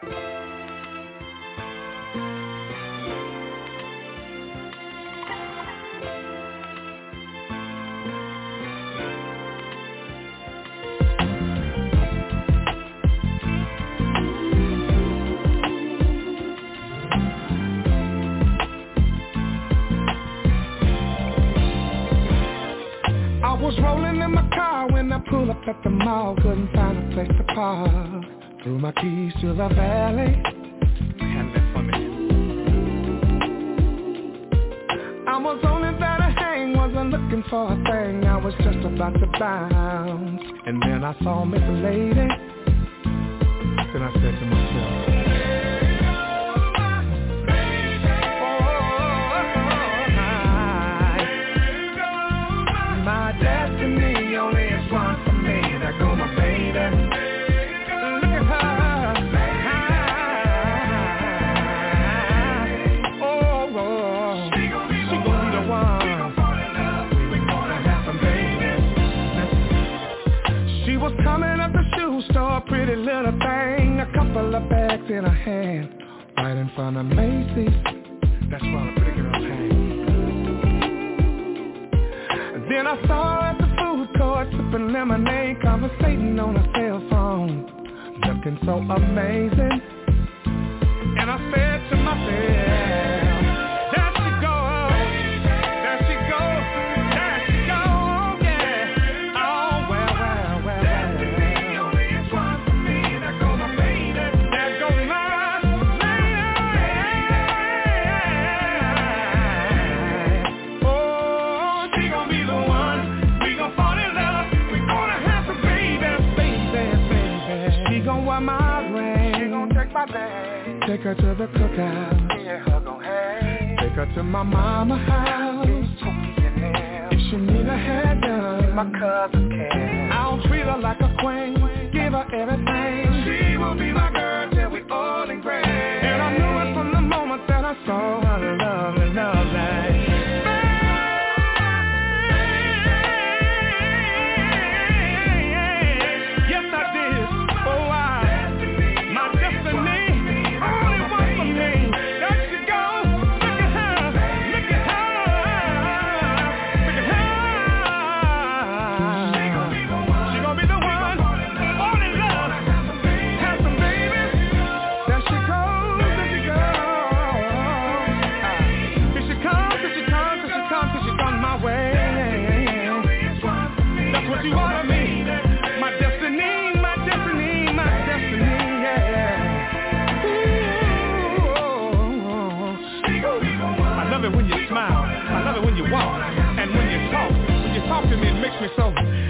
I was rolling in my car when I pulled up at the mall. Couldn't find a place to park. Threw my keys to the valet. Handle it for me. I was only there to hang, wasn't looking for a thing. I was just about to bounce, and then I saw Miss Lady. Then I said to myself, my destiny only is one for me. There go my baby. Look at her. Oh, oh. She gon' be the one. We gonna have some babies. She was coming up the shoe store, pretty little thing. A couple of bags in her hand, right in front of Macy's. That's where the pretty girls hang. Then I saw her at the food court, sipping lemonade, conversating on her cell phone, looking so amazing. And I said to myself, there she goes, there she goes, there she goes, yeah. Oh, well. Destiny only is one for me. There goes my baby. There goes my my ring. She gon' take my bag. Take her to the cookout. Yeah, her gon' hang. Take her to my mama's house. If she need a hair done, my cousin can. I'll treat her like a queen. Give her everything. She will be my girl till we old and gray. And I knew it from the moment that I saw her lovely. Me so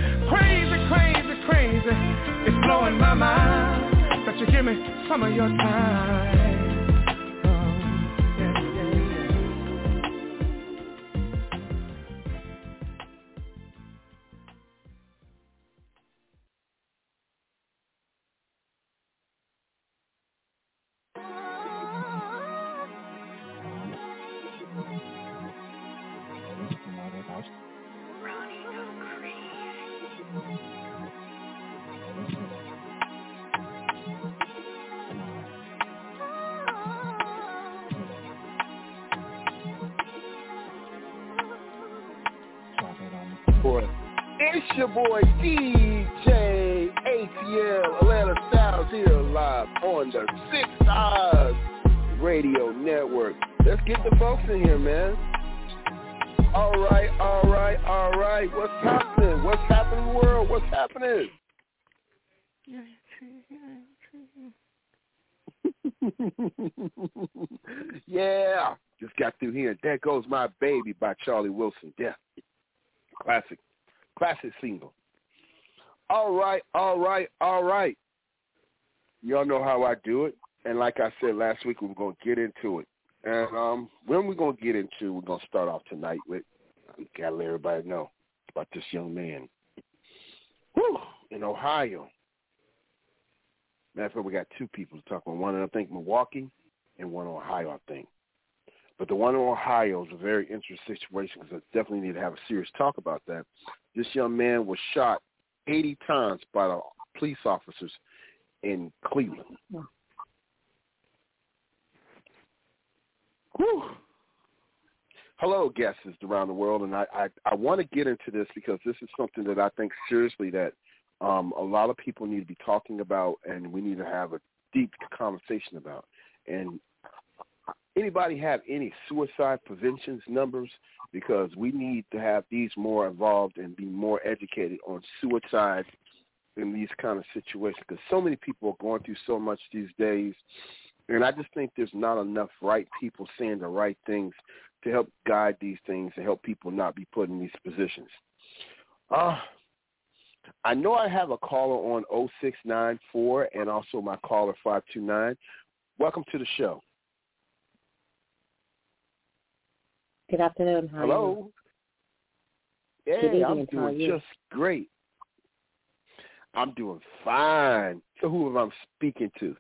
crazy, it's blowing my mind that you give me some of your time. It's your boy DJ ATL Atlanta Styles here live on the 6 Eyes Radio Network. Let's get the folks in here, man. All right. What's happening? What's happening in the world? What's happening? Yeah. Just got through here. There Goes My Baby by Charlie Wilson. Yeah. Classic single. All right. Y'all know how I do it. And like I said last week, we were going to get into it. And when we're going to get into, we're going to start off tonight with, got to let everybody know about this young man. Whew, in Ohio. Matter of fact, we got two people to talk about. One in, I think, Milwaukee, and one in Ohio, I think. But the one in Ohio is a very interesting situation because I definitely need to have a serious talk about that. This young man was shot 80 times by the police officers in Cleveland. Whew. Hello, guests around the world, and I want to get into this because this is something that I think seriously that a lot of people need to be talking about, and we need to have a deep conversation about. And anybody have any suicide prevention numbers? Because we need to have these more involved and be more educated on suicide in these kind of situations, because so many people are going through so much these days. And I just think there's not enough right people saying the right things to help guide these things and help people not be put in these positions. I know I have a caller on 0694 and also my caller 529. Welcome to the show. Good afternoon. How Hello. are you? Hey, I'm doing just great. I'm doing fine. So who am I speaking to?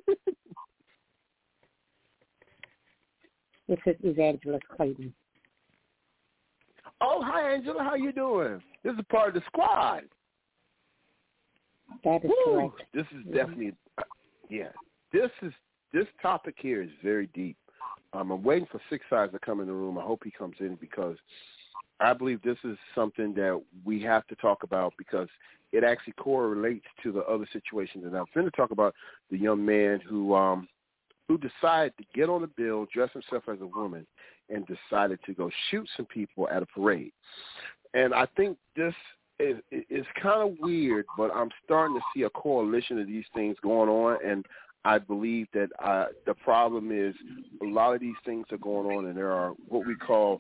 This is Angela Clayton. Oh, hi, Angela. How you doing? This is part of the squad. That is correct. This is definitely, This topic here is very deep. I'm waiting for Six Sides to come in the room. I hope he comes in because I believe this is something that we have to talk about because it actually correlates to the other situations. And I'm going to talk about the young man who decided to get on the bill, dress himself as a woman, and decided to go shoot some people at a parade. And I think this is kind of weird, but I'm starting to see a correlation of these things going on, and I believe that the problem is a lot of these things are going on, and there are what we call,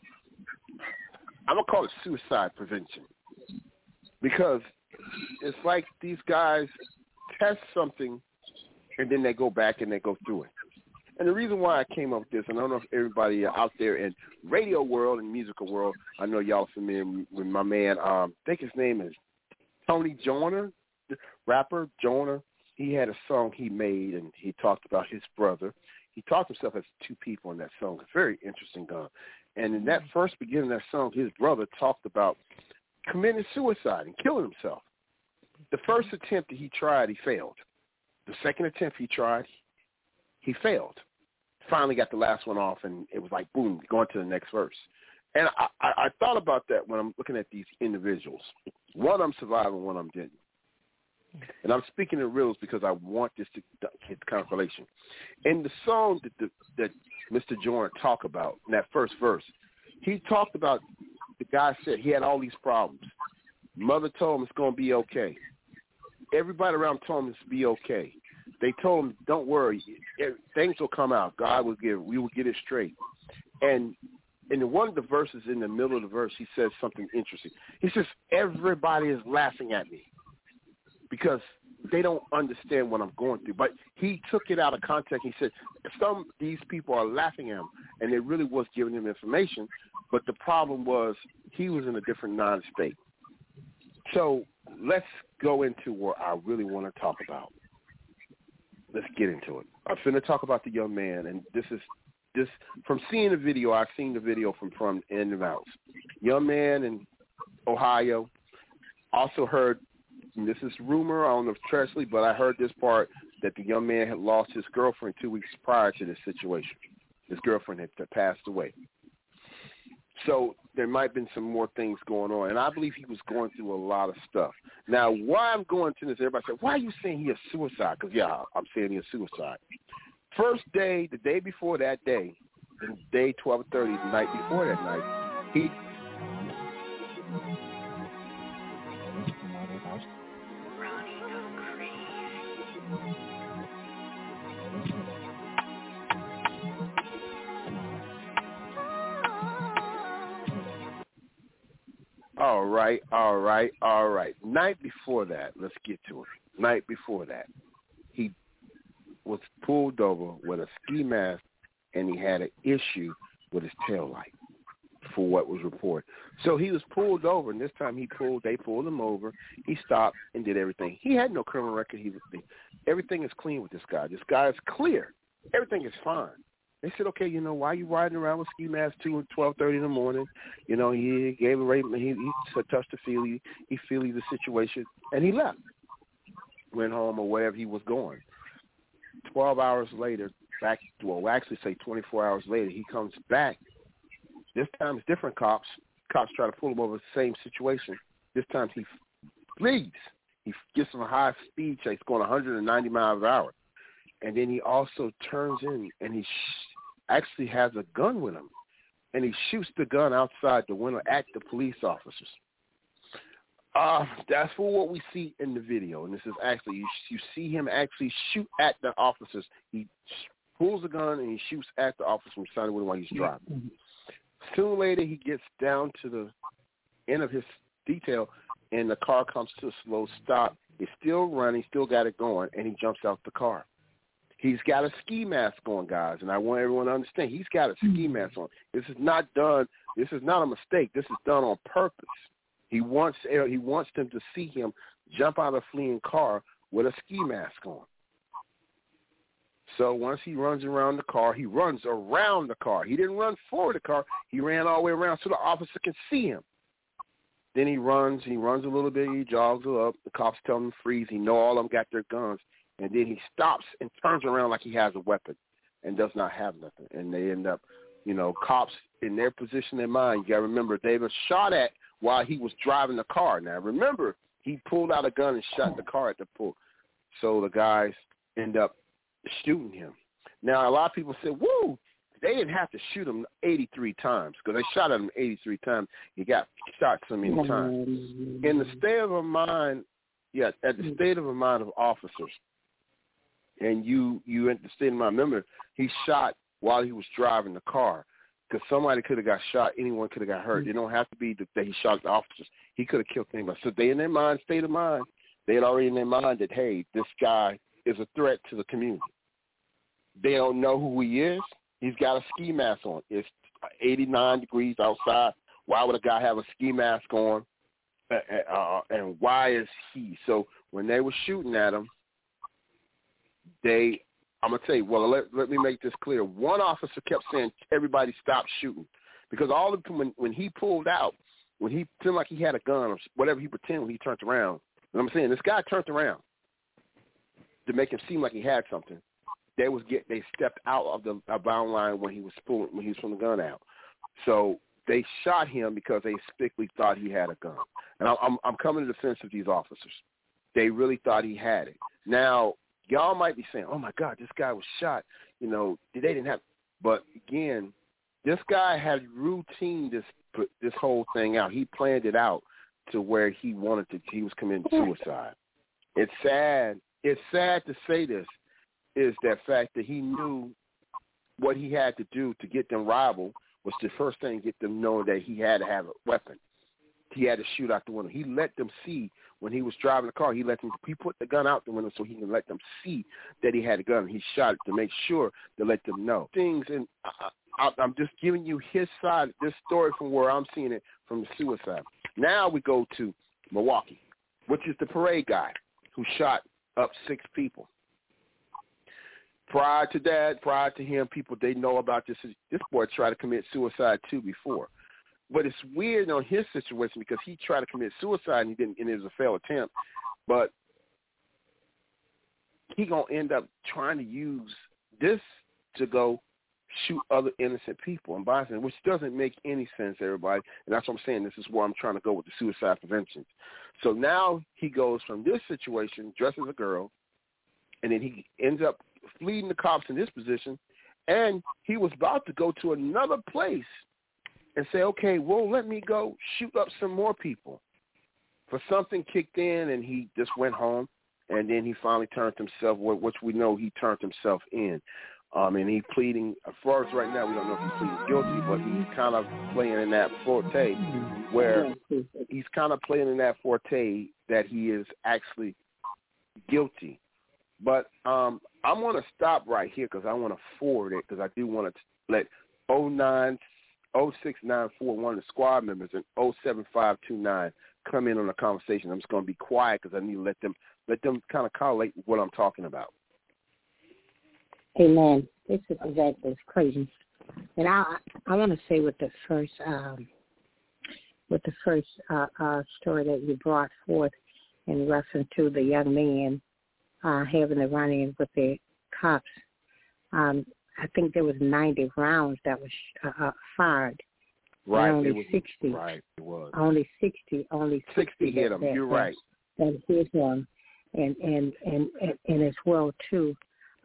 I'm going to call it suicide prevention, because it's like these guys test something, and then they go back and they go through it. And the reason why I came up with this, and I don't know if everybody out there in radio world and musical world, I know y'all familiar with my man, I think his name is Tony Joyner, the rapper Joyner. He had a song he made, and he talked about his brother. He talked himself as two people in that song. It's very interesting. And in that first beginning of that song, his brother talked about committing suicide and killing himself. The first attempt that he tried, he failed. The second attempt he tried, he failed. Finally got the last one off, and it was like, boom, going to the next verse. And I thought about that when I'm looking at these individuals. One of them survived and one of them didn't. And I'm speaking in riddles because I want this to get the consolation. In the song that Mr. Jordan talked about, in that first verse, he talked about the guy said he had all these problems. Mother told him it's going to be okay. Everybody around told him it's be okay. They told him, don't worry, things will come out. We will get it straight. And in one of the verses in the middle of the verse, he says something interesting. He says, everybody is laughing at me because they don't understand what I'm going through. But he took it out of context. He said, these people are laughing at him, and they really was giving him information. But the problem was he was in a different non-state. So let's go into what I really want to talk about. Let's get into it. I'm going to talk about the young man, and this from seeing the video. I've seen the video from in and out. Young man in Ohio. Also heard, and this is rumor, I don't know if it's true, but I heard this part that the young man had lost his girlfriend 2 weeks prior to this situation. His girlfriend had passed away. So there might have been some more things going on, and I believe he was going through a lot of stuff. Now, why I'm going to this, everybody said, why are you saying he is suicide? Because, yeah, I'm saying he is suicide. First day, the day before that day, the day 12:30, the night before that night, he... All right. Night before that, let's get to it. Night before that, he was pulled over with a ski mask, and he had an issue with his tail light, for what was reported. So he was pulled over, and this time they pulled him over. He stopped and did everything. He had no criminal record. Everything is clean with this guy. This guy is clear. Everything is fine. They said, okay, why are you riding around with ski mask 12:30 in the morning? He gave a rape. He touched the feely. He feely the situation, and he left. Went home or wherever he was going. 12 hours later, back, well, actually say 24 hours later, he comes back. This time it's different cops. Cops try to pull him over the same situation. This time he flees. He gets on a high-speed chase going 190 miles an hour. And then he also turns in, and he actually has a gun with him. And he shoots the gun outside the window at the police officers. That's for what we see in the video. And this is actually, you see him actually shoot at the officers. He pulls the gun and he shoots at the officer from the side of the window while he's driving. Soon later, he gets down to the end of his detail, and the car comes to a slow stop. It's still running, still got it going, and he jumps out the car. He's got a ski mask on, guys, and I want everyone to understand. He's got a ski mask on. This is not a mistake. This is done on purpose. He wants them to see him jump out of a fleeing car with a ski mask on. So once he runs around the car, he runs around the car. He didn't run forward the car. He ran all the way around so the officer can see him. Then he runs a little bit. He jogs up. The cops tell him to freeze. He know all of them got their guns. And then he stops and turns around like he has a weapon and does not have nothing. And they end up, cops in their position in mind. You got to remember, they were shot at while he was driving the car. Now, remember, he pulled out a gun and shot the car at the pull. So the guys end up shooting him. Now, a lot of people say, woo, they didn't have to shoot him 83 times because they shot at him 83 times. He got shot so many times. In the state of mind, at the state of mind of officers, and you at the state of mind, remember, he shot while he was driving the car because somebody could have got shot. Anyone could have got hurt. It don't have to be that he shot the officers. He could have killed anybody. So they in their mind, state of mind, they had already in their mind that, hey, this guy is a threat to the community. They don't know who he is. He's got a ski mask on. It's 89 degrees outside. Why would a guy have a ski mask on? And why is he? So when they were shooting at him, I'm going to tell you, well, let me make this clear. One officer kept saying, everybody stop shooting. Because all of them, when he pulled out, when he seemed like he had a gun or whatever he pretended when he turned around, and I'm saying this guy turned around to make him seem like he had something. They stepped out of the bound line when he was pulling the gun out. So they shot him because they strictly thought he had a gun. And I'm coming to the defense of these officers. They really thought he had it. Now, y'all might be saying, oh, my God, this guy was shot. They didn't have – but, again, this guy had routine this whole thing out. He planned it out to where he was committing suicide. It's sad. It's sad to say this, is that fact that he knew what he had to do to get them rival was the first thing, get them knowing that he had to have a weapon. He had to shoot out the window. He let them see when he was driving the car. He put the gun out the window so he can let them see that he had a gun. He shot it to make sure to let them know things. And I'm just giving you his side, this story from where I'm seeing it from the suicide. Now we go to Milwaukee, which is the parade guy who shot up 6 people. Prior to him, people, they know about this. This boy tried to commit suicide too before. But it's weird on his situation because he tried to commit suicide and he didn't, and it was a failed attempt. But he going to end up trying to use this to go shoot other innocent people and bystanders, which doesn't make any sense, everybody. And that's what I'm saying. This is where I'm trying to go with the suicide prevention. So now he goes from this situation, dressed as a girl, and then he ends up fleeing the cops in this position, and he was about to go to another place and say, okay, well, let me go shoot up some more people. For something kicked in, and he just went home, and then he finally turned himself, which we know he turned himself in. And he pleading, as far as right now, we don't know if he's pleading guilty, but he's kind of playing in that forte where he's kind of playing in that forte that he is actually guilty. But I'm going to stop right here because I want to forward it because I do want to let 06941, the squad members, and 07529 come in on the conversation. I'm just going to be quiet because I need to let them kind of correlate what I'm talking about. Amen. This is exactly, it's crazy. And I want to say with the first story that you brought forth in reference to the young man having the run-in with the cops, I think there was 90 rounds that was fired. Right. And only 60. Right. It was. Only 60 hit him. You're right. That hit him, and as well too.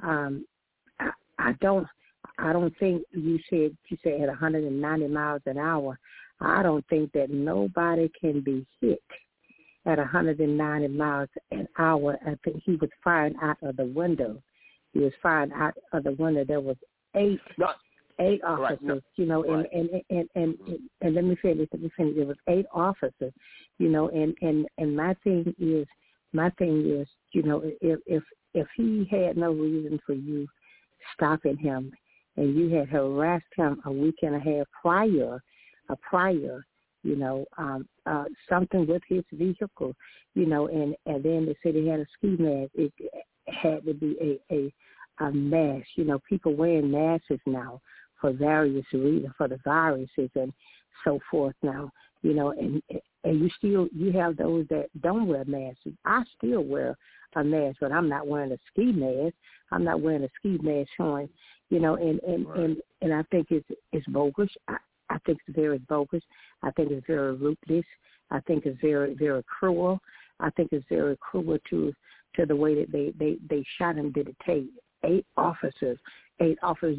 I don't think you said at 190 miles an hour. I don't think that nobody can be hit at 190 miles an hour. I think he was firing out of the window. He was firing out of the window. There was eight officers, right, and let me finish. There was 8 officers, and my thing is, if he had no reason for you stopping him, and you had harassed him a week and a half prior, something with his vehicle, and then they said he had a ski mask. It had to be a mask. People wearing masks now for various reasons, for the viruses and so forth now, and you have those that don't wear masks. I still wear a mask, but I'm not wearing a ski mask. I'm not wearing a ski mask showing, and I think it's bogus. I think it's very bogus. I think it's very ruthless. I think it's very, very cruel. I think it's very cruel to the way that they shot him. Did it take 8 officers? 8 officers.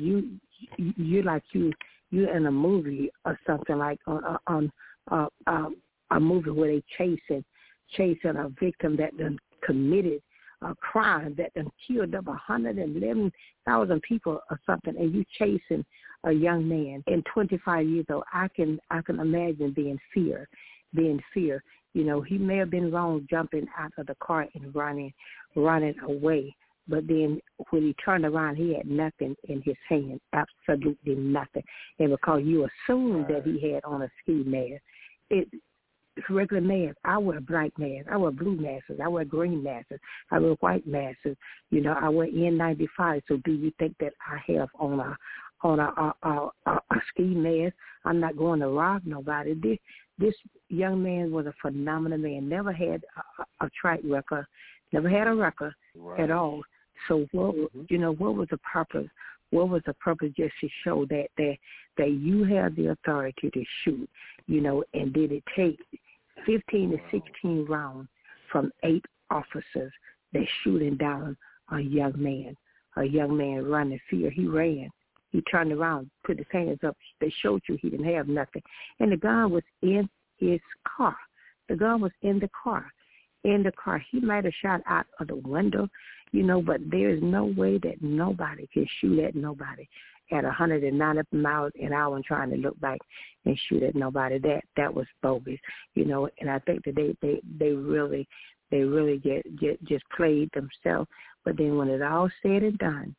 You're in a movie or something like on a movie where they chasing a victim that done committed a crime, that done killed up 111,000 people or something, and you chasing a young man in 25 years old. I can imagine being fear. He may have been wrong jumping out of the car and running away. But then when he turned around, he had nothing in his hand, absolutely nothing. And because you assumed that he had on a ski mask, it's regular mask. I wear black masks. I wear blue masks. I wear green masks. I wear white masks. I wear N95. So do you think that I have on a ski mask? I'm not going to rob nobody. This young man was a phenomenal man. Never had a track record. Never had a record at all. So what was the purpose? What was the purpose? Just to show that you have the authority to shoot, and did it take 15 to 16 rounds from 8 officers that shooting down a young man running fear? He ran. He turned around, put his hands up. They showed you he didn't have nothing. And the gun was in his car. The gun was in the car. He might have shot out of the window, but there is no way that nobody can shoot at nobody at 190 miles an hour and trying to look back and shoot at nobody. That was bogus, and I think that they really just played themselves. But then when it's all said and done,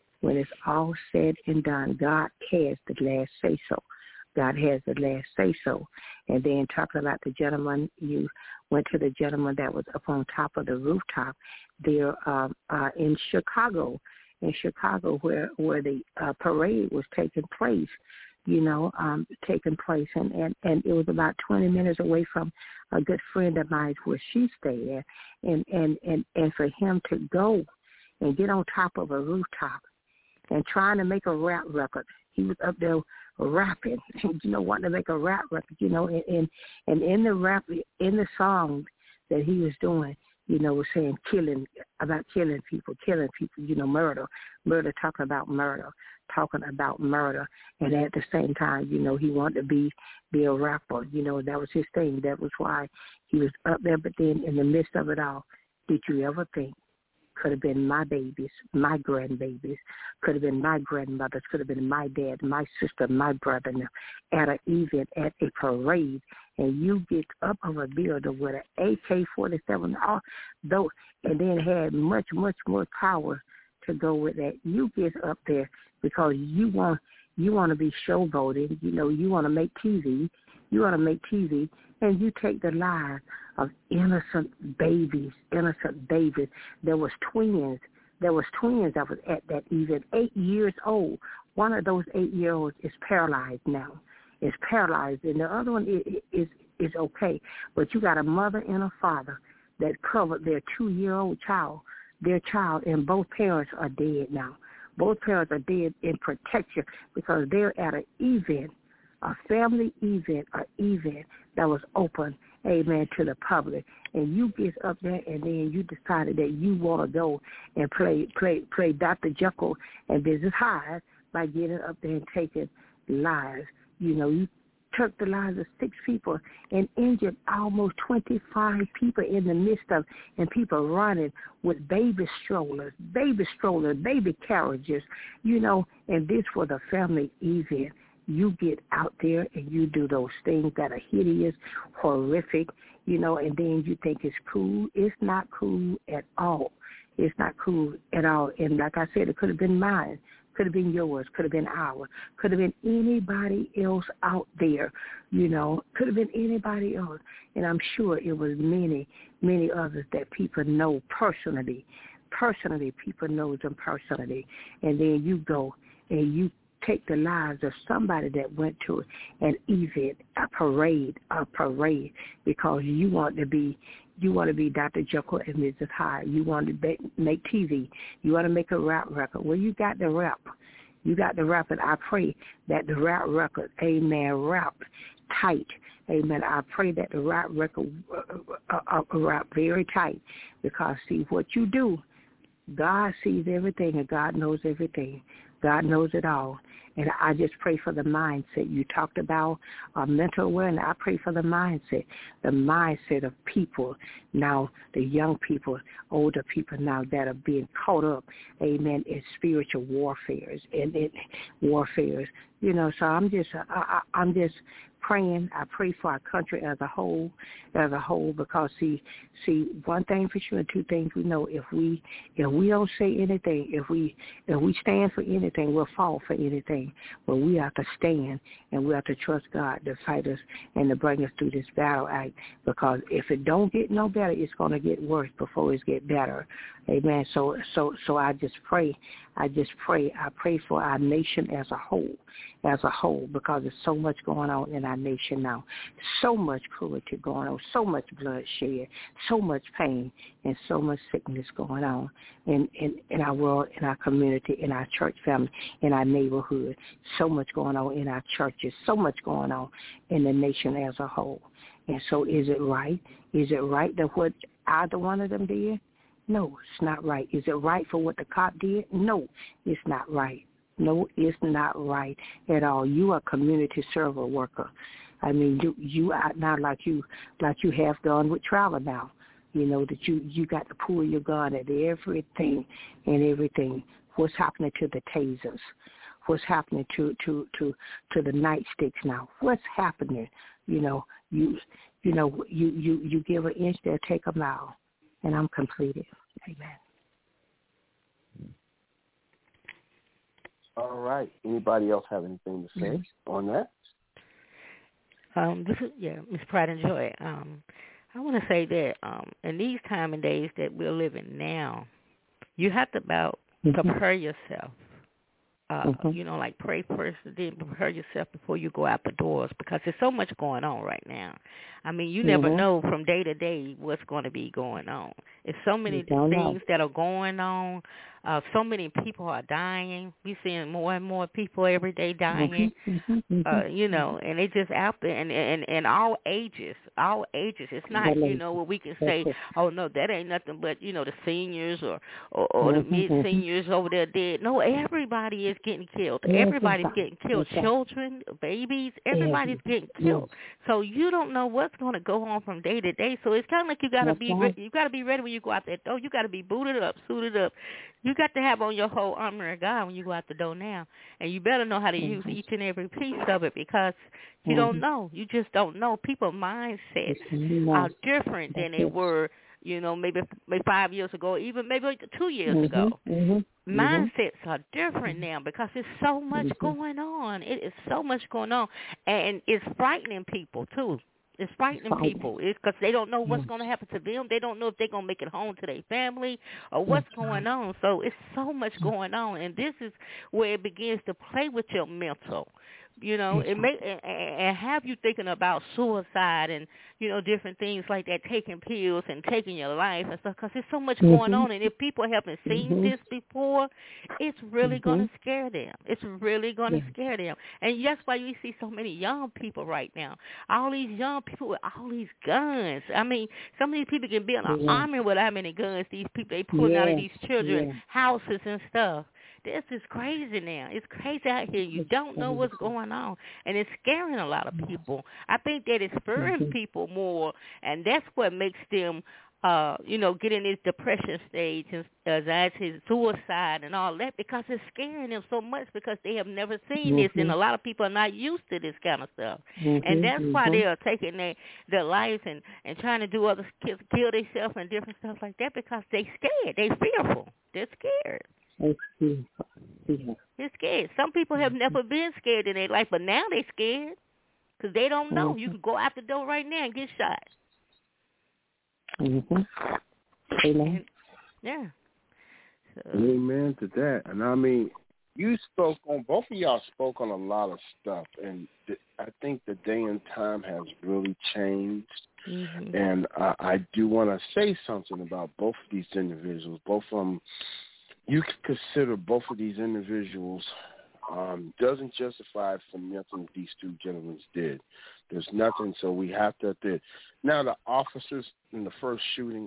God has the last say-so. God has the last say-so. And then talking about the gentleman, you went to the gentleman that was up on top of the rooftop there in Chicago, where the parade was taking place, and it was about 20 minutes away from a good friend of mine where she stayed at. And for him to go and get on top of a rooftop and trying to make a rap record, he was up there rapping, wanting to make a rap record, and in the rap, in the song that he was doing, was saying killing people, murder, talking about murder, and at the same time, he wanted to be a rapper, that was his thing. That was why he was up there. But then in the midst of it all, did you ever think could have been my babies, my grandbabies, could have been my grandmothers, could have been my dad, my sister, my brother, at an event, at a parade, and you get up on a building with an AK-47, and then had much, much more power to go with that. You get up there because you want to be showboating, you want to make TV, and you take the lives of innocent babies. There was twins that was at that event, 8 years old. One of those 8-year-olds is paralyzed now. And the other one is okay. But you got a mother and a father that covered their 2-year-old child, and both parents are dead now. Both parents are dead in protection because they're at an event, a family event, an event that was open, amen, to the public. And you get up there and then you decided that you want to go and play Dr. Jekyll and Mrs. Hyde by getting up there and taking lives. You know, you took the lives of 6 people and injured almost 25 people in the midst of, and people running with baby strollers, baby carriages, you know, and this was a family event. You get out there and you do those things that are hideous, horrific, you know, and then you think it's cool. It's not cool at all. It's not cool at all. And like I said, it could have been mine. Could have been yours, could have been ours, could have been anybody else out there, you know, could have been anybody else. And I'm sure it was many, many others that people know personally. People know them personally. And then you go and you take the lives of somebody that went to an event, a parade, because you want to be Dr. Jekyll and Mrs. Hyde. You want to make TV. You want to make a rap record. Well, you got the rap. You got the rap, and I pray that the rap record, amen, rap tight. Amen. I pray that the rap record rap very tight because, see, what you do, God sees everything and God knows everything. God knows it all. And I just pray for the mindset. You talked about mental awareness. I pray for the mindset of people now, the young people, older people now that are being caught up, amen, in spiritual warfares and warfares. You know, so I'm just praying. I pray for our country as a whole, because see, one thing for sure, and two things we know: if we don't say anything, if we stand for anything, we'll fall for anything. But we have to stand, and we have to trust God to fight us and to bring us through this battle act. Because if it don't get no better, it's going to get worse before it get better. Amen. So I just pray. I pray for our nation as a whole, because there's so much going on in our nation now. So much cruelty going on, so much bloodshed, so much pain, and so much sickness going on in our world, in our community, in our church family, in our neighborhood. So much going on in our churches, so much going on in the nation as a whole. And so is it right? Is it right that what either one of them did? No, it's not right. Is it right for what the cop did? No, it's not right. No, it's not right at all. You are a community server worker. I mean, you are not like you have done with travel now. You know that you got to pull your gun at everything and everything. What's happening to the tasers? What's happening to the nightsticks now? What's happening? You know, you give an inch, they'll take a mile. And I'm completed. Amen. All right. Anybody else have anything to say on that? This is Ms. Pride and Joy. I want to say that in these time and days that we're living now, you have to prepare yourself. You know, like pray first, then prepare yourself before you go out the doors, because there's so much going on right now. I mean, you never know from day to day what's going to be going on. There's so many things that are going on. So many people are dying. We're seeing more and more people every day dying. You know, and they just out there, and all ages. It's not, you know, what we can say, oh no, that ain't nothing but, you know, the seniors or the mid-seniors over there dead. No, everybody is getting killed. Everybody's getting killed. Children, babies, everybody's getting killed. So you don't know what's going to go on from day to day. So it's kind of like you got to be ready when you go out that door. You got to be booted up, suited up. You got to have on your whole armor of God when you go out the door now. And you better know how to use each and every piece of it, because you don't know. You just don't know. People's mindsets are different than they were, you know, maybe 5 years ago, even maybe 2 years ago. Mindsets are different now because there's so much going on. It is so much going on. And it's frightening people, too. It's frightening people because they don't know what's going to happen to them. They don't know if they're going to make it home to their family or what's going on. So it's so much going on, and this is where it begins to play with your mental. You know, it may and have you thinking about suicide and, you know, different things like that, taking pills and taking your life and stuff, because there's so much going on. And if people haven't seen this before, it's really going to scare them. It's really going to scare them. And that's why you see so many young people right now. All these young people with all these guns. I mean, some of these people can be in an army with how many guns these people, they pulling out of these children houses and stuff. This is crazy now. It's crazy out here. You don't know what's going on, and it's scaring a lot of people. I think that it's scaring people more, and that's what makes them, you know, get in this depression stage and anxiety, suicide, and all that, because it's scaring them so much because they have never seen this, and a lot of people are not used to this kind of stuff, and that's why they are taking their lives and trying to do other kids, kill themselves and different stuff like that, because they're scared. They're fearful. They're scared. They're scared. Some people have never been scared in their life, but now they're scared because they don't know. You can go out the door right now and get shot. Amen. Yeah. So. Amen to that. And I mean, both of y'all spoke on a lot of stuff, and I think the day and time has really changed. And I do want to say something about both of these individuals. Both of them, you can consider both of these individuals doesn't justify for nothing these two gentlemen did. There's nothing, so we have to. Now, the officers in the first shooting,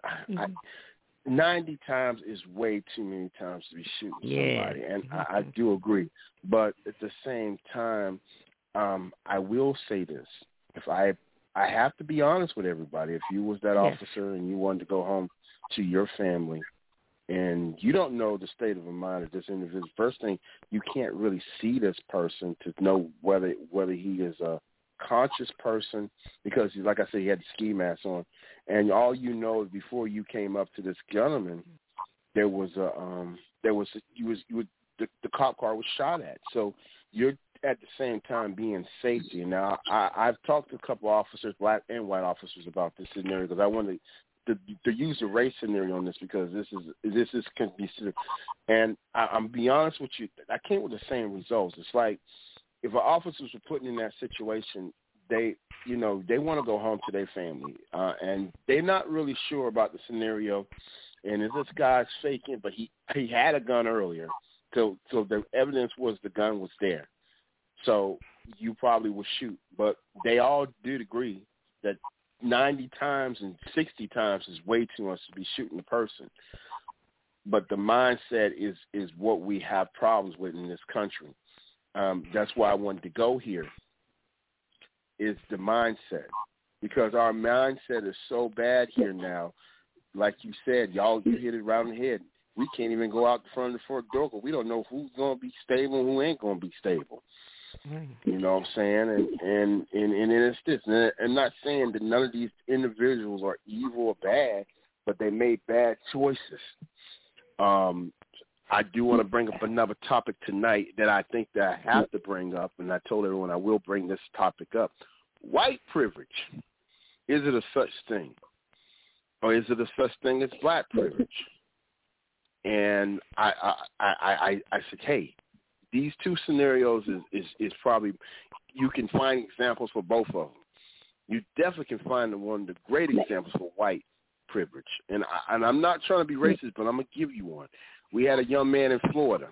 90 times is way too many times to be shooting somebody, and I do agree. But at the same time, I will say this: if I have to be honest with everybody. If you was that officer and you wanted to go home to your family, and you don't know the state of mind of this individual, first thing, you can't really see this person to know whether he is a conscious person, because, like I said, he had the ski mask on, and all you know is before you came up to this gentleman, the cop car was shot at. So you're at the same time being safety. Now, I've talked to a couple of officers, black and white officers, about this scenario, because I wanted to use the race scenario on this, because this is can be considered. And I'm be honest with you, I came with the same results. It's like if our officers were put in that situation, they want to go home to their family, and they're not really sure about the scenario. And is this guy's faking? But he had a gun earlier, so the evidence was the gun was there. So you probably would shoot. But they all did agree that 90 times and 60 times is way too much to be shooting a person. But the mindset is what we have problems with in this country. That's why I wanted to go here, is the mindset. Because our mindset is so bad here now. Like you said, you hit it right on the head. We can't even go out the front of the front door because we don't know who's going to be stable and who ain't going to be stable. You know what I'm saying? And it's this. And I'm not saying that none of these individuals are evil or bad, but they made bad choices. I do want to bring up another topic tonight that I think that I have to bring up, and I told everyone I will bring this topic up. White privilege. Is it a such thing? Or is it a such thing as black privilege? And I said, hey, these two scenarios is probably, you can find examples for both of them. You definitely can find one of the great examples for white privilege. And I'm not trying to be racist, but I'm going to give you one. We had a young man in Florida,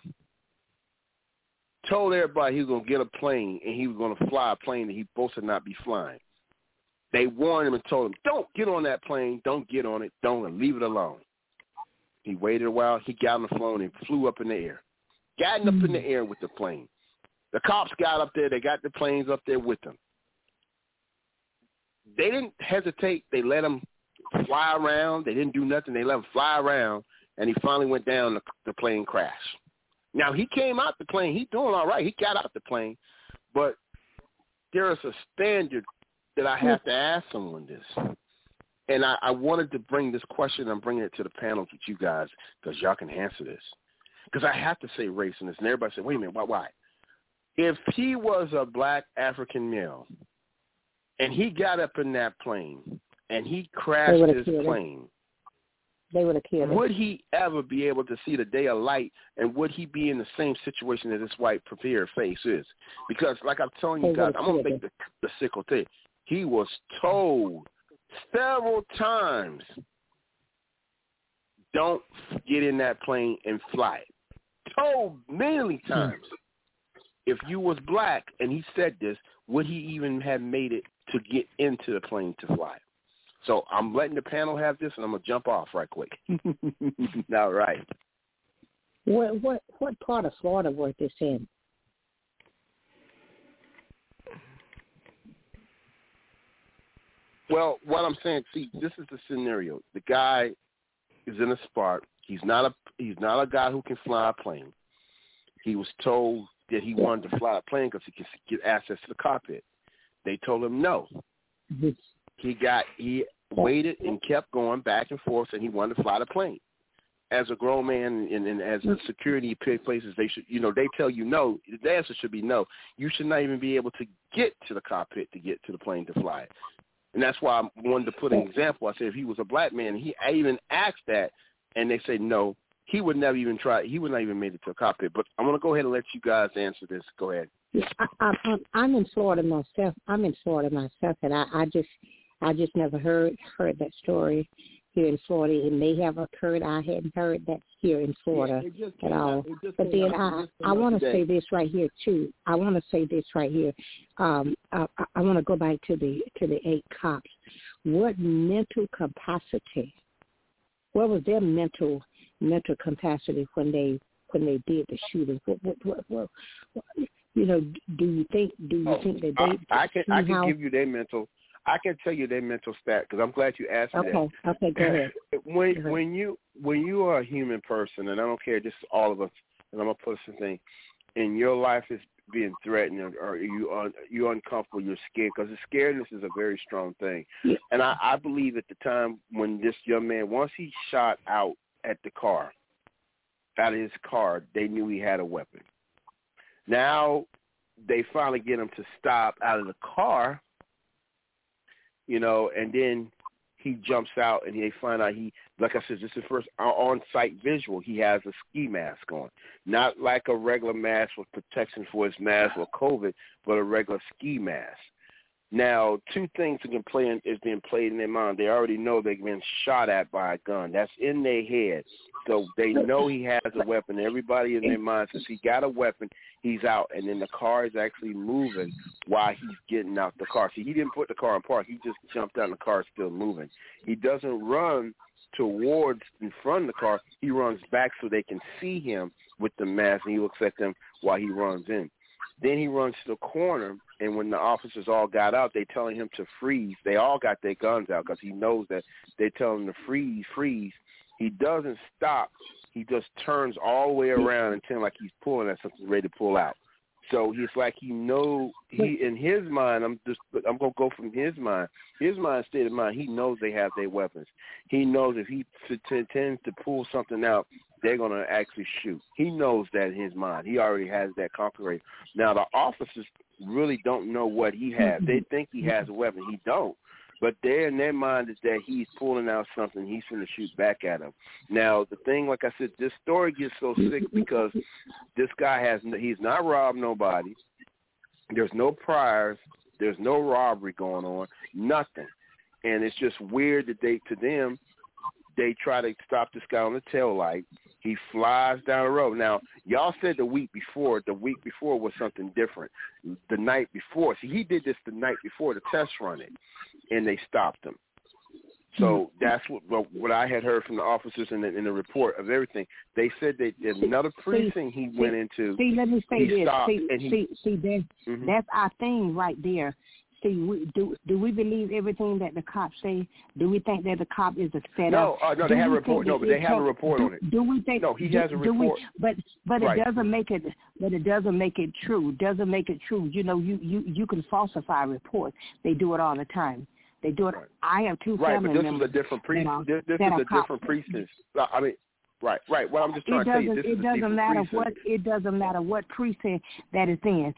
told everybody he was going to get a plane and he was going to fly a plane that he supposed to not be flying. They warned him and told him, don't get on that plane, don't get on it, don't, leave it alone. He waited a while, he got on the phone and flew up in the air. Got up in the air with the plane. The cops got up there, they got the planes up there with them. They didn't hesitate, they let him fly around, they didn't do nothing, they let him fly around, and he finally went down, the plane crashed. Now, he came out the plane, he's doing all right, he got out the plane, but there is a standard that I have to ask someone this. And I wanted to bring this question, I'm bringing it to the panel with you guys, because y'all can answer this. Because I have to say race in this, and everybody said, wait a minute, why? If he was a black African male, and he got up in that plane, and he crashed his plane, They would have killed him. Would he ever be able to see the day of light, and would he be in the same situation that this white prepared face is? Because, like I'm telling you guys, I'm going to make the sickle thing. He was told several times, don't get in that plane and fly it. Told many times. If you was black, and he said this, would he even have made it to get into the plane to fly? So I'm letting the panel have this, and I'm going to jump off right quick. All right. What part of Florida was this in? Well, what I'm saying, see, this is the scenario. The guy is in a Spark. He's not a guy who can fly a plane. He was told that he wanted to fly a plane because he could get access to the cockpit. They told him no. He waited and kept going back and forth, and he wanted to fly the plane. As a grown man and as a security places, they should, they tell you no. The answer should be no. You should not even be able to get to the cockpit to get to the plane to fly it. And that's why I wanted to put an example. I said if he was a black man, I even asked that, and they say no. He would never even try. He would not even made it to a cockpit. But I'm going to go ahead and let you guys answer this. Go ahead. Yeah, I'm in Florida myself. And I just never heard that story here in Florida. It may have occurred. I hadn't heard that here in Florida at all. But then I want to say this right here too. I want to go back to the 8 cops. What mental capacity? What was their mental capacity when they did the shooting? What do you think that they? I can give you their mental. I can tell you their mental stat because I'm glad you asked me that. Okay, go ahead. When you are a human person, and I don't care, just all of us, and I'm gonna put something, and your life is being threatened, or you're uncomfortable, you're scared, because the scaredness is a very strong thing. Yeah. And I believe at the time when this young man, once he shot out at the car, out of his car, they knew he had a weapon. Now they finally get him to stop out of the car. And then he jumps out, and they find out like I said, this is the first on-site visual. He has a ski mask on, not like a regular mask with protection for his mask or COVID, but a regular ski mask. Now, 2 things is being played in their mind. They already know they've been shot at by a gun. That's in their head. So they know he has a weapon. Everybody in their mind says he got a weapon, he's out. And then the car is actually moving while he's getting out the car. See, he didn't put the car in park. He just jumped out and the car is still moving. He doesn't run towards in front of the car. He runs back so they can see him with the mask, and he looks at them while he runs in. Then he runs to the corner, and when the officers all got out, they telling him to freeze. They all got their guns out because he knows that they tell him to freeze. He doesn't stop. He just turns all the way around and pretend like he's pulling at something ready to pull out. So he's like in his mind, I'm gonna go from his mind. His mind, state of mind, he knows they have their weapons. He knows if he intends to pull something out, they're gonna actually shoot. He knows that in his mind. He already has that calculated. Now the officers really don't know what he has. They think he has a weapon. He don't. But there in their mind is that he's pulling out something. He's going to shoot back at him. Now, the thing, like I said, this story gets so sick because this guy he's not robbed nobody. There's no priors. There's no robbery going on. Nothing. And it's just weird that they try to stop this guy on the tail light. He flies down the road. Now, y'all said the week before was something different. The night before. See, he did this the night before to test run it, and they stopped him. So that's what I had heard from the officers in the report of everything. They said that another precinct he went into. See, let me say this. Stopped, that's our thing right there. See, do we believe everything that the cops say? Do we think that the cop is a setup? No, they have a report. No, but they have a report on it. Do we think? No, he has a report. But right. It doesn't make it. But it doesn't make it true. Doesn't make it true. You can falsify reports. They do it all the time. They do it. Right. I have 2 family members. Right, but this is a different precinct. This is a different precinct. I mean, Right. What I'm just trying to tell you, it doesn't matter what precinct that it's in.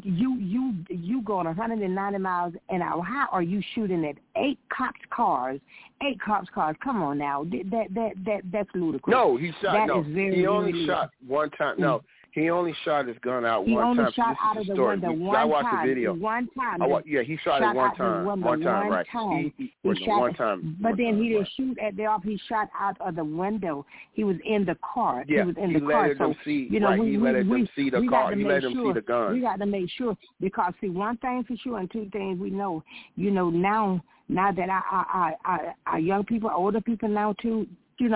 You going 190 miles an hour. How are you shooting at 8 cops' cars? 8 cops' cars. Come on now, that's ludicrous. No, he shot. He only shot one time. No. He only shot his gun out one time. He only shot out of the window one time. I watched the video. One time. He shot it one time. One time, right. He shot one time. But then he didn't shoot at the off. He shot out of the window. He was in the car. Yeah, he was in the car. He let them see the car. He let them see the gun. We got to make sure, because see, one thing for sure and two things we know. Now that our young people, older people now too,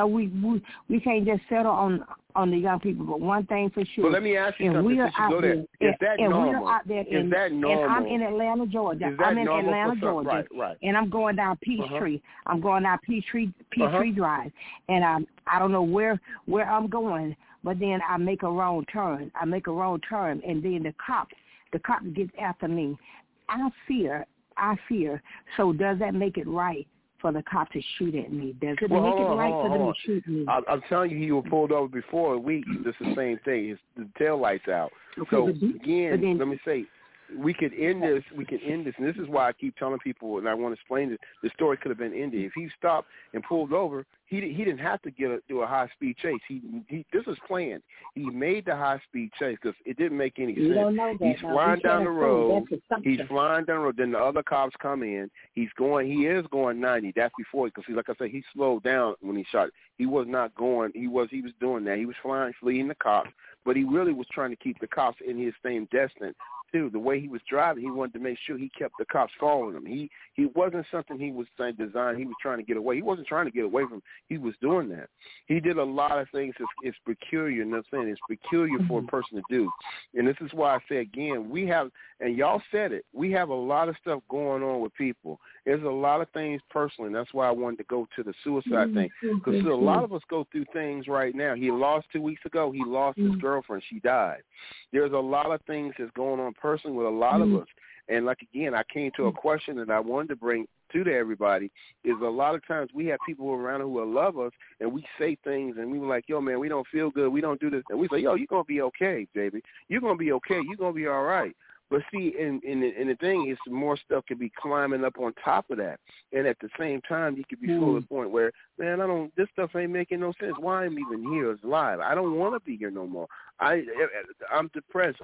we can't just settle on the young people. But one thing for sure. But let me ask you something. Since you go there, is that normal? Is that normal? And I'm in Atlanta, Georgia. Right. And I'm going down Peachtree. I'm going down Peachtree Drive, and I don't know where I'm going. But then I make a wrong turn. And then the cops get after me. I fear. So does that make it right for the cop to shoot at me? Does it make it right for them to shoot me? I'm telling you, he was pulled over before a week. It's the same thing. The tail lights out. Okay, so again, let me say, we could end this, and this is why I keep telling people, and I want to explain this, the story could have been ended. If he stopped and pulled over, he didn't have to do a high-speed chase. This was planned. He made the high-speed chase because it didn't make any sense. Don't know that. He's flying down the road. Then the other cops come in. He is going 90. That's before, because like I said, he slowed down when he shot. He was not going. He was doing that. He was fleeing the cops, but he really was trying to keep the cops in his same distance. Too, the way he was driving, he wanted to make sure he kept the cops following him. He wasn't something he was designed. He was trying to get away. He wasn't trying to get away from. He was doing that. He did a lot of things. It's peculiar. You know what I'm saying? It's peculiar for a person to do. And this is why I say again, we have, and y'all said it, we have a lot of stuff going on with people. There's a lot of things personally. And that's why I wanted to go to the suicide thing, because a lot of us go through things right now. He lost 2 weeks ago. He lost his girlfriend. She died. There's a lot of things that's going on personally with a lot of us. And like, again, I came to a question that I wanted to bring to everybody is a lot of times we have people around who will love us, and we say things, and we were like, yo, man, we don't feel good. We don't do this. And we say, yo, you're going to be okay, baby. You're going to be okay. You're going to be all right. But see, and the thing is, more stuff could be climbing up on top of that. And at the same time, you could be full of the point where, man, this stuff ain't making no sense. Why am I even here as live? I don't want to be here no more. I'm depressed.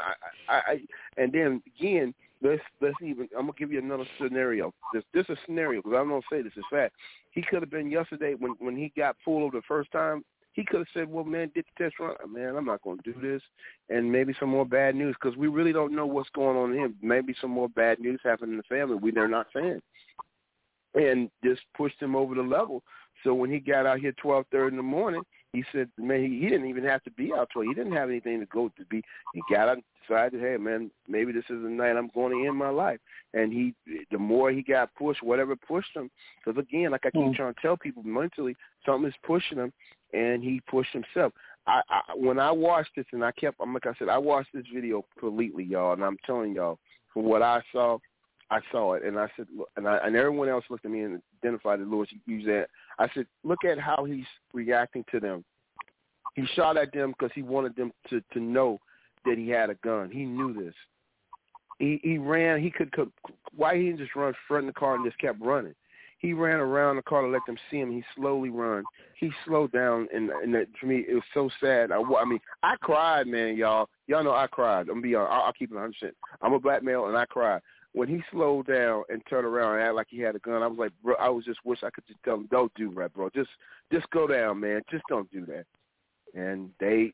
And then again, let's even, I'm gonna give you another scenario. This is a scenario because I'm gonna say this is fact. He could have been yesterday when he got pulled over the first time. He could have said, well, man, did the test run. Man, I'm not going to do this. And maybe some more bad news, because we really don't know what's going on in him. Maybe some more bad news happened in the family they're not saying. And just pushed him over the level. So when he got out here 12:30 in the morning, he said, man, he didn't even have to be out 12. He didn't have anything to go to be. He got out and decided, hey, man, maybe this is the night I'm going to end my life. And the more he got pushed, whatever pushed him, because, again, like I keep trying to tell people, mentally, something is pushing him. And he pushed himself. When I watched this, and like I said, I watched this video completely, y'all, and I'm telling y'all, from what I saw it, and I said, and everyone else looked at me and identified that Lewis used that. I said, look at how he's reacting to them. He shot at them because he wanted them to know that he had a gun. He knew this. He ran. Why he didn't just run front of the car and just kept running? He ran around the car to let them see him. He slowly run. He slowed down, and that, for me, it was so sad. I cried, man, y'all. Y'all know I cried. I'm be honest. I'll keep it 100%. I'm a black male, and I cried. When he slowed down and turned around and acted like he had a gun, I was like, bro, I was just wish I could just tell him, don't do that, bro. Just go down, man. Just don't do that. And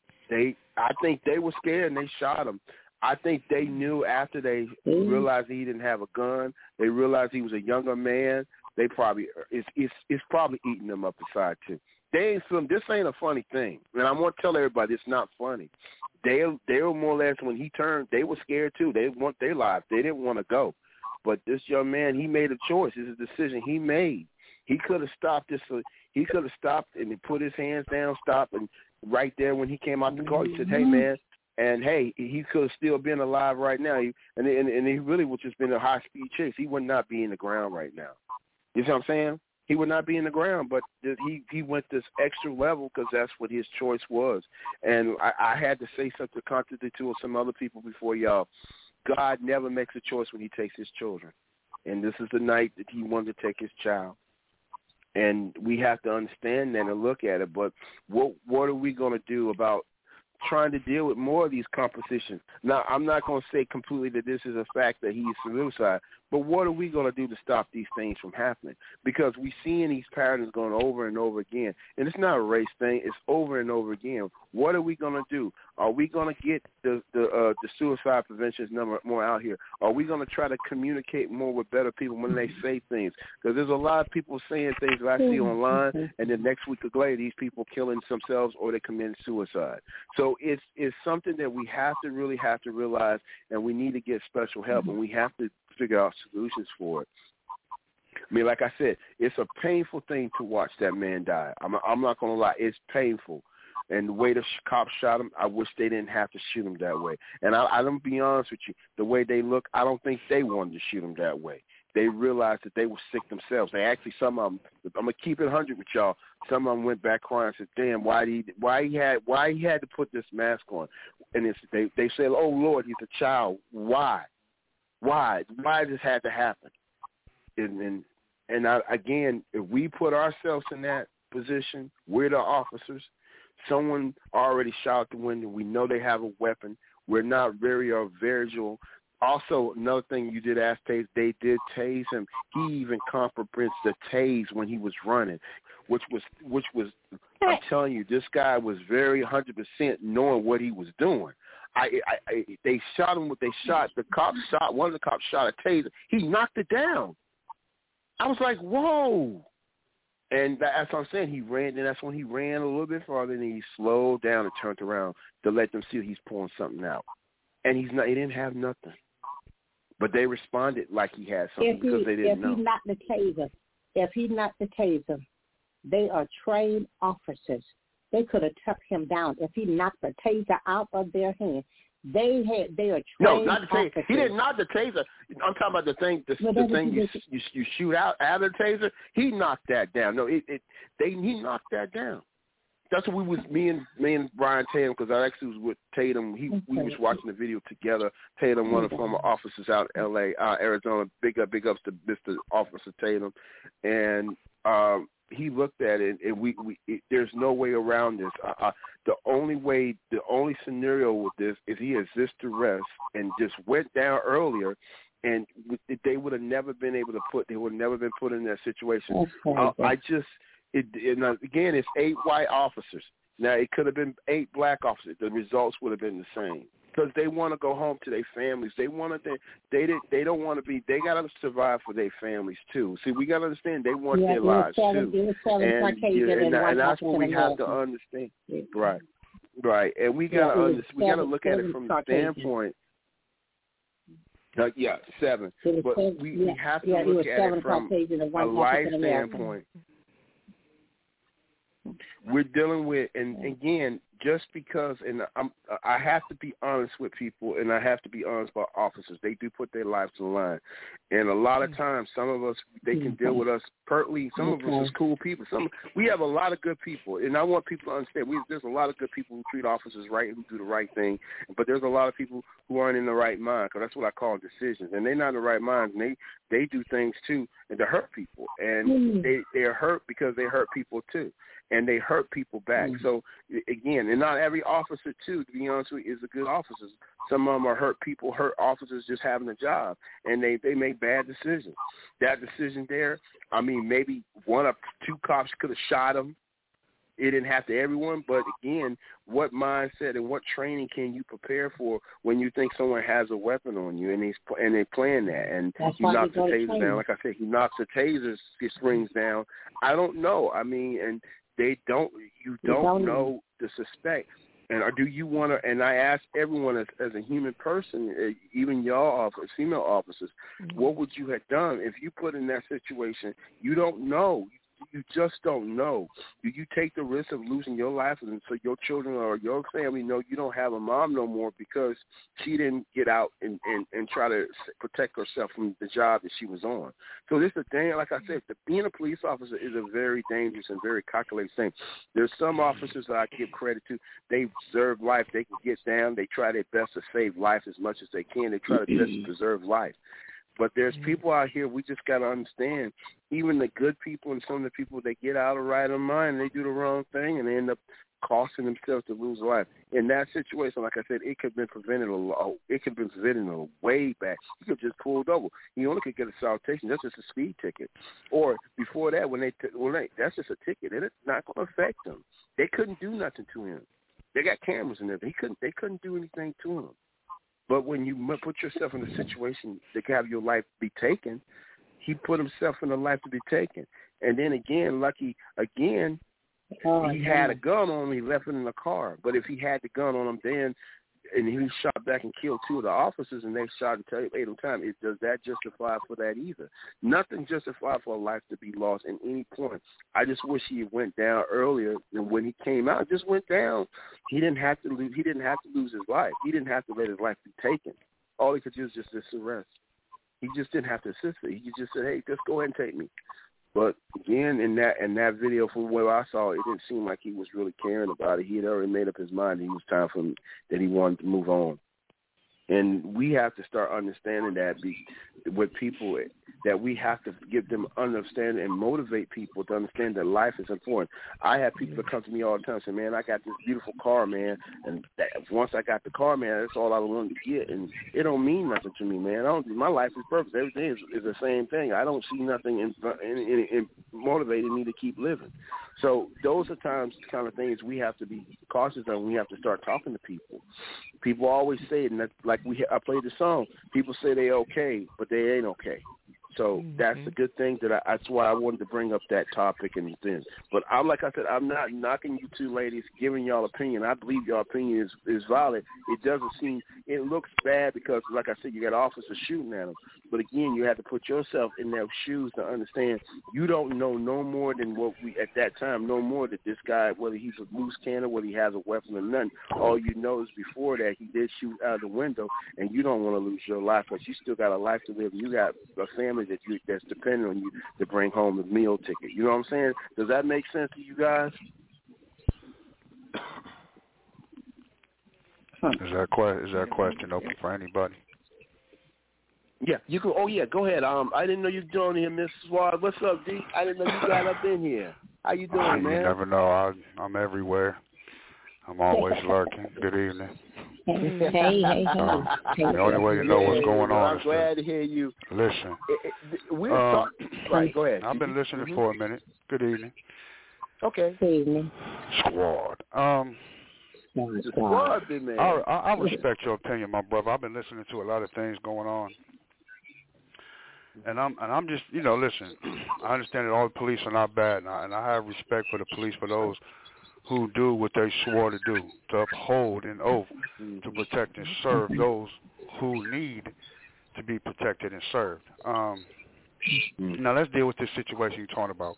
I think they were scared, and they shot him. I think they knew after they realized he didn't have a gun. They realized he was a younger man. They probably it's probably eating them up inside too. This ain't a funny thing, and I want to tell everybody it's not funny. They were more or less, when he turned, they were scared too. They want their lives. They didn't want to go, but this young man, he made a choice. This is a decision he made. He could have stopped this. He could have stopped and he put his hands down, stopped, and right there when he came out the car, he said, "Hey, man." And, hey, he could have still been alive right now. And he really would just been a high-speed chase. He would not be in the ground right now. You see what I'm saying? he would not be in the ground. But he went this extra level because that's what his choice was. And I had to say something contradictory to some other people before y'all. God never makes a choice when he takes his children. And this is the night that he wanted to take his child. And we have to understand that and look at it. But what are we going to do about trying to deal with more of these compositions? Now, I'm not going to say completely that this is a fact that he's suicide, but what are we going to do to stop these things from happening? Because we're seeing these patterns going over and over again. And it's not a race thing. It's over and over again. What are we going to do? Are we going to get the suicide prevention number more out here? Are we going to try to communicate more with better people when they say things? Because there's a lot of people saying things that I see online, and then next week or later, these people killing themselves or they commit suicide. So it's something that we have to realize, and we need to get special help, and we have to figure out solutions for it. I mean, like I said, it's a painful thing to watch that man die. I'm not going to lie. It's painful. And the way the cops shot him, I wish they didn't have to shoot him that way. And I'm going to be honest with you, the way they look, I don't think they wanted to shoot him that way. They realized that they were sick themselves. They actually, some of them, I'm going to keep it 100 with y'all, some of them went back crying and said, damn, why he had to put this mask on. And they said, oh, Lord, he's a child. Why? Why this had to happen? And again, if we put ourselves in that position, we're the officers. Someone already shot out the window. We know they have a weapon. We're not very visual. Also, another thing you did ask Tase, they did tase him. He even comprehends the tase when he was running, which was. I'm telling you, this guy was very 100% knowing what he was doing. They shot him. They shot the cop. One of the cops shot a taser. He knocked it down. I was like, whoa. And that's what I'm saying. He ran, and that's when he ran a little bit farther, and he slowed down and turned around to let them see he's pulling something out. And he didn't have nothing. But they responded like he had something because they didn't know. If he knocked the taser, they are trained officers. They could have tucked him down. If he knocked the taser out of their hand, they are trained not the taser. officers. He didn't knock the taser. I'm talking about the thing you shoot out of the taser. He knocked that down. No, he knocked that down. That's what me and Brian Tatum, because I actually was with Tatum. We was watching the video together. Tatum, one of the former officers out in L.A., Arizona. Big ups to Mr. Officer Tatum, and he looked at it, and there's no way around this. The only scenario with this is he exists to rest and just went down earlier, and they would have never been able to put in that situation. Again, it's 8 white officers. Now, it could have been 8 black officers. The results would have been the same because they want to go home to their families. They don't want to be. They got to survive for their families too. See, we got to understand they want their lives too, and that's what we have to understand. Right, and we got to look at it from the standpoint. 7. But we have to look at it from a life standpoint. We're dealing with, and again, just because, and I have to be honest with people, and I have to be honest about officers. They do put their lives on the line, and a lot of times, some of us, they can deal with us pertly. Some of us is cool people. We have a lot of good people, and I want people to understand. There's a lot of good people who treat officers right, who do the right thing, but there's a lot of people who aren't in the right mind, because that's what I call decisions, and they're not in the right mind, and they do things too, and to hurt people, and they're hurt because they hurt people too. And they hurt people back. So, again, and not every officer, too, to be honest with you, is a good officer. Some of them are hurt officers just having a job, and they make bad decisions. That decision there, I mean, maybe 1 or 2 cops could have shot him. It didn't have to everyone, but, again, what mindset and what training can you prepare for when you think someone has a weapon on you and they're playing that? And he knocks the taser down. Like I said, he knocks the taser springs down. I don't know. I mean, and you don't know the suspect. And do you want to, and I ask everyone as a human person, even y'all female officers, what would you have done if you put in that situation? You don't know. you just don't know. Do you take the risk of losing your life, and so your children or your family know you don't have a mom no more because she didn't get out and try to protect herself from the job that she was on? So this is the thing. Like I said, being a police officer is a very dangerous and very calculated thing. There's some officers that I give credit to. They deserve life. They can get down. They try their best to save life as much as they can. They try their best to preserve life. But there's people out here, we just got to understand, even the good people and some of the people, they get out of right of mind, they do the wrong thing, and they end up costing themselves to lose life. In that situation, like I said, it could have been prevented way back. He could have just pulled over. He only could get a citation. That's just a speed ticket. Or before that, that's just a ticket. It's not going to affect them. They couldn't do nothing to him. They got cameras and everything. They couldn't do anything to him. But when you put yourself in a situation to have your life be taken, he put himself in a life to be taken. And then again, he had a gun on him. He left it in the car. But if he had the gun on him then, and he shot back and killed two of the officers, and they shot and ate him time, does that justify for that either? Nothing justified for a life to be lost at any point. I just wish he went down earlier, and when he came out, just went down. He didn't have to lose. He didn't have to lose his life. He didn't have to let his life be taken. All he could do is just arrest. He just didn't have to assist it. He just said, "Hey, just go ahead and take me." But again, in that video, from what I saw, it didn't seem like he was really caring about it. He had already made up his mind. It was time for him that he wanted to move on. And we have to start understanding that with people, that we have to give them understanding and motivate people to understand that life is important. I have people that come to me all the time and say, "Man, I got this beautiful car, man, and once I got the car, man, that's all I wanted to get, and it don't mean nothing to me, man. My life is perfect. Everything is the same thing. I don't see nothing in motivating me to keep living." So those are kind of things we have to be cautious of. We have to start talking to people. People always say it, and I played the song. People say they okay, but they ain't okay. So that's a good thing. That's why I wanted to bring up that topic and then. But like I said, I'm not knocking you two ladies, giving y'all opinion. I believe your opinion is valid. It doesn't seem, it looks bad because, like I said, you got officers shooting at them. But again, you have to put yourself in their shoes to understand you don't know no more than what we at that time, no more that this guy, whether he's a loose cannon, whether he has a weapon or nothing. All you know is before that he did shoot out of the window, and you don't want to lose your life because you still got a life to live. You got a family that's depending on you to bring home the meal ticket. You know what I'm saying? Does that make sense to you guys? Is that question open for anybody? Yeah, you can. Oh yeah, go ahead. I didn't know you were doing here, Miss Swad. What's up, D? I didn't know you got up in here. How you doing, man? You never know. I'm everywhere. I'm always lurking. Good evening. Hey. The only way to know what's going on. I'm glad to hear you. Listen. We're talking. Right, go ahead. I've been listening for a minute. Good evening. Okay. Good evening. Squad. Squad, big man. I respect your opinion, my brother. I've been listening to a lot of things going on. And I'm just, listen, I understand that all the police are not bad, and I have respect for the police, for those who do what they swore to do, to uphold an oath, to protect and serve those who need to be protected and served. Now let's deal with this situation you're talking about.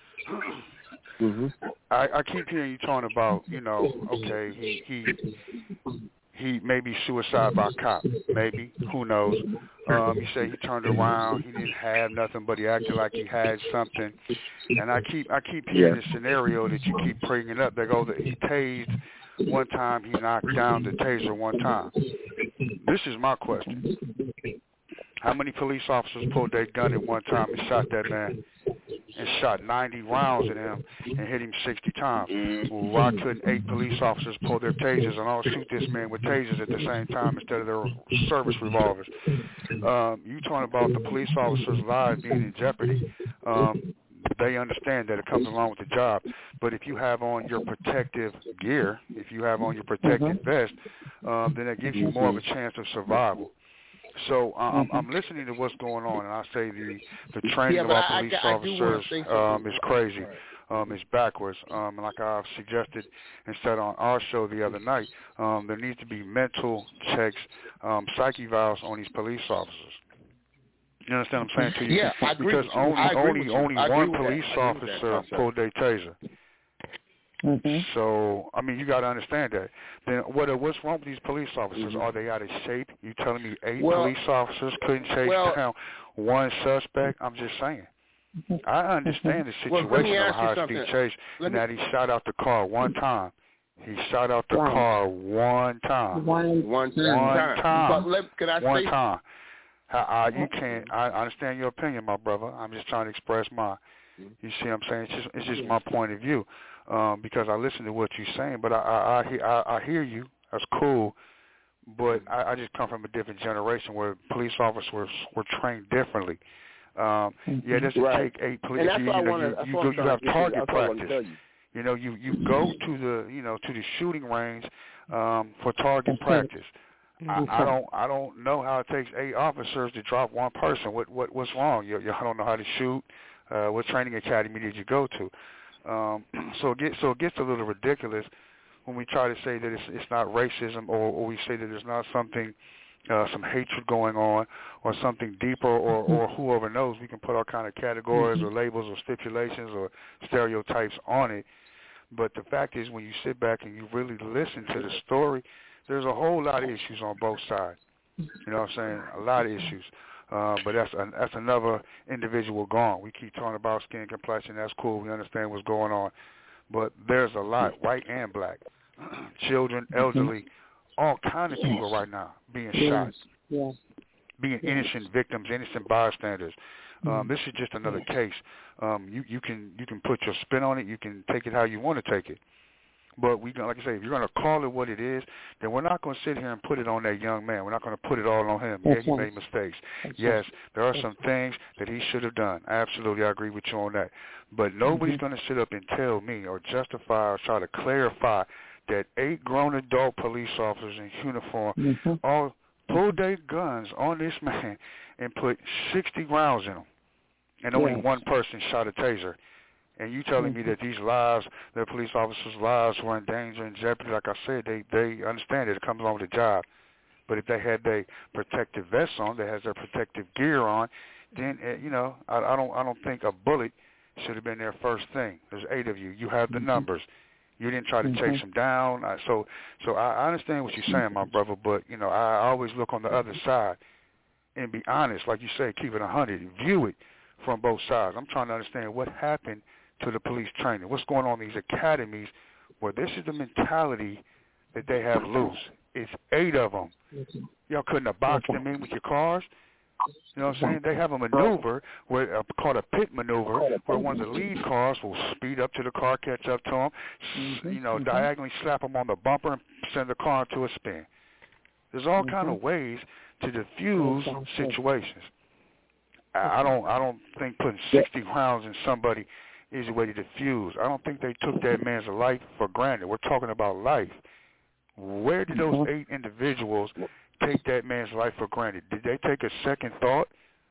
I keep hearing you talking about, okay, he may be suicide by cop, maybe, who knows. You say he turned around, he didn't have nothing, but he acted like he had something. And I keep hearing this scenario that you keep bringing up. They go that he tased one time, he knocked down the taser one time. This is my question. How many police officers pulled their gun at one time and shot that man? And shot 90 rounds at him and hit him 60 times. Well, why couldn't 8 police officers pull their tasers and all shoot this man with tasers at the same time instead of their service revolvers? You talking about the police officers' lives being in jeopardy. They understand that it comes along with the job. But if you have on your protective gear, if you have on your protective vest, then it gives you more of a chance of survival. So I'm listening to what's going on, and I say the training of our police officers is crazy. It's backwards. And like I've suggested and said on our show the other night, there needs to be mental checks, psyche valves on these police officers. You understand what I'm saying to you? Yeah, I agree. Because only one police officer pulled their taser. Mm-hmm. So, I mean, you got to understand that. Then what's wrong with these police officers? Mm-hmm. Are they out of shape? You telling me 8 police officers couldn't chase down one suspect? I'm just saying. I understand the situation of high-speed chase and that he shot out the car one time. He shot out the car one time. One time. But can I say? One time. You can't. I understand your opinion, my brother. I'm just trying to express mine. You see what I'm saying? It's just my point of view. Because I listen to what you're saying, but I hear you. That's cool. But I just come from a different generation where police officers were trained differently. Yeah, it doesn't take 8 police. You have target practice. You know, you go to the shooting range for target practice. I don't know how it takes 8 officers to drop one person. What's wrong? I don't know how to shoot. What training academy did you go to? So it gets a little ridiculous when we try to say that it's not racism, or we say that there's not something, some hatred going on, or something deeper, or whoever knows. We can put all kind of categories or labels or stipulations or stereotypes on it. But the fact is, when you sit back and you really listen to the story, there's a whole lot of issues on both sides. You know what I'm saying? A lot of issues. But that's another individual gone. We keep talking about skin complexion. That's cool. We understand what's going on. But there's a lot, white and black, children, elderly, all kind of people right now being shot, being innocent victims, innocent bystanders. This is just another case. You can put your spin on it. You can take it how you want to take it. But like I say, if you're going to call it what it is, then we're not going to sit here and put it on that young man. We're not going to put it all on him. Yeah, he made mistakes. Yes, there are some things that he should have done. Absolutely, I agree with you on that. But nobody's going to sit up and tell me or justify or try to clarify that 8 grown adult police officers in uniform all pulled their guns on this man and put 60 rounds in him, and only one person shot a taser. And you telling me that these lives, the police officers' lives were in danger and jeopardy? Like I said, they understand it comes along with the job. But if they had their protective vests on, they had their protective gear on, then I don't think a bullet should have been their first thing. There's 8 of you. You have the numbers. You didn't try to chase them down. So I understand what you're saying, my brother. But I always look on the other side and be honest, like you say, keep it 100, view it from both sides. I'm trying to understand what happened to the police training. What's going on in these academies where this is the mentality that they have loose? It's 8 of them. Y'all couldn't have boxed them in with your cars? You know what I'm saying? They have a maneuver called a pit maneuver where one of the lead cars will speed up to the car, catch up to them, diagonally slap them on the bumper and send the car into a spin. There's all kind of ways to diffuse situations. I don't think putting 60 rounds in somebody is a way to diffuse. I don't think they took that man's life for granted. We're talking about life. Where did those 8 individuals take that man's life for granted? Did they take a second thought?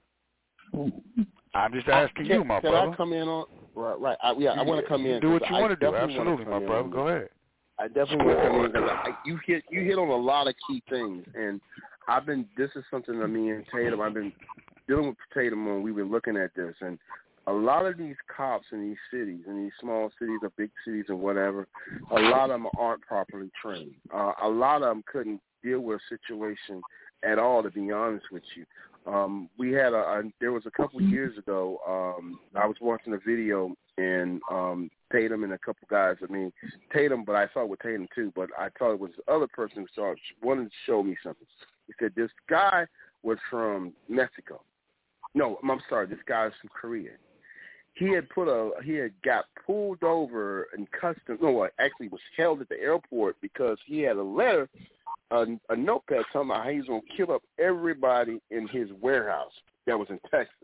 I'm just asking you, my brother. Can I come in on? Right. I want to come in. Do what you want to do. Absolutely, my brother. Go ahead. I definitely want to come in because you hit on a lot of key things, and this is something that me and Tatum, I've been dealing with Tatum when we've been looking at this, and a lot of these cops in these cities, in these small cities or big cities or whatever, a lot of them aren't properly trained. A lot of them couldn't deal with a situation at all, to be honest with you. We had there was a couple of years ago, I was watching a video, and Tatum and a couple guys, Tatum, but I saw it with Tatum too, but I thought it was the other person who wanted to show me something. He said this guy was from Mexico. No, I'm sorry, this guy was from Korea. He had got pulled over in customs. No, actually was held at the airport because he had a letter, a notepad talking about how he was going to kill up everybody in his warehouse that was in Texas.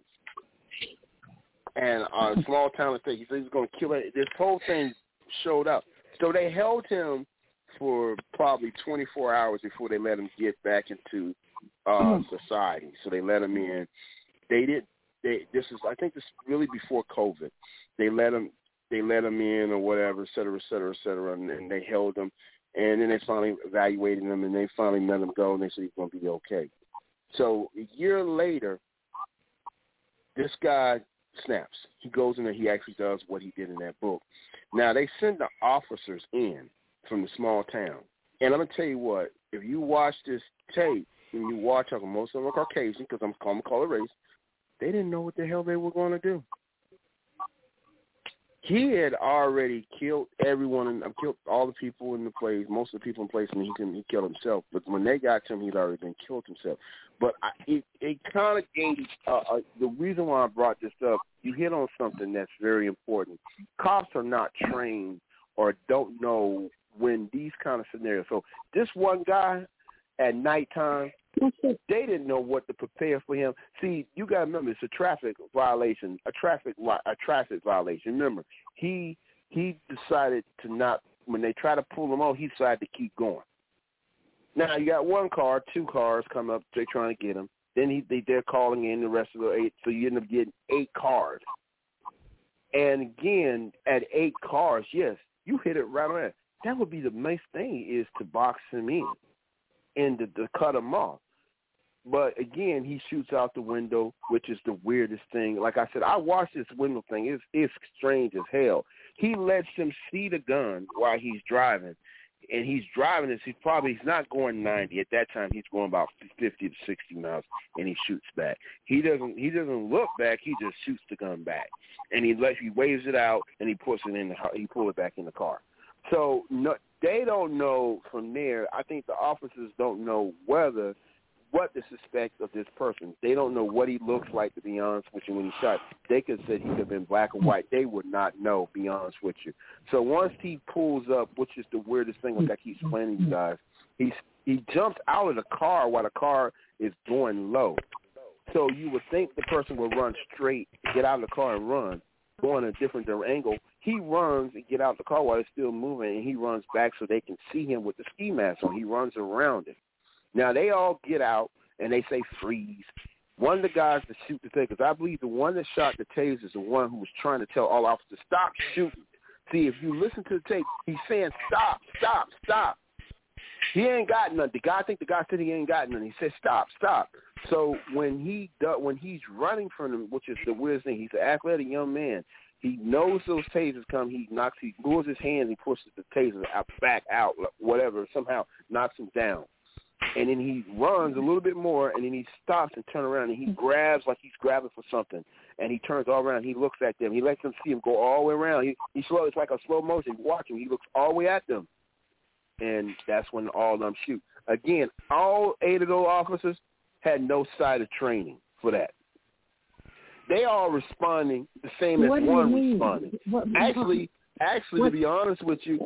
And a small town in Texas, he said he was going to kill it. This whole thing showed up. So they held him for probably 24 hours before they let him get back into society. So they let him in. This is really before COVID. They let him in or whatever, et cetera, et cetera, et cetera, and they held him, and then they finally evaluated him, and they finally let him go, and they said he's going to be okay. So a year later, this guy snaps. He goes in there. He actually does what he did in that book. Now, they send the officers in from the small town. And I'm going to tell you what, if you watch this tape, when you watch, most of them are Caucasian, because I'm going to call it race, they didn't know what the hell they were going to do. He had already killed everyone, killed all the people in the place, most of the people in place, and he killed himself. But when they got to him, he'd already been killed himself. But it kind of gave the reason why I brought this up. You hit on something that's very important. Cops are not trained or don't know when these kind of scenarios. So this one guy at nighttime, they didn't know what to prepare for him. See, you got to remember, it's a traffic violation. A traffic violation. Remember, he decided to not. When they try to pull him on, he decided to keep going. Now you got one car, two cars come up. They're trying to get him. Then they're calling in the rest of the 8. So you end up getting 8 cars. And again, at 8 cars, yes, you hit it right on that. That would be the nice thing, is to box him in and to cut him off. But again, he shoots out the window, which is the weirdest thing. Like I said, I watched this window thing. It's strange as hell. He lets him see the gun while he's driving, and he's driving this. He's not going 90 at that time. He's going about 50 to 60 miles, and he shoots back. He doesn't look back. He just shoots the gun back, and he waves it out, and he puts it in. He pulls it back in the car. So they don't know from there. I think the officers don't know what to suspect of this person. They don't know what he looks like, to be honest with you, when he shot. They could say he could have been black or white. They would not know, to be honest with you. So once he pulls up, which is the weirdest thing, like I keep explaining to you guys, he jumps out of the car while the car is going low. So you would think the person would run straight, get out of the car and run, going a different angle. He runs and get out of the car while it's still moving, and he runs back so they can see him with the ski mask on. He runs around it. Now, they all get out, and they say freeze. One of the guys that shoot the thing, because I believe the one that shot the taser is the one who was trying to tell all officers, stop shooting. See, if you listen to the tape, he's saying, stop, stop, stop. He ain't got nothing. The guy said he ain't got nothing. He said, stop, stop. So when he's running from them, which is the weirdest thing, he's an athletic young man. He knows those tasers come. He moves his hands, he pushes the taser back out, whatever, somehow knocks him down. And then he runs a little bit more, and then he stops and turns around, and he grabs like he's grabbing for something, and he turns all around. He looks at them. He lets them see him go all the way around. He slow. It's like a slow motion. Watch him. He looks all the way at them, and that's when all of them shoot. Again, all 8 of those officers had no side of training for that. They all responding the same as one responding. Actually, to be honest with you,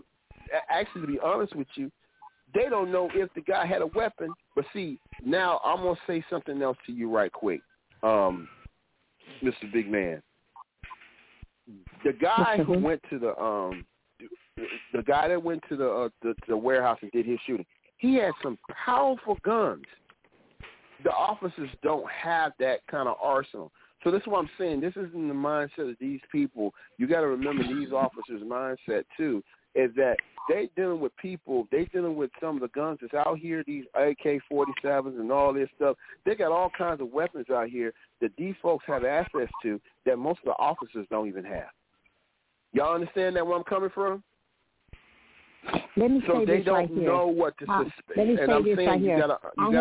they don't know if the guy had a weapon. But see, now I'm gonna say something else to you right quick, Mr. Big Man. The guy who went to the guy that went to the warehouse and did his shooting, he had some powerful guns. The officers don't have that kind of arsenal. So this is what I'm saying. This isn't the mindset of these people. You got to remember these officers' mindset too, is that they dealing with people. They dealing with some of the guns that's out here. These AK-47s and all this stuff. They got all kinds of weapons out here that these folks have access to that most of the officers don't even have. Y'all understand that where I'm coming from? Let me so say they this don't right here. know what to suspect. Let me say this right here.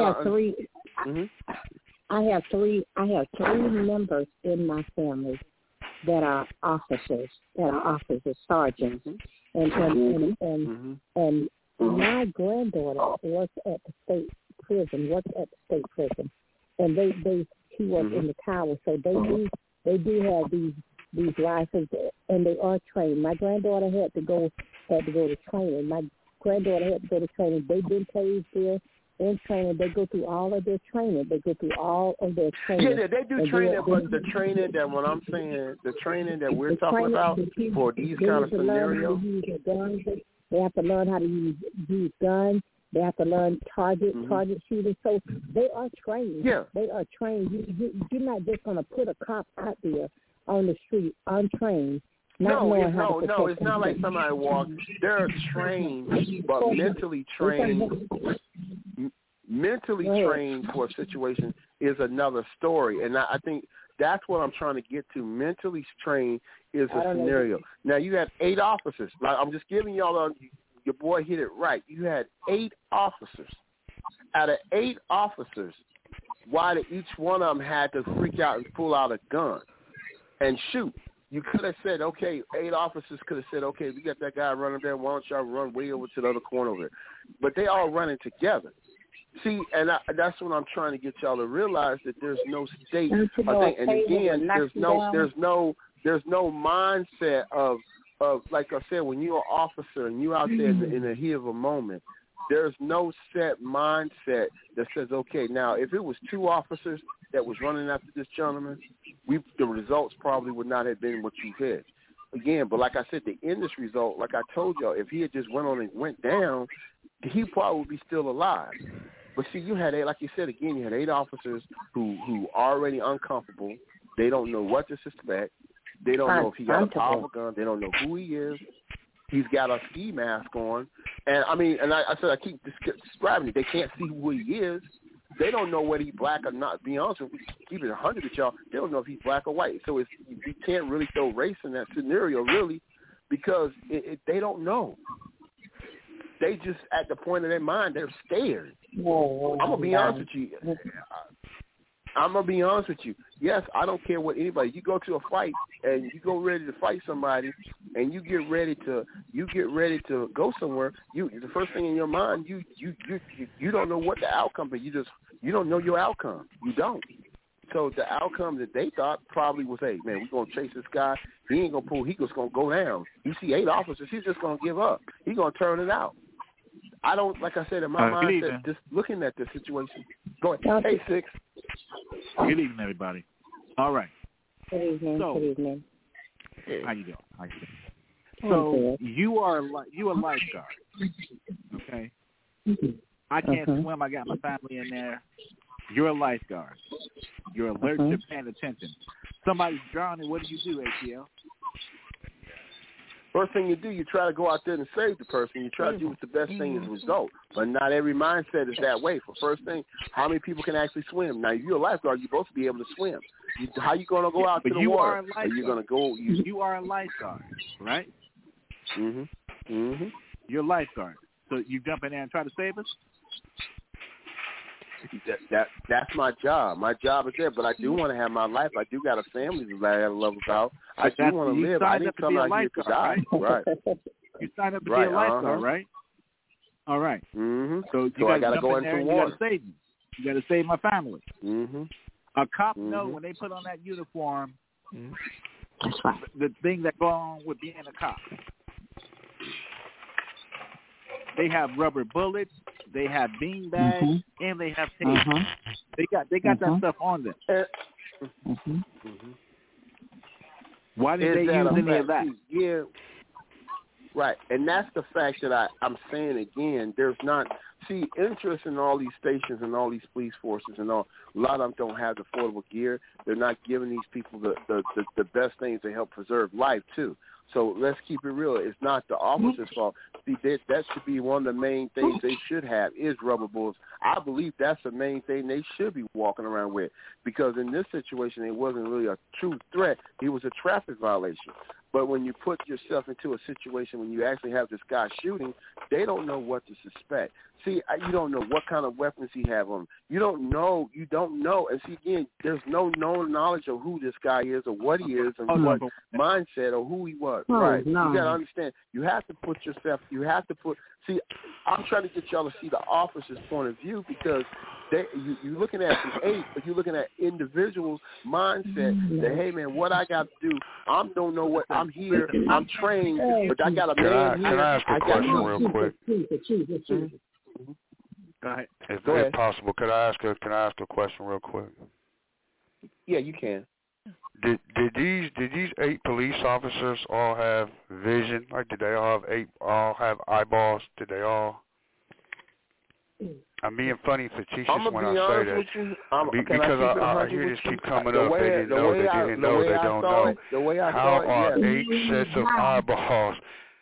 I have three members in my family that are officers, sergeants, and my granddaughter works at the state prison, and she works in the tower, so they do have these rifles, and they are trained. My granddaughter had to go to training. My granddaughter had to go to training. They've been placed there in training. They go through all of their training. Yeah, they do training, but the training that what I'm saying, the training that we're talking about for these kind of scenarios. They have to learn how to use guns. They have to learn target shooting. So they are trained. Yeah. They are trained. You're not just going to put a cop out there on the street untrained. No, it's not like somebody walks. They're trained, but mentally trained. Mentally trained for a situation is another story. And I think That's what I'm trying to get to. Mentally strained is a scenario. Now, you had 8 officers. Like, I'm just giving y'all, your boy hit it right. You had 8 officers. Out of 8 officers, why did each one of them had to freak out and pull out a gun and shoot? You could have said, okay, 8 officers could have said, okay, we got that guy running there. Why don't y'all run way over to the other corner over there? But they all running together. See, and that's what I'm trying to get y'all to realize, that there's no state. And again, there's no mindset of like I said, when you're an officer and you're out there in the heat of a moment, there's no set mindset that says, okay, now if it was 2 officers that was running after this gentleman, the results probably would not have been what you said. Again, but like I said, the end this result, like I told y'all, if he had just went on and went down, he probably would be still alive. But see, you had 8, like you said again, you had 8 officers who already uncomfortable. They don't know what to suspect. They don't know if he got a powerful gun. They don't know who he is. He's got a ski mask on. And I mean, and I said I keep describing it. They can't see who he is. They don't know whether he's black or not. To be honest with you, keep it 100 with y'all. They don't know if he's black or white. So you can't really throw race in that scenario, really, because they don't know. They just, at the point of their mind, they're scared. I'm going to be honest with you. I'm going to be honest with you. Yes, I don't care what anybody. You go to a fight and you go ready to fight somebody and you get ready to go somewhere, the first thing in your mind, you don't know what the outcome is. You don't know your outcome. You don't. So the outcome that they thought probably was, hey, man, we're going to chase this guy. He ain't going to pull. He's just going to go down. You see 8 officers, he's just going to give up. He's going to turn it out. I don't, like I said, in my mindset, just looking at the situation. Go ahead. Hey, 6. Good evening, everybody. All right. Good evening. So, good evening. How you doing? So you are a lifeguard, okay? I can't swim. I got my family in there. You're a lifeguard. You're alert to paying attention. Somebody's drowning. What do you do, ATL? First thing you do, you try to go out there and save the person. You try to do what the best thing is result. But not every mindset is that way. For first thing, how many people can actually swim? Now, if you're a lifeguard, you're supposed to be able to swim. How you going to go out to the water? Are you going to go? You are a lifeguard, right? You're a lifeguard. So you jump in there and try to save us? That's my job. My job is there, but I do want to have my life. I do got a family that I love about. I do want to live. I didn't come out here to die. Right. You signed up to be a lifeguard, right? All right. So I got to go into water. You got to save me. You got to save my family. A cop knows when they put on that uniform, that's right, the thing that goes on with being a cop. They have rubber bullets, they have bean bags, and they have tape. They got that stuff on them. Why did they use any of that? Yeah, right. And that's the fact that I'm saying again. There's not interest in all these stations and all these police forces and all. A lot of them don't have the affordable gear. They're not giving these people the best things to help preserve life too. So let's keep it real. It's not the officer's fault. See, that should be one of the main things they should have is rubber bullets. I believe that's the main thing they should be walking around with, because in this situation, it wasn't really a true threat. It was a traffic violation. But when you put yourself into a situation when you actually have this guy shooting, they don't know what to suspect. See, you don't know what kind of weapons he have on him. You don't know. And see, again, there's no known knowledge of who this guy is or what he is and what mindset or who he was. Right. You got to understand. You have to put yourself, see, I'm trying to get y'all to see the officer's point of view, because you're looking at the 8, but you're looking at individuals' mindset that, hey, man, what I got to do, I don't know what, I'm here, I'm trained, but I got a man here. Can I ask a question real quick? Go ahead. If possible, can I ask a question real quick? Yeah, you can. Did these 8 police officers all have vision? Like, did they all have eyeballs? Did they all? I'm being funny, facetious when I say that, because I hear this keep coming up. They didn't know, they didn't know, they don't know. How are 8 sets of eyeballs?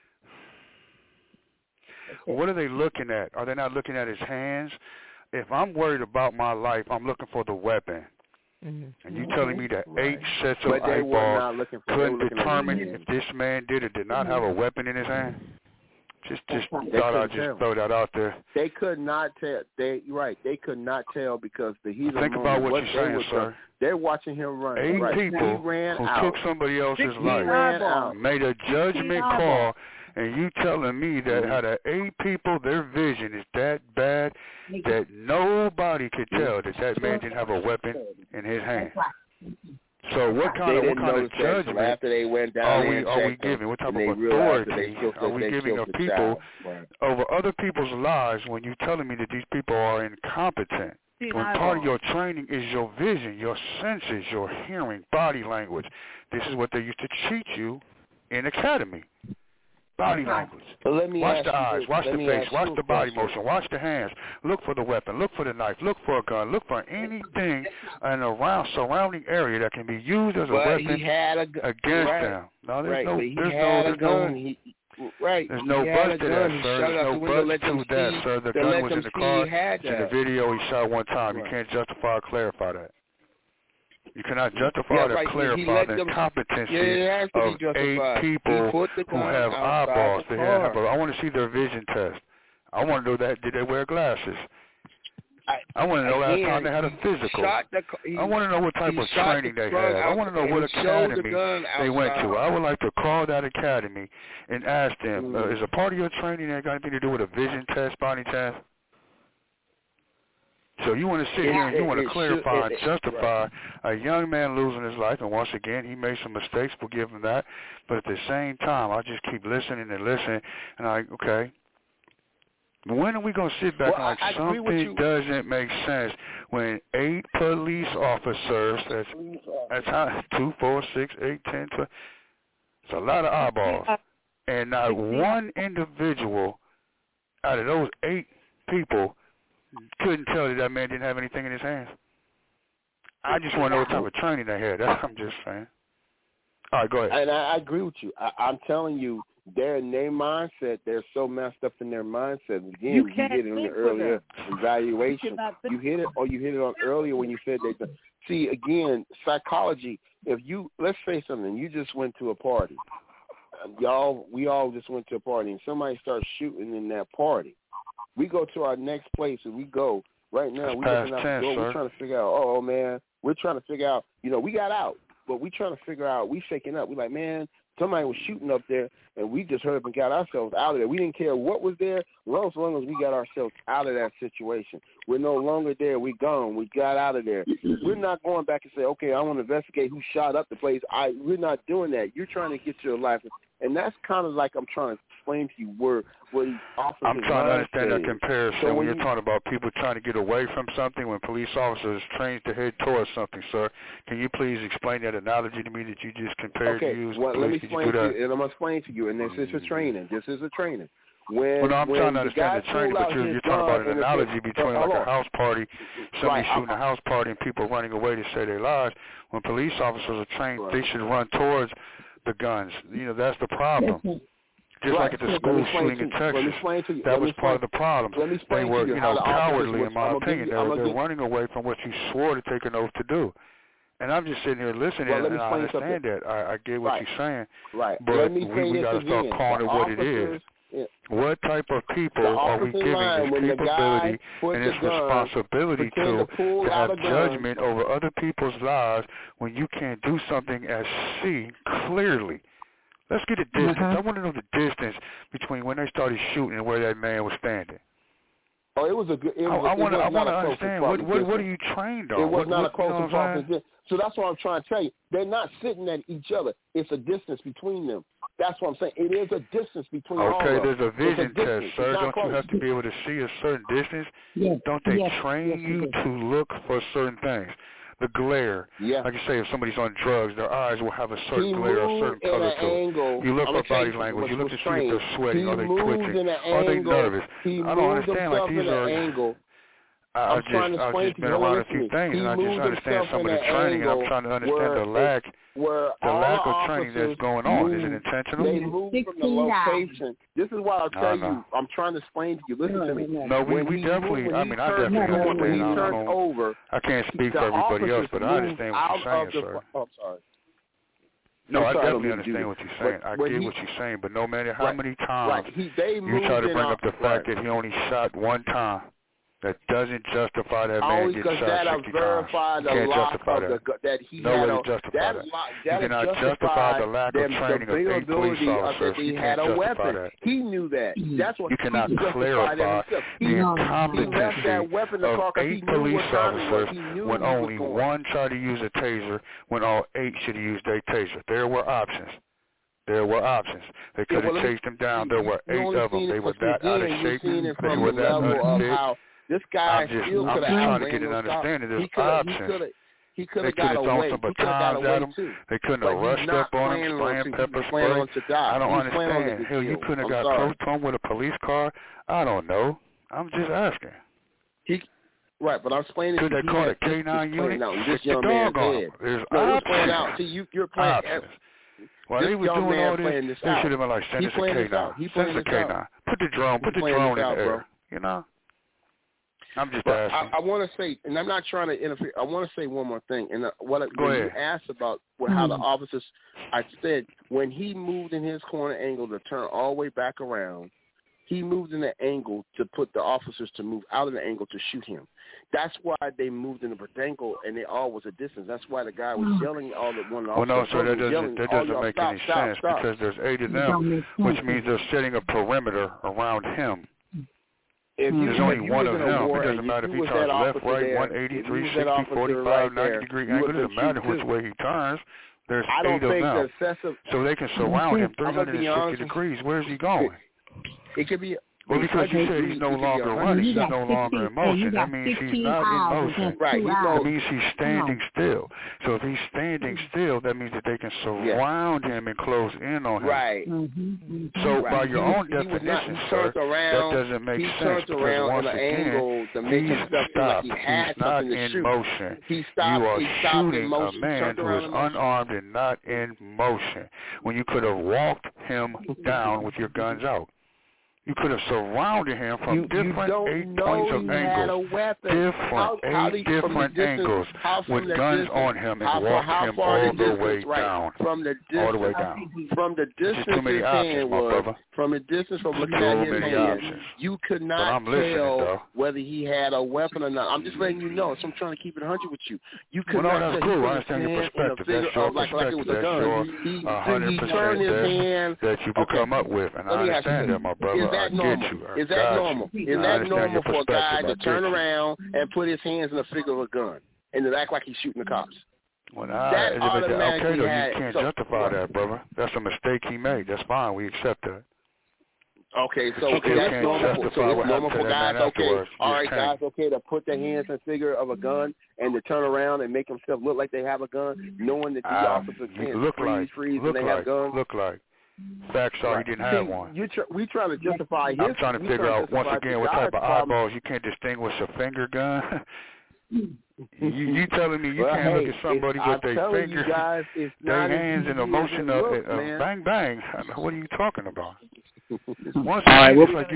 What are they looking at? Are they not looking at his hands? If I'm worried about my life, I'm looking for the weapon. And you telling me that 8 sets of eyeballs couldn't determine if this man did or did not have a weapon in his hand? Just thought I'd just throw that out there. They could not tell. They could not tell because the heat of the moment. Think about what you're saying, sir. They're watching him run. 8 people who took somebody else's life, made a judgment call, and you telling me that out of 8 people, their vision is that bad that nobody could tell that man didn't have a weapon in his hand. So what kind of judgment after they went down are we giving? What type of authority are we giving of people over other people's lives when you're telling me that these people are incompetent? When part of your training is your vision, your senses, your hearing, body language. This is what they used to teach you in academy. Body language. Watch the eyes, watch the face, watch the body motion, watch the hands. Look for the weapon, look for the knife, look for a gun, look for anything in a surrounding area that can be used as a weapon against them. No, there's no bust to that, sir. There's no bust to that, sir. The gun was in the car. In the video, he shot one time. You can't justify or clarify that. You cannot justify or clarify the incompetency of 8 people who have eyeballs. I want to see their vision test. I want to know that did they wear glasses. I want to know last time they had a physical. I want to know what type of training they had. I want to know what academy they went to. I would like to call that academy and ask them, is a part of your training that got anything to do with a vision test, body test? So you want to sit here and you want to clarify and justify a young man losing his life, and once again, he made some mistakes, we'll give him that. But at the same time, I just keep listening and listening, and okay, when are we going to sit back and something doesn't make sense when 8 police officers, that's how, 2, 4, 6, 8, 10, 12, it's a lot of eyeballs, and not one individual out of those 8 people couldn't tell that man didn't have anything in his hands. I just want to know what type of training they had. That's what I'm just saying. All right, go ahead. And I agree with you. I'm telling you, they're in their mindset. They're so messed up in their mindset. Again, you hit it in the earlier evaluation. You hit it on earlier when you said that. See, again, psychology. Let's say something. You just went to a party. We all just went to a party, and somebody starts shooting in that party. We go to our next place, and we go right now. We're trying to figure out. We're trying to figure out. We got out, but we trying to figure out. We shaking up. We like, man, somebody was shooting up there, and we just heard up and got ourselves out of there. We didn't care what was there, as long as we got ourselves out of that situation. We're no longer there. We gone. We got out of there. We're not going back and say, okay, I want to investigate who shot up the place. We're not doing that. You're trying to get your life, and that's kind of like I'm trying to explain to you where he offers. I'm trying to understand that comparison. So when you're talking about people trying to get away from something, when police officers trained to head towards something, sir, can you please explain that analogy to me that you just compared to use? Well, let me explain to you, and I'm going to explain to you, and this is a training. This is a training. I'm trying to understand the training, but you're talking about an analogy between like a house party, somebody shooting a house party and people running away to save their lives. When police officers are trained, they should run towards the guns. That's the problem. Just like at the school shooting in Texas, that was part of the problem. They were, cowardly, in my opinion. They're running away from what you swore to take an oath to do. And I'm just sitting here listening, and I understand that. I get what you're saying. But we got to start calling it what it is. What type of people are we giving this capability and this responsibility to have judgment over other people's lives when you can't do something as see clearly? Let's get a distance. I want to know the distance between when they started shooting and where that man was standing. Oh, it was a good. I want to understand what are you trained on? It was not a close encounter. So that's what I'm trying to tell you. They're not sitting at each other. It's a distance between them. That's what I'm saying. It is a distance between all of them. Okay, there's a vision test, sir. Don't you have to be able to see a certain distance? Yes. Don't they train you to look for certain things? The glare. Yeah. Like you say, if somebody's on drugs, their eyes will have a certain glare, a certain color to it. You look for body language. You look to see if they're sweating. Are they twitching? Are they nervous? I don't understand. Like these are. I'm trying to explain to you. I've just been around a few things, and I just understand some of the training, and I'm trying to understand the lack of training that's going on. Is it intentional? They moved from the location. This is why I'll tell you. I'm trying to explain to you. Listen to me. No, we definitely. I definitely understand. When he turned over, I can't speak for everybody else, but I understand what you're saying, sir. I'm sorry. No, I definitely understand what you're saying. I get what you're saying, but no matter how many times you try to bring up the fact that he only shot one time, that doesn't justify that man getting shot 60 times. You can't justify that. No way to justify that. You cannot justify the lack of training of 8 police officers. You can't justify that. He knew that. That's what you cannot clarify the incompetency of 8 police officers when only one tried to use a taser, when all 8 should have used their taser. There were options. They could have chased him down. There were 8 of them. They were that out of shape. They were that unfit. This guy still could have trying to get an understanding. There's options. He could have got away. Some batons at him. They couldn't have rushed up on him, spraying pepper spray. I don't understand. Hell, you couldn't have got close to him with a police car. I don't know. I'm just asking. Right, but I'm explaining. Could they call it K9 unit? This young man's head. There's options. See, you're playing. While they were doing all this, they should have been like, send us a K9. Send us a K9. Put the drone in the air. You know? I'm just asking. I want to say, and I'm not trying to interfere, I want to say one more thing. And when you asked about how the officers, I said when he moved in his corner angle to turn all the way back around, he moved in the angle to put the officers to move out of the angle to shoot him. That's why they moved in the angle, and they all was a distance. That's why the guy was yelling all the one. Well, no, sir, that doesn't make any sense because there's 8 of them, which means they're setting a perimeter around him. There's only one of them. It doesn't matter if he turns left, right, 180, 360, 45, 90 degree angle. It doesn't matter which way he turns. There's 8 of them. So they can surround him 360 degrees. Where's he going? It could be. Well, because you said he's no longer running, he's no longer in motion. That means he's not in motion. Right. That means he's standing still. So if he's standing still, that means that they can surround him and close in on him. Right. So by your own definition, sir, that doesn't make sense. Because once again, he's stopped. He's not in motion. You are shooting a man who is unarmed and not in motion when you could have walked him down with your guns out. You could have surrounded him from different 8 points of angles, different angles with guns on him and walked him all the way down. From the distance his hand was, from the distance from looking at his hand, you could not tell whether he had a weapon or not. I'm just letting you know. So I'm trying to keep it 100 with you. You could not that's cool. I understand your perspective. That's your perspective. That's your 100% that you could come up with, and I understand that, my brother. Is that normal? Is that normal? Is that normal for a guy to turn around and put his hands in the figure of a gun and to act like he's shooting the cops? Well, okay, though, you can't justify that, brother. That's a mistake he made. That's fine. We accept that. Okay, so that's normal. So it's normal for guys, all right, guys, to put their hands in the figure of a gun and to turn around and make themselves look like they have a gun, knowing that these officers can't freeze and they have guns. Look like. Facts are he didn't have one. We trying to justify his. I'm trying to figure out once again what type of eyeballs you can't distinguish a finger gun. you telling me you can't look at somebody with their fingers, their hands in the motion of bang bang? What are you talking about? Once again, it's like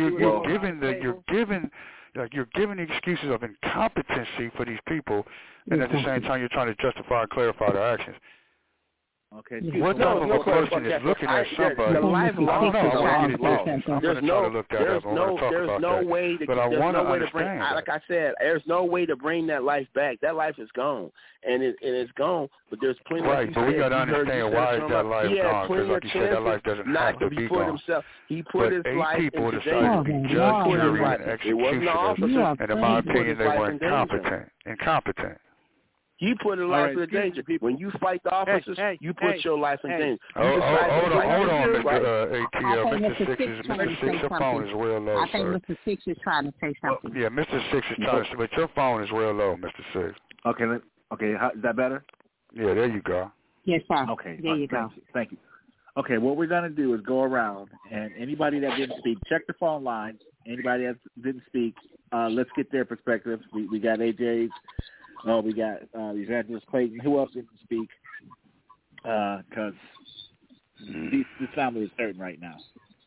you're giving excuses of incompetency for these people, and at the same time you're trying to justify and clarify their actions. Okay. What type of a person is looking at somebody? I don't know. I want to get it this. I'm going to try to look that up. I'm going to talk about that. But I want to understand. Like I said, there's no way to bring that life back. That life is gone, and it's gone. But there's plenty. Right, but we got to understand why is that life gone? Because like you said, that life doesn't have to be gone. He put his life into people decided to be judge, jury, and executioners, and in my opinion, they were incompetent. You put his life in danger. When you fight the officers, you put your life in danger. Hold on, Mr. ATL. Mr. Six, your phone is real low, I think Mr. Six is trying to say something. Yeah, Mr. Six is trying to say, but your phone is real low, Mr. Six. Okay, is that better? Yeah, there you go. Yes, sir. Okay. There you go. Thank you. Okay, what we're going to do is go around, and anybody that didn't speak, check the phone lines. Anybody that didn't speak, let's get their perspectives. We got AJ's. We got Evangelist Clayton. Who else didn't speak? Because this family is hurting right now.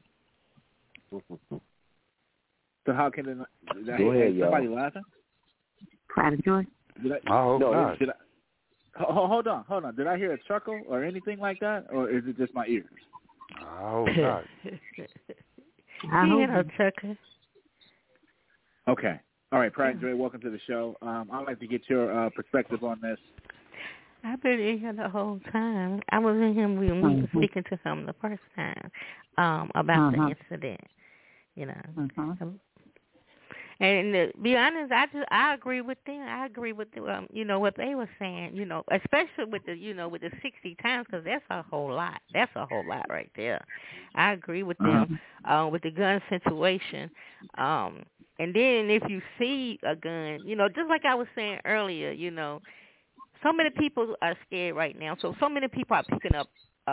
So how can it? Go ahead, somebody y'all. laughing? Pride and joy. I hope not. Hold on. Did I hear a chuckle or anything like that, or is it just my ears? I hope not. I hope a chuckle. Okay. All right, Pride and Joy, welcome to the show. I'd like to get your perspective on this. I've been in here the whole time. I was in here when we were speaking to him the first time about the incident. You know. And to be honest, I agree with them. I agree with what they were saying. You know, especially with the 60 times, because that's a whole lot. That's a whole lot right there. I agree with them with the gun situation. And then if you see a gun, just like I was saying earlier, so many people are scared right now. So many people are picking up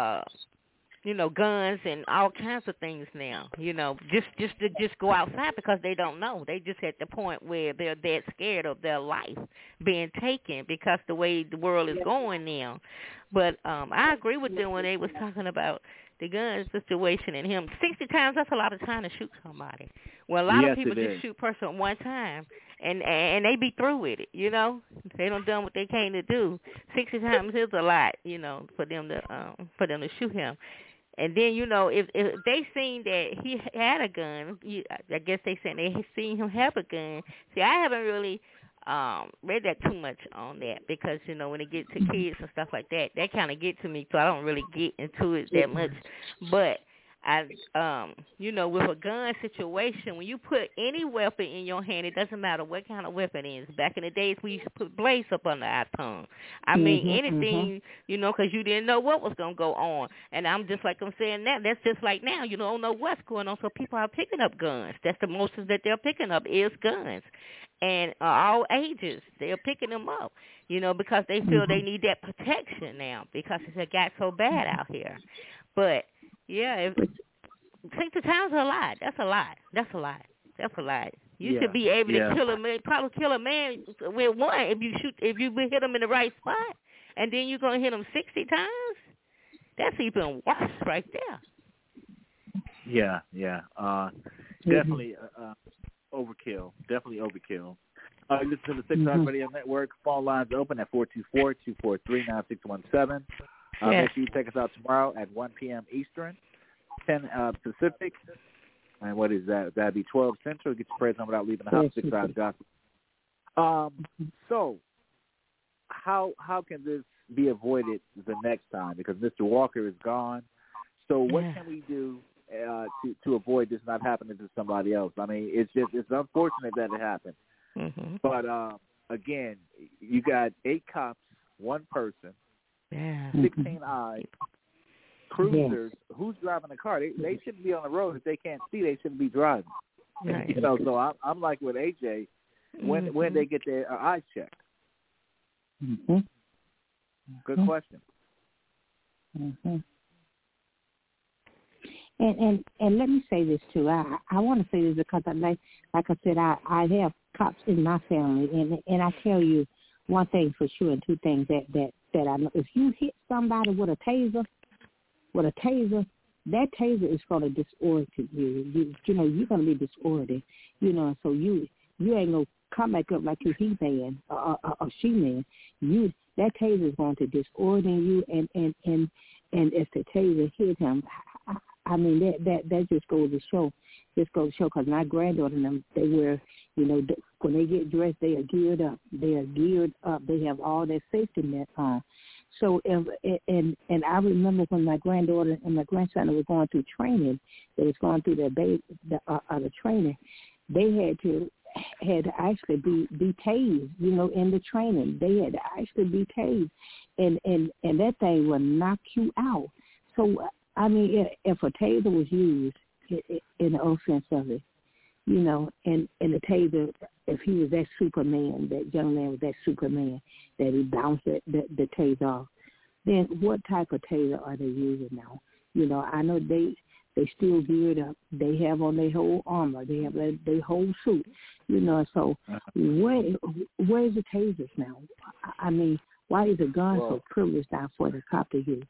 guns and all kinds of things now, just to go outside because they don't know. They just at the point where they're that scared of their life being taken because the way the world is going now. But I agree with them when they was talking about the gun situation and him. 60 times, that's a lot of time to shoot somebody. Well, a lot of people just shoot person one time and they be through with it, They don't done what they came to do. 60 times is a lot, for them to shoot him. And then, if they seen that he had a gun, I guess they said they seen him have a gun. See, I haven't really read that too much on that because, when it gets to kids and stuff like that, that kind of get to me, so I don't really get into it that much. But with a gun situation, when you put any weapon in your hand, it doesn't matter what kind of weapon it is. Back in the days, we used to put blades up under our tongue. I mean, anything, because you didn't know what was going to go on. And I'm just like I'm saying now, that's just like now. You don't know what's going on, so people are picking up guns. That's the most that they're picking up is guns. And all ages, they're picking them up, because they feel they need that protection now because it got so bad out here. But yeah, 60 times a lot. That's a lot. That's a lot. That's a lot. You should be able to kill a man, probably kill a man with one if you hit him in the right spot, and then you're gonna hit him 60 times. That's even worse right there. Yeah. Definitely overkill. Definitely overkill. You listen to the 6 Hour Radio Network. Phone lines open at 424-243-9617. Make sure you check us out tomorrow at 1 p.m. Eastern, 10 Pacific. And what is that? That'd be 12 Central. Get your prayers on without leaving the house. 6 Hour Gospel. So, how can this be avoided the next time? Because Mr. Walker is gone. So, what can we do to avoid this not happening to somebody else? I mean, it's unfortunate that it happened. Mm-hmm. But again, you got 8 cops, 1 person, 16 eyes, cruisers. Who's driving the car? They shouldn't be on the road. If they can't see, they shouldn't be driving. Right. So I'm like with AJ. When they get their eyes checked. Mm-hmm. Good question. Mm-hmm. And let me say this too. I want to say this because like I said, I have cops in my family, and I tell you one thing for sure, and 2 things that I know. If you hit somebody with a taser, that taser is going to disorient you. You're going to be disoriented. So you ain't gonna come back up like you He-Man or She-Man. That taser is going to disorient you, and if the taser hit him, I mean that just goes to show. Because my granddaughter and them, they wear, when they get dressed, they are geared up. They have all their safety nets on. So, and I remember when my granddaughter and my grandson were going through training, they was going through the training. They had to actually be tased, in the training. They had to actually be tased, and that thing will knock you out. So, I mean, if a taser was used in the offense of it, and the taser, if he was that Superman, that young man was that Superman, that he bounced the taser off, then what type of taser are they using now? You know, I know they still geared up. They have on their whole armor. They have their whole suit. You know, so where's the tasers now? I mean, why is a gun so privileged now for the cop to use?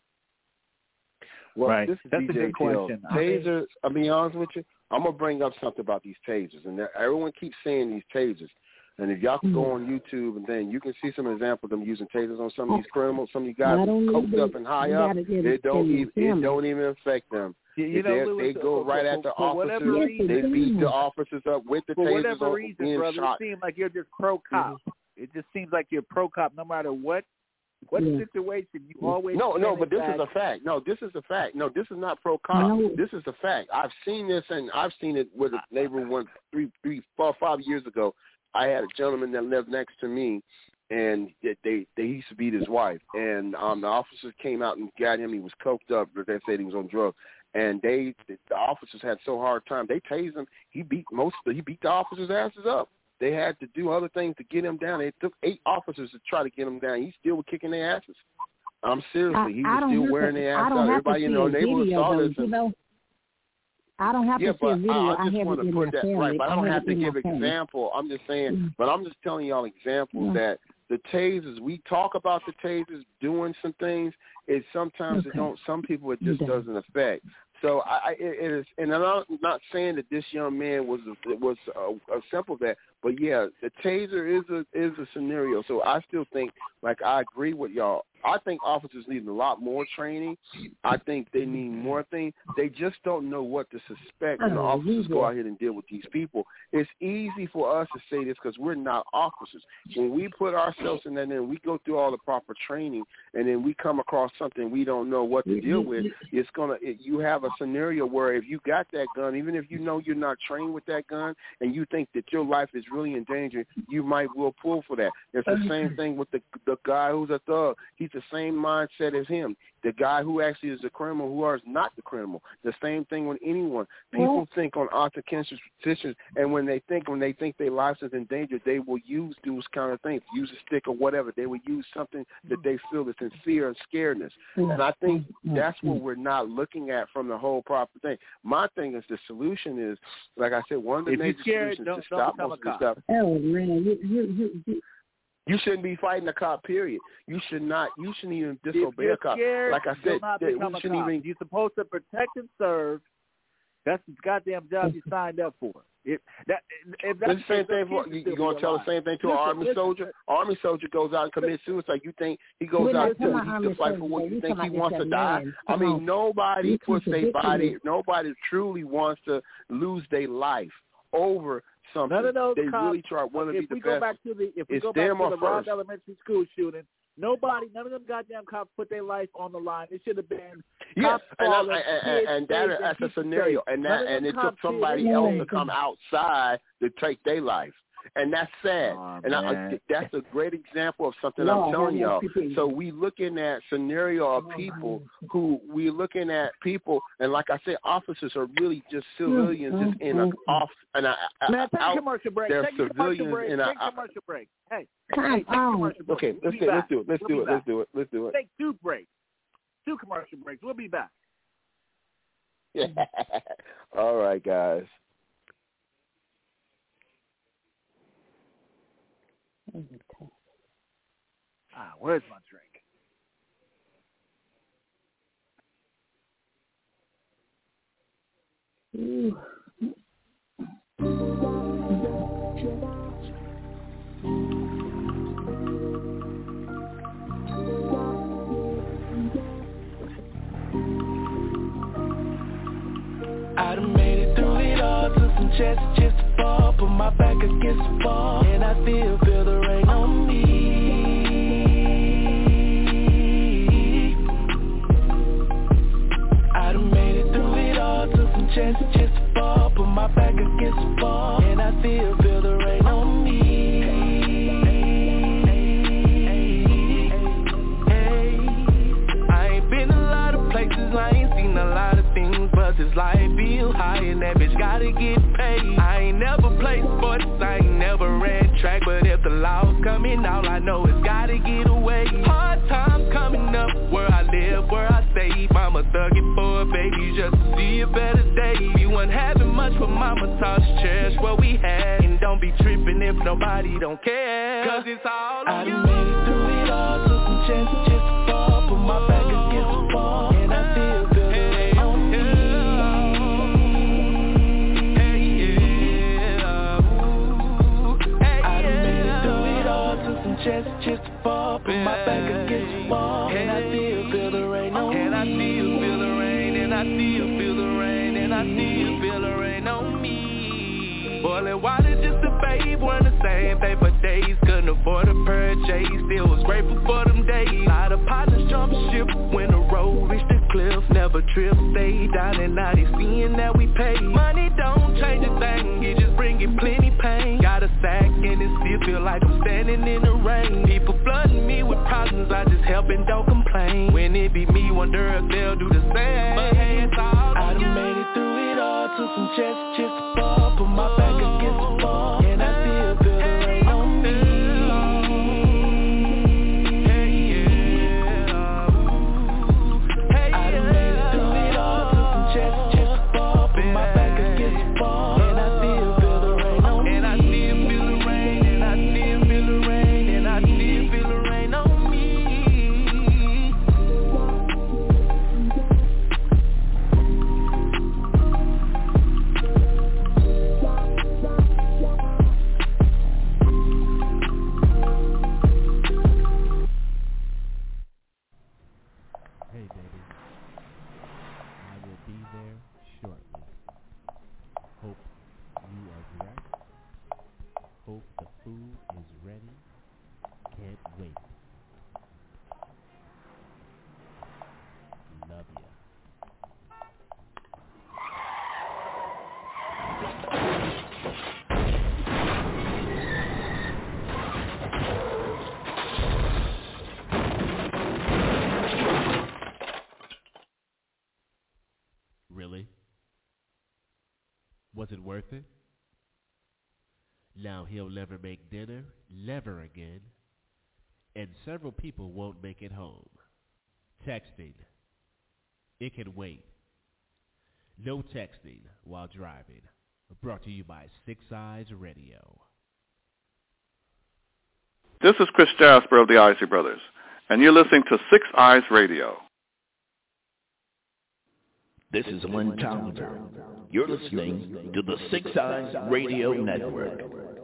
Well, right. This is That's DJ a good question. Tasers, I'll be honest with you, I'm going to bring up something about these tasers. And everyone keeps saying these tasers. And if y'all can go on YouTube and then you can see some examples of them using tasers on some of these criminals, some of these guys coked up and high up, it don't even affect them. You know, Louis, they go right at the officers. Reason, they beat the officers up with the tasers. For whatever reason, being brother, shot. it seems like you're just pro-cop. It just seems like you're pro-cop no matter what situation. You always No, but this is a fact. No, this is a fact. No, this is not pro-cop. No. This is a fact. I've seen this, and I've seen it with a neighbor 5 years ago. I had a gentleman that lived next to me, and they used to beat his wife. And the officers came out and got him. He was coked up, but they said he was on drugs. And the officers had so hard time. They tased him. He beat the officers' asses up. They had to do other things to get him down. It took 8 officers to try to get him down. He still was kicking their asses. I'm seriously. He was still wearing their ass out. Everybody in the neighborhood saw this. I don't have to see a video. I just want to put that right, but I don't have to give example. I'm just saying, but I'm just telling y'all examples that the tasers, we talk about the tasers doing some things. It sometimes it don't. Some people it just doesn't affect. So it is, and I'm not saying that this young man was a simple that, but yeah, the taser is a scenario. So I still think, like, I agree with y'all. I think officers need a lot more training. I think they need more things. They just don't know what to suspect when the officers go out here and deal with these people. It's easy for us to say this because we're not officers. When we put ourselves in that, and we go through all the proper training, and then we come across something we don't know what to deal with, you have a scenario where if you got that gun, even if you know you're not trained with that gun, and you think that your life is really in danger, you might well pull for that. It's the same thing with the guy who's a thug. He's the same mindset as him. The guy who actually is a criminal who is not the criminal. The same thing with anyone. People think on offensive positions, and when they think their lives is in danger, they will use those kind of things, use a stick or whatever. They will use something that they feel is in fear and scaredness. And I think that's what we're not looking at from the whole proper thing. My thing is the solution is, like I said, one of the major solutions to stop most of this stuff. Oh man, you shouldn't be fighting a cop, period. You shouldn't even disobey a cop. Like I said, we shouldn't even. You're supposed to protect and serve. That's the goddamn job you signed up for. It's the same thing. You're going to tell the same thing to an Army soldier? Army soldier goes out and commits suicide. You think he goes out to fight for what? You think he wants to die? I mean, nobody puts their body. Nobody truly wants to lose their life over something. None of those they cops, really try want to be the best. If we go back to the Rock Elementary School shooting, none of them goddamn cops put their life on the line. It should have been cops and that's a scenario, and it took somebody else to come outside to take their life. And that's sad. That's a great example of something I'm telling y'all. So we looking at scenario of people and like I said, officers are really just civilians just in an off and man, take a commercial break. They're take civilians in a commercial break. Hey, take a commercial break. Okay, let's do it. Take 2 breaks. 2 commercial breaks. We'll be back. Yeah. All right, guys. Where's my drink? Ooh. I done made it through it all, took some chances just to fall, put my back against the wall, and I still feel the rain on me. I done made it through it all, took some chances just to fall, put my back against the wall, and I still feel the rain on me. I ain't been a lot of places, I ain't seen a lot of things, but this life feel high and that bitch gotta get paid. I ain't never played sports, I ain't never ran track, but if the law's coming out, I know it's gotta get away. Hard times coming up, where I live, where I stay, mama thugging for wasn't having much, but mama taught us cherish what we had. And don't be tripping if nobody don't care, cause it's all on you. I made it through it all, took some chances just to fall, put my back against the wall, and I still feel the rain on me. I made it through it all, took some chances just to fall, put my back against the wall, and I still feel the rain on me. And I still feel the rain, and I still feel the rain, and I still feel the rain on me. Boiling water just a babe, weren't the same thing for days. Couldn't afford a purchase, still was grateful for them days. A lot of partners jumped ship when the road reached the cliff. Never trip, stayed down and now they seeing that we pay. Money don't change a thing, it just bringing plenty pain. Got a sack and it still feel like I'm standing in the rain. People flooding me with problems, I just help and don't complain. When it be me, wonder if they'll do the same. But hey, it's all I done made it through it all, took some chances just to fall, put my back against the wall, and I still feel the rain on me. I done made it through it all, took some chances just to fall, put my back against the wall, and I still feel the rain on me. And I still feel the rain, and I still feel the rain, and I still feel the rain on me. Hey baby, I will be there shortly. Hope you are dressed. Hope the food is ready. Can't wait. Love ya. Really? Was it worth it? Now he'll never make dinner, never again, and several people won't make it home. Texting. It can wait. No texting while driving. Brought to you by Six Eyes Radio. This is Chris Jasper of the Isley Brothers, and you're listening to Six Eyes Radio. This is Lynn Townsend. You're listening to the Six Eyes Radio Network.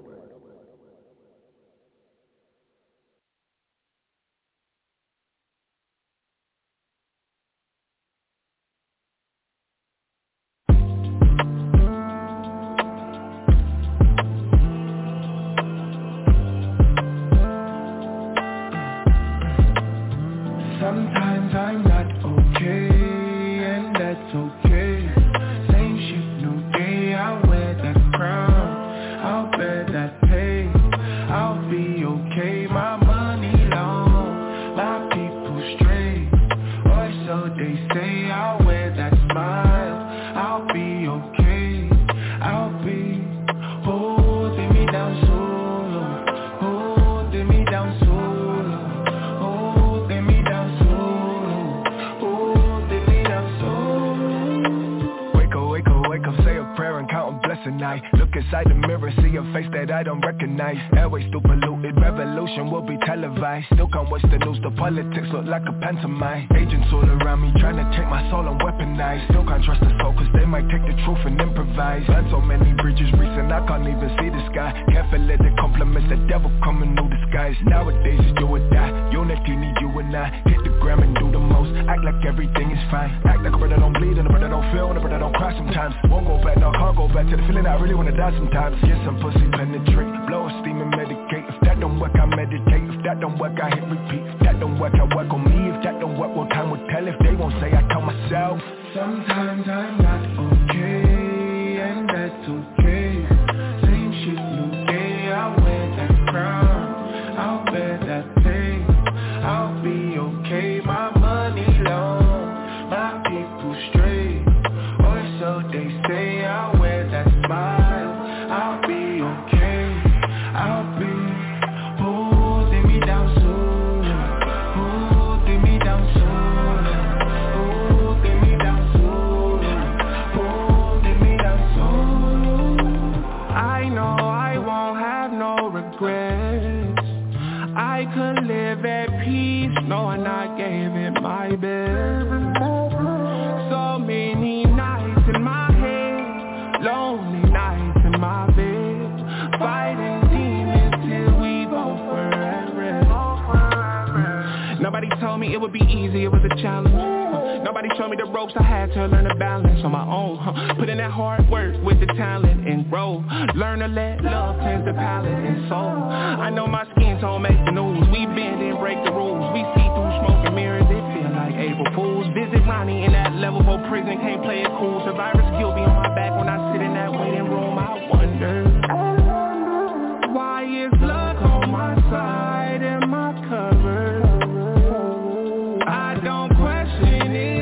Sometimes I'm not okay, and that's okay. Same shit, new day. I'll wear that crown, I'll bear that pain. I'll be okay. My money long, my people straight, or so they say. I'll wear that smile, I'll be okay. I'll be holding me down solo, holding me down solo. Night. Look inside the mirror, see a face that I don't recognize. Airways still polluted, revolution will be televised. Still can't watch the news, the politics look like a pantomime. Agents all around me trying to take my soul and weaponize. Still can't trust the soul cause they might take the truth and improvise. Burn so many bridges recent I can't even see the sky. Careful let the compliments, the devil come in new disguise. Nowadays it's do or die, unity need you and I. Hit the gram and do the most, act like everything is fine. Act like a brother don't bleed and a brother don't feel and a brother don't cry sometimes. Won't go back, no can't go back to the feeling I really wanna die sometimes. Get some pussy, penetrate, blow a steam and medicate. If that don't work, I meditate. If that don't work, I hit repeat. If that don't work, I work on me. If that don't work, well time will tell. If they won't say, I tell myself. Sometimes I'm not okay, and that's okay. Same shit, new day. I'll wear that crown, I'll bear that pain. I'll be okay. My money long, my people straight, or so they say. I'll wear that smile, I'll be okay. I'll be holding me down soon, holding me down soon, holding me down soon, holding could live at peace knowing I gave it my best. So many nights in my head, lonely nights in my bed, fighting demons till we both were at rest. Nobody told me it would be easy, it was a challenge. Nobody showed me the ropes, I had to learn to balance on my own. Put in that hard work with the talent and grow. Learn to let love cleanse the palate and soul. I know my skin tone make the news. We bend and break the rules. We see through smoke and mirrors, it feel like April Fools. Visit Ronnie in that level 4 prison, can't play it cool. Survivor's guilt be on my back when I sit in that waiting room. I wonder, why is luck on my side and my cover? I don't question it,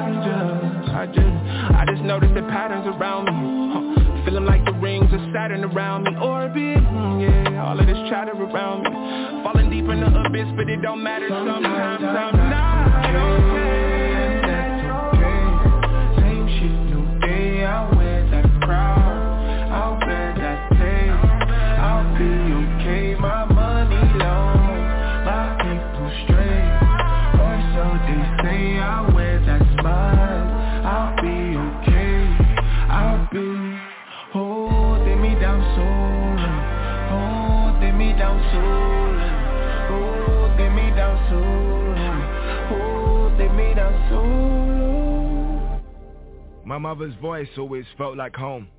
I just notice the patterns around me. Feeling like the rings of Saturn around me. Orbit, yeah, all of this chatter around me. Falling deep in the abyss, but it don't matter sometimes. I'm not okay. That's okay. Same shit, new day. I'll wear that crowd. I'll bear that taste. I'll be okay. My money long, my people straight. Or so they say. I'll wear that smile. I'll be okay. I'll be holding me down so long, holding me down so long, holding me down so long, holding me down so long. My mother's voice always felt like home.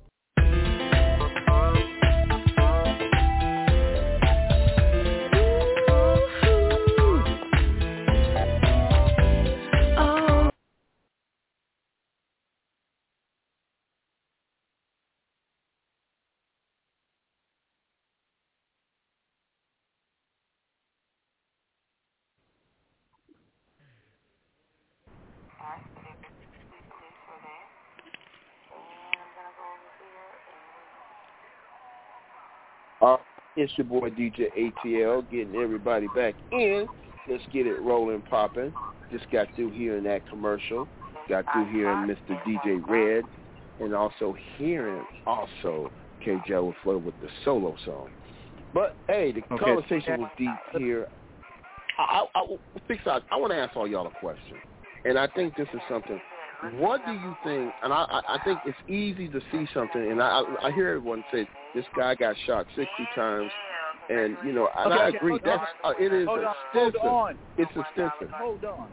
It's your boy DJ ATL getting everybody back in. Let's get it rolling, popping. Just got through hearing that commercial. Got through hearing Mr. DJ Red, and also hearing K. Joe Flow with the solo song. But hey, the conversation was deep here. I want to ask all y'all a question, and I think this is something. What do you think? And I think it's easy to see something, and I hear everyone say this guy got shot 60 times, and you know, and I agree. That's it is extensive. It's extensive. Hold on.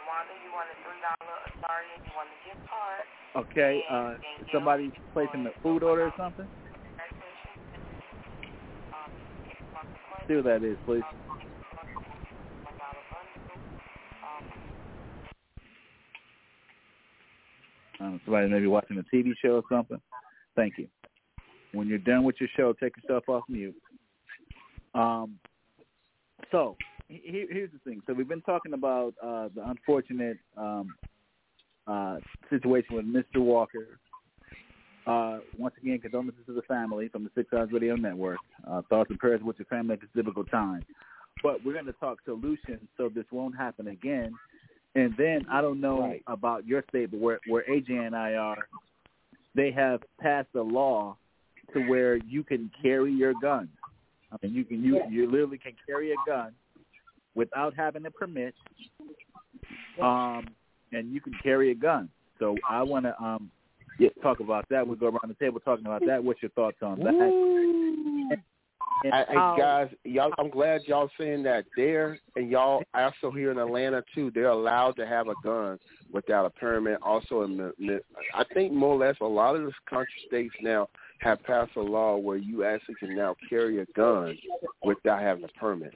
Okay, somebody placing the food order or something? See who that is, please. Somebody maybe watching a TV show or something. Thank you. When you're done with your show, take yourself off mute. So here's the thing. So we've been talking about the unfortunate situation with Mr. Walker. Once again, condolences to the family from the 6 Hours Radio Network. Thoughts and prayers with your family at this difficult time. But we're going to talk solutions so this won't happen again. And then I don't know about your state, but where AJ and I are, they have passed a law to where you can carry your gun. I mean, you literally can carry a gun without having a permit, and you can carry a gun. So I want to talk about that. We'll go around the table talking about that. What's your thoughts on that? Guys, y'all, I'm glad y'all saying that there, and y'all also here in Atlanta too. They're allowed to have a gun without a permit. Also, I think more or less a lot of the country states now have passed a law where you actually can now carry a gun without having a permit.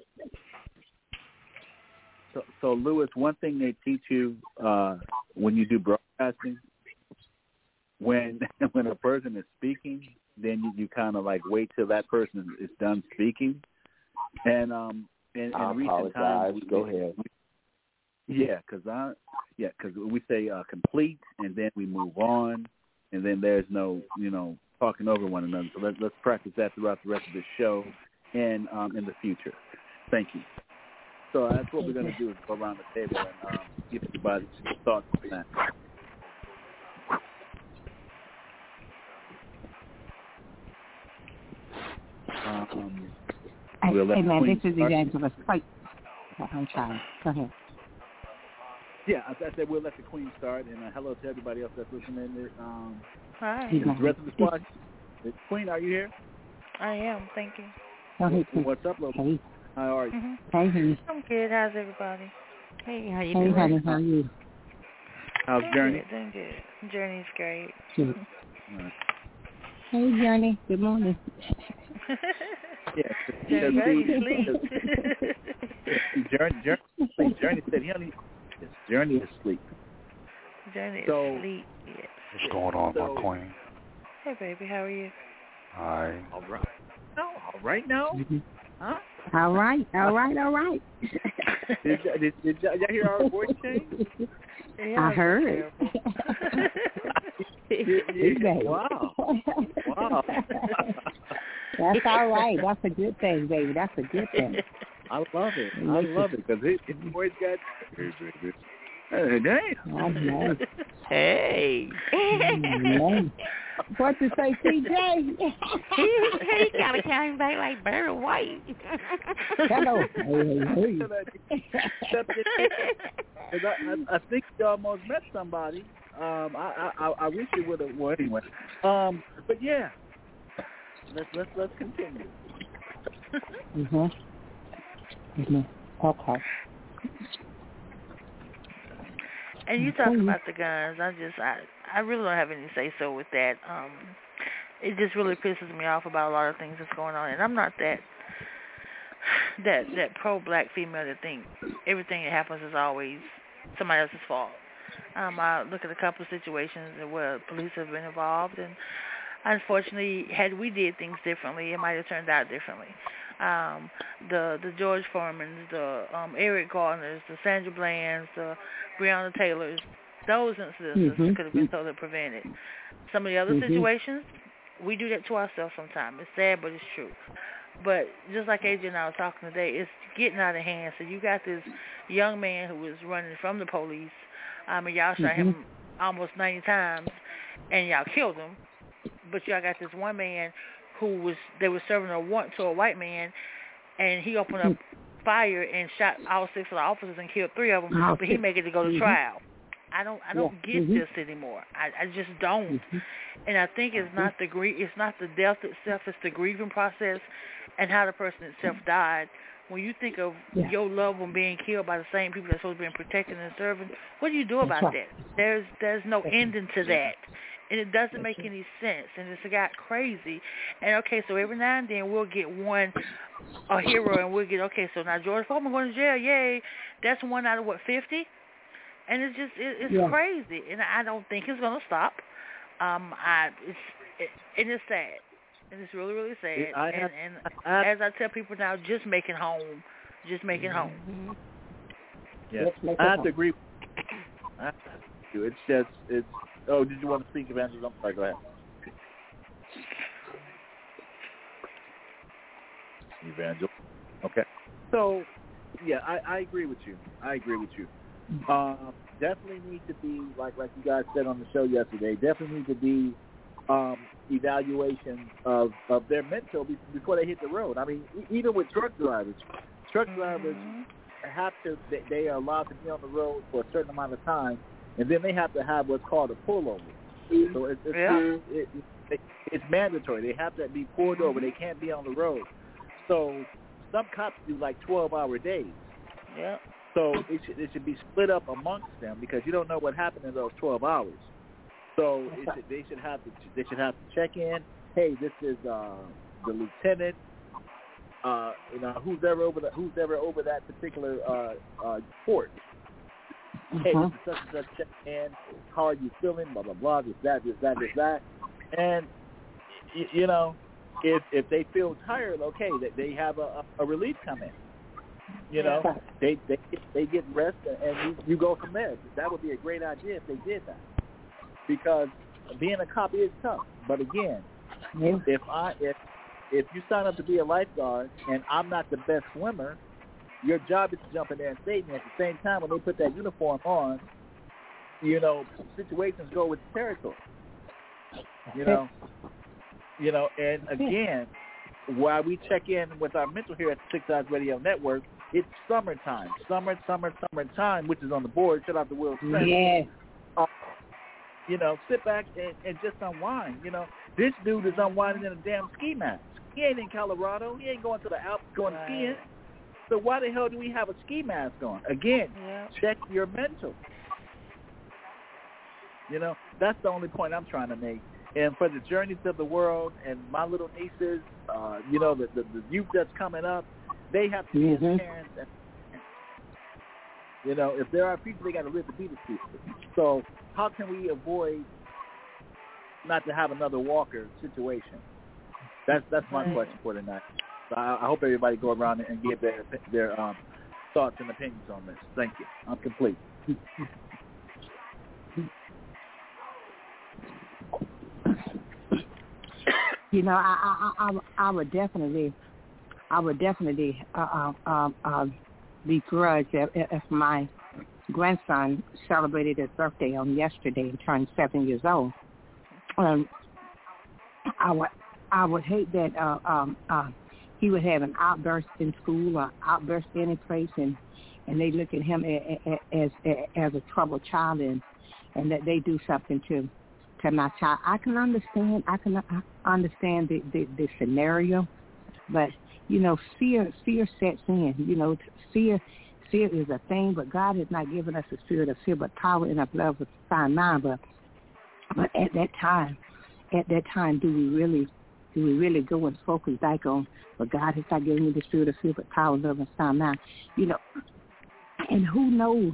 So Lewis, one thing they teach you when you do broadcasting, when a person is speaking, then you kind of like wait till that person is done speaking. And in recent times, go ahead. Because we say complete, and then we move on, and then there's no talking over one another. So let's practice that throughout the rest of the show and in the future. Thank you. So that's what we're going to do is go around the table and give everybody some thoughts on that. Hey, man, this is Evangelist. I'm sorry. Go ahead. Yeah, I said we'll let the Queen start, and hello to everybody else that's listening. Hi. The rest of the squad. Queen, are you here? I am. Thank you. What's up, Lola? Hey. How are you? Hey. I'm good. How's everybody? Hey, how you doing? Hey, honey, how are you? How's Journey? Doing good. Journey's great. Good. Hey, Journey. Good morning. Journey Journey said he only. Journey is asleep. Journey is asleep. Yes. What's going on, my queen? Hey, baby. How are you? Hi. All right. No, all right now. Huh? All right. Did y'all hear our voice change? Yeah, I heard. Wow. That's all right. That's a good thing, baby. That's a good thing. I love it. Because his voice got. Hey, damn. Hey. What to say, CJ? he kind of came back like Barry White. Hello. I think you almost met somebody. I wish you would have. Well, anyway. But yeah, let's continue. Okay. And you talk about the guns. I really don't have any say so with that. It just really pisses me off about a lot of things that's going on. And I'm not that pro-black female that think everything that happens is always somebody else's fault. I look at a couple of situations where police have been involved, and unfortunately, had we did things differently, it might have turned out differently. The George Foremans, the Eric Gardners, the Sandra Blands, the Breonna Taylors, those incidents could have been totally prevented. Some of the other situations, we do that to ourselves sometimes. It's sad, but it's true. But just like AJ and I were talking today, it's getting out of hand. So you got this young man who was running from the police, and y'all shot him almost 90 times, and y'all killed him. But y'all got this one man they were serving a warrant to a white man, and he opened up fire and shot all 6 of the officers and killed 3 of them, but he made it to go to trial. I don't get this anymore. I just don't. And I think it's not the death itself, it's the grieving process and how the person itself died. When you think of your loved one being killed by the same people that's supposed to be protecting and serving, what do you do about that? There's no ending to that. And it doesn't make any sense, and it's got crazy. And okay, so every now and then we'll get a hero, and we'll get, okay, so now George Foreman going to jail, yay. That's 1 out of, 50? And it's just, it's crazy, and I don't think it's going to stop. It's sad. And it's really, really sad. As I tell people now, just make it home. Just make it home. Yeah, I have to agree. It's just, oh, did you want to speak, Evangelist? I'm sorry, go ahead. Evangelist. Okay. So, yeah, I agree with you. Definitely need to be, like you guys said on the show yesterday, definitely need to be evaluation of their mental before they hit the road. I mean, even with truck drivers have to, they are allowed to be on the road for a certain amount of time, and then they have to have what's called a pullover. So it's mandatory. They have to be pulled over. They can't be on the road. So some cops do like 12-hour days. Yeah. So it should be split up amongst them because you don't know what happened in those 12 hours. So they should have to check in. Hey, this is the lieutenant. Who's ever over that particular port. Hey, this is such and such, check in. How are you feeling? Blah blah blah. This that. And if they feel tired, okay, they have a relief come in. They get rest and you go from there. That would be a great idea if they did that. Because being a cop is tough. But again, if you sign up to be a lifeguard and I'm not the best swimmer, your job is to jump in there and save me. At the same time, when they put that uniform on, situations go with the territory. And again, while we check in with our mental here at the Six Eyes Radio Network, it's summertime. Summertime, which is on the board. Shout out to Will Smith. Yeah. Sit back and just unwind. This dude is unwinding in a damn ski mask. He ain't in Colorado. He ain't going to the Alps going skiing. So why the hell do we have a ski mask on? Again, check your mental. That's the only point I'm trying to make. And for the journeys of the world and my little nieces, the youth that's coming up, they have to be as parents. If there are people, they got to live to be the people. So how can we avoid not to have another Walker situation? That's my question for tonight. So I hope everybody go around and give their thoughts and opinions on this. Thank you. I'm complete. I would definitely begrudge if my grandson celebrated his birthday on yesterday and turned 7 years old. I would hate that he would have an outburst in school or outburst any place, and they look at him as a troubled child, and that they do something to my child. I can understand. I understand the scenario, but fear sets in. Fear is a thing, but God has not given us a spirit of fear, but power and of love with a sound mind. But at that time, do we really go and focus back on? But God has not given me the spirit of fear, but power, love, and sound mind. And who knows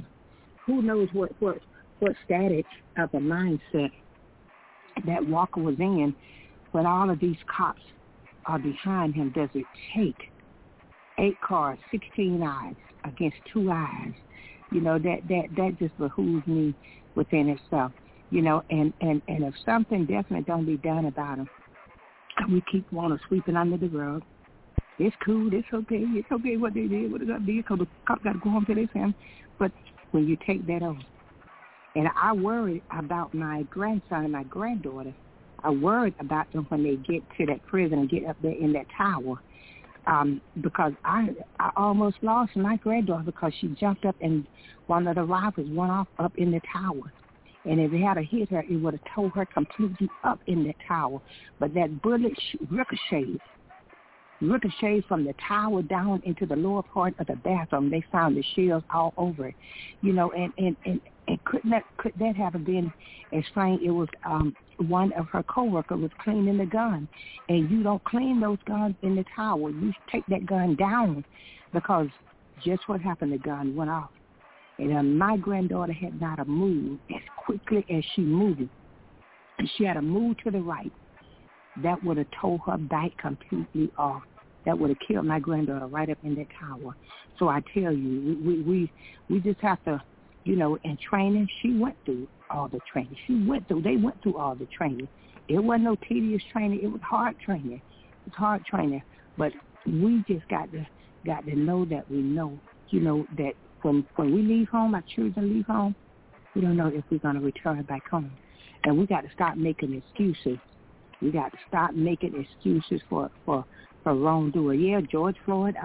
what status of a mindset that Walker was in when all of these cops are behind him. Does it take 8 cars, 16 eyes against 2 eyes? That just behooves me within itself. And if something definite don't be done about him, we keep wanting to sweep it under the rug. It's cool. It's okay what they did, what they did, because the cop got to go home to their family. But when you take that over, and I worry about my grandson and my granddaughter. I worried about them when they get to that prison and get up there in that tower, because I almost lost my granddaughter because she jumped up and one of the rifles went off up in the tower. And if it had hit her, it would have tore her completely up in that tower. But that bullet ricocheted from the tower down into the lower part of the bathroom. They found the shells all over it, and could that have been explained? It was one of her coworkers was cleaning the gun, and you don't clean those guns in the tower. You take that gun down, because just what happened, the gun went off. And my granddaughter had not a move as quickly as she moved. And she had a move to the right. That would have tore her back completely off. That would have killed my granddaughter right up in that tower. So I tell you, we just have to, in training, she went through all the training. They went through all the training. It wasn't no tedious training. It was hard training. But we just got to know that we know, that when we leave home, our children leave home, we don't know if we're going to return back home. And we got to stop making excuses. We got to stop making excuses for wrongdoer. Yeah, George Floyd,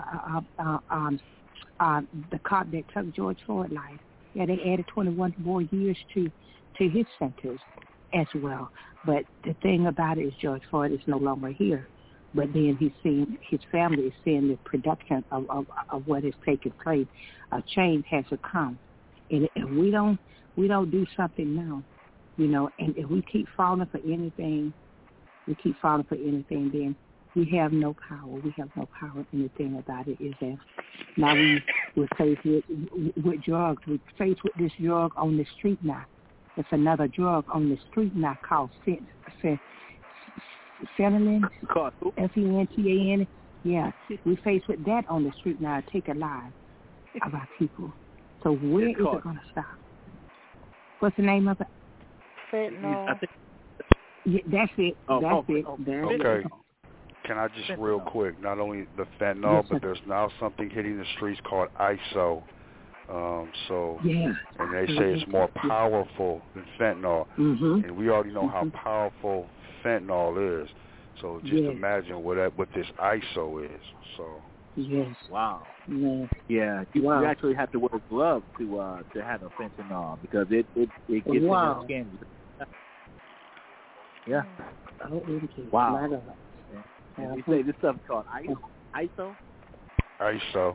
the cop that took George Floyd's life, yeah, they added 21 more years to his sentence as well. But the thing about it is George Floyd is no longer here. But then his family is seeing the production of what is taking place. A change has to come. And if we don't do something now, and if we keep falling for anything, then we have no power. We have no power. And the thing about it is that now we're faced with drugs. We're faced with this drug on the street now. It's another drug on the street now called fentanyl, F-E-N-T-A-N. Yeah, we faced with that on the street now. Take a life of our people. So where is it going to stop? What's the name of it? Fentanyl. Yeah, that's it. Okay. Can I just real quick, not only the fentanyl, but there's now something hitting the streets called ISO. And they say it's more powerful than fentanyl. And we already know how powerful fentanyl is. So just imagine what this ISO is. So. Yes. Wow. Man. Yeah. You actually have to wear gloves to have a fentanyl because it gets in your skin. Yeah. Wow. And you say this stuff is called ISO? ISO.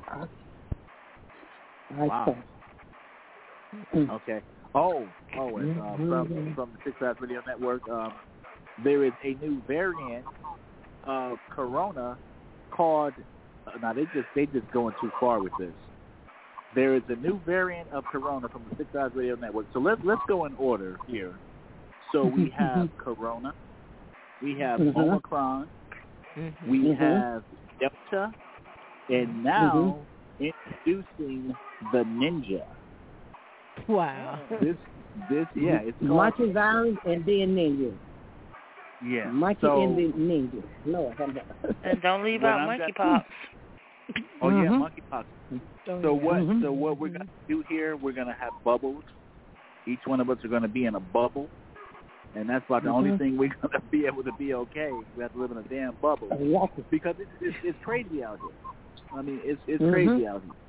Wow. Okay. And from the 6 Eyes Radio Network, there is a new variant of Corona called. Now they just going too far with this. There is a new variant of Corona from the 6 Eyes Radio Network. So let's go in order here. So we have Corona, we have Omicron, we have Delta, and now introducing the Ninja. Wow. This it's called Monkey virus and then Ninja. Yeah. Monkey and then Ninja. No, and don't leave out monkeypox. Oh yeah, monkeypox. So what we're gonna do here? We're gonna have bubbles. Each one of us are gonna be in a bubble, and that's about the only thing we're gonna be able to be okay. We have to live in a damn bubble because it's crazy out here. I mean, it's crazy out here.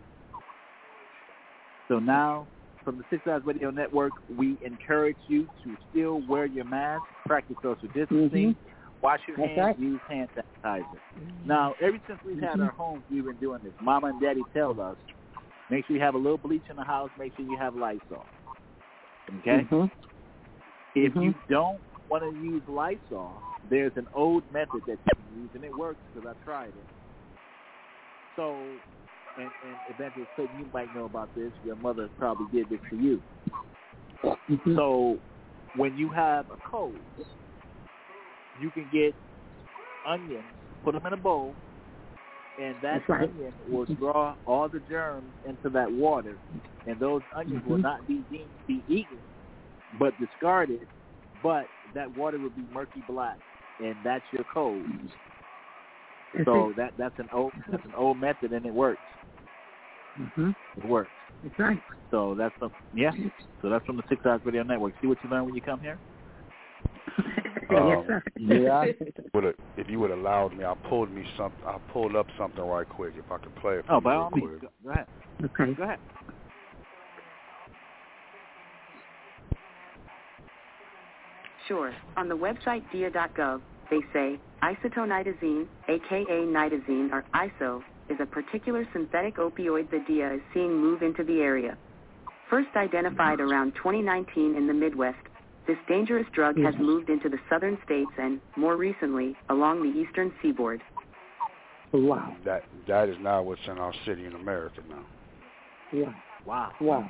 So now, from the 6 Eyes Radio Network, we encourage you to still wear your mask, practice social distancing, wash your hands, use hand sanitizer. Now, ever since we've had our homes, we've been doing this. Mama and Daddy tell us, make sure you have a little bleach in the house, make sure you have Lysol. Okay? If you don't want to use Lysol, there's an old method that you can use, and it works because I tried it. So, and Evangelist Clayton, you might know about this. Your mother probably did this to you. So, when you have a cold, you can get onions, put them in a bowl, and that onion will draw all the germs into that water, and those onions will not be deemed to be eaten, but discarded, but that water will be murky black, and that's your cold. So that's an old method, and it works. It works. That's right. So that's from the 6 Eyes Radio Network. See what you learn when you come here. If you would have allowed me, I pulled up something right quick. If I could play it. By all means, go ahead. Okay. Go ahead. Sure. On the website dia.gov, they say isotoniazine, aka nitazene, or ISO, is a particular synthetic opioid the DEA is seeing move into the area. First identified around 2019 in the Midwest, this dangerous drug has moved into the southern states and, more recently, along the eastern seaboard. Wow. That is now what's in our city in America now. Yeah. Wow.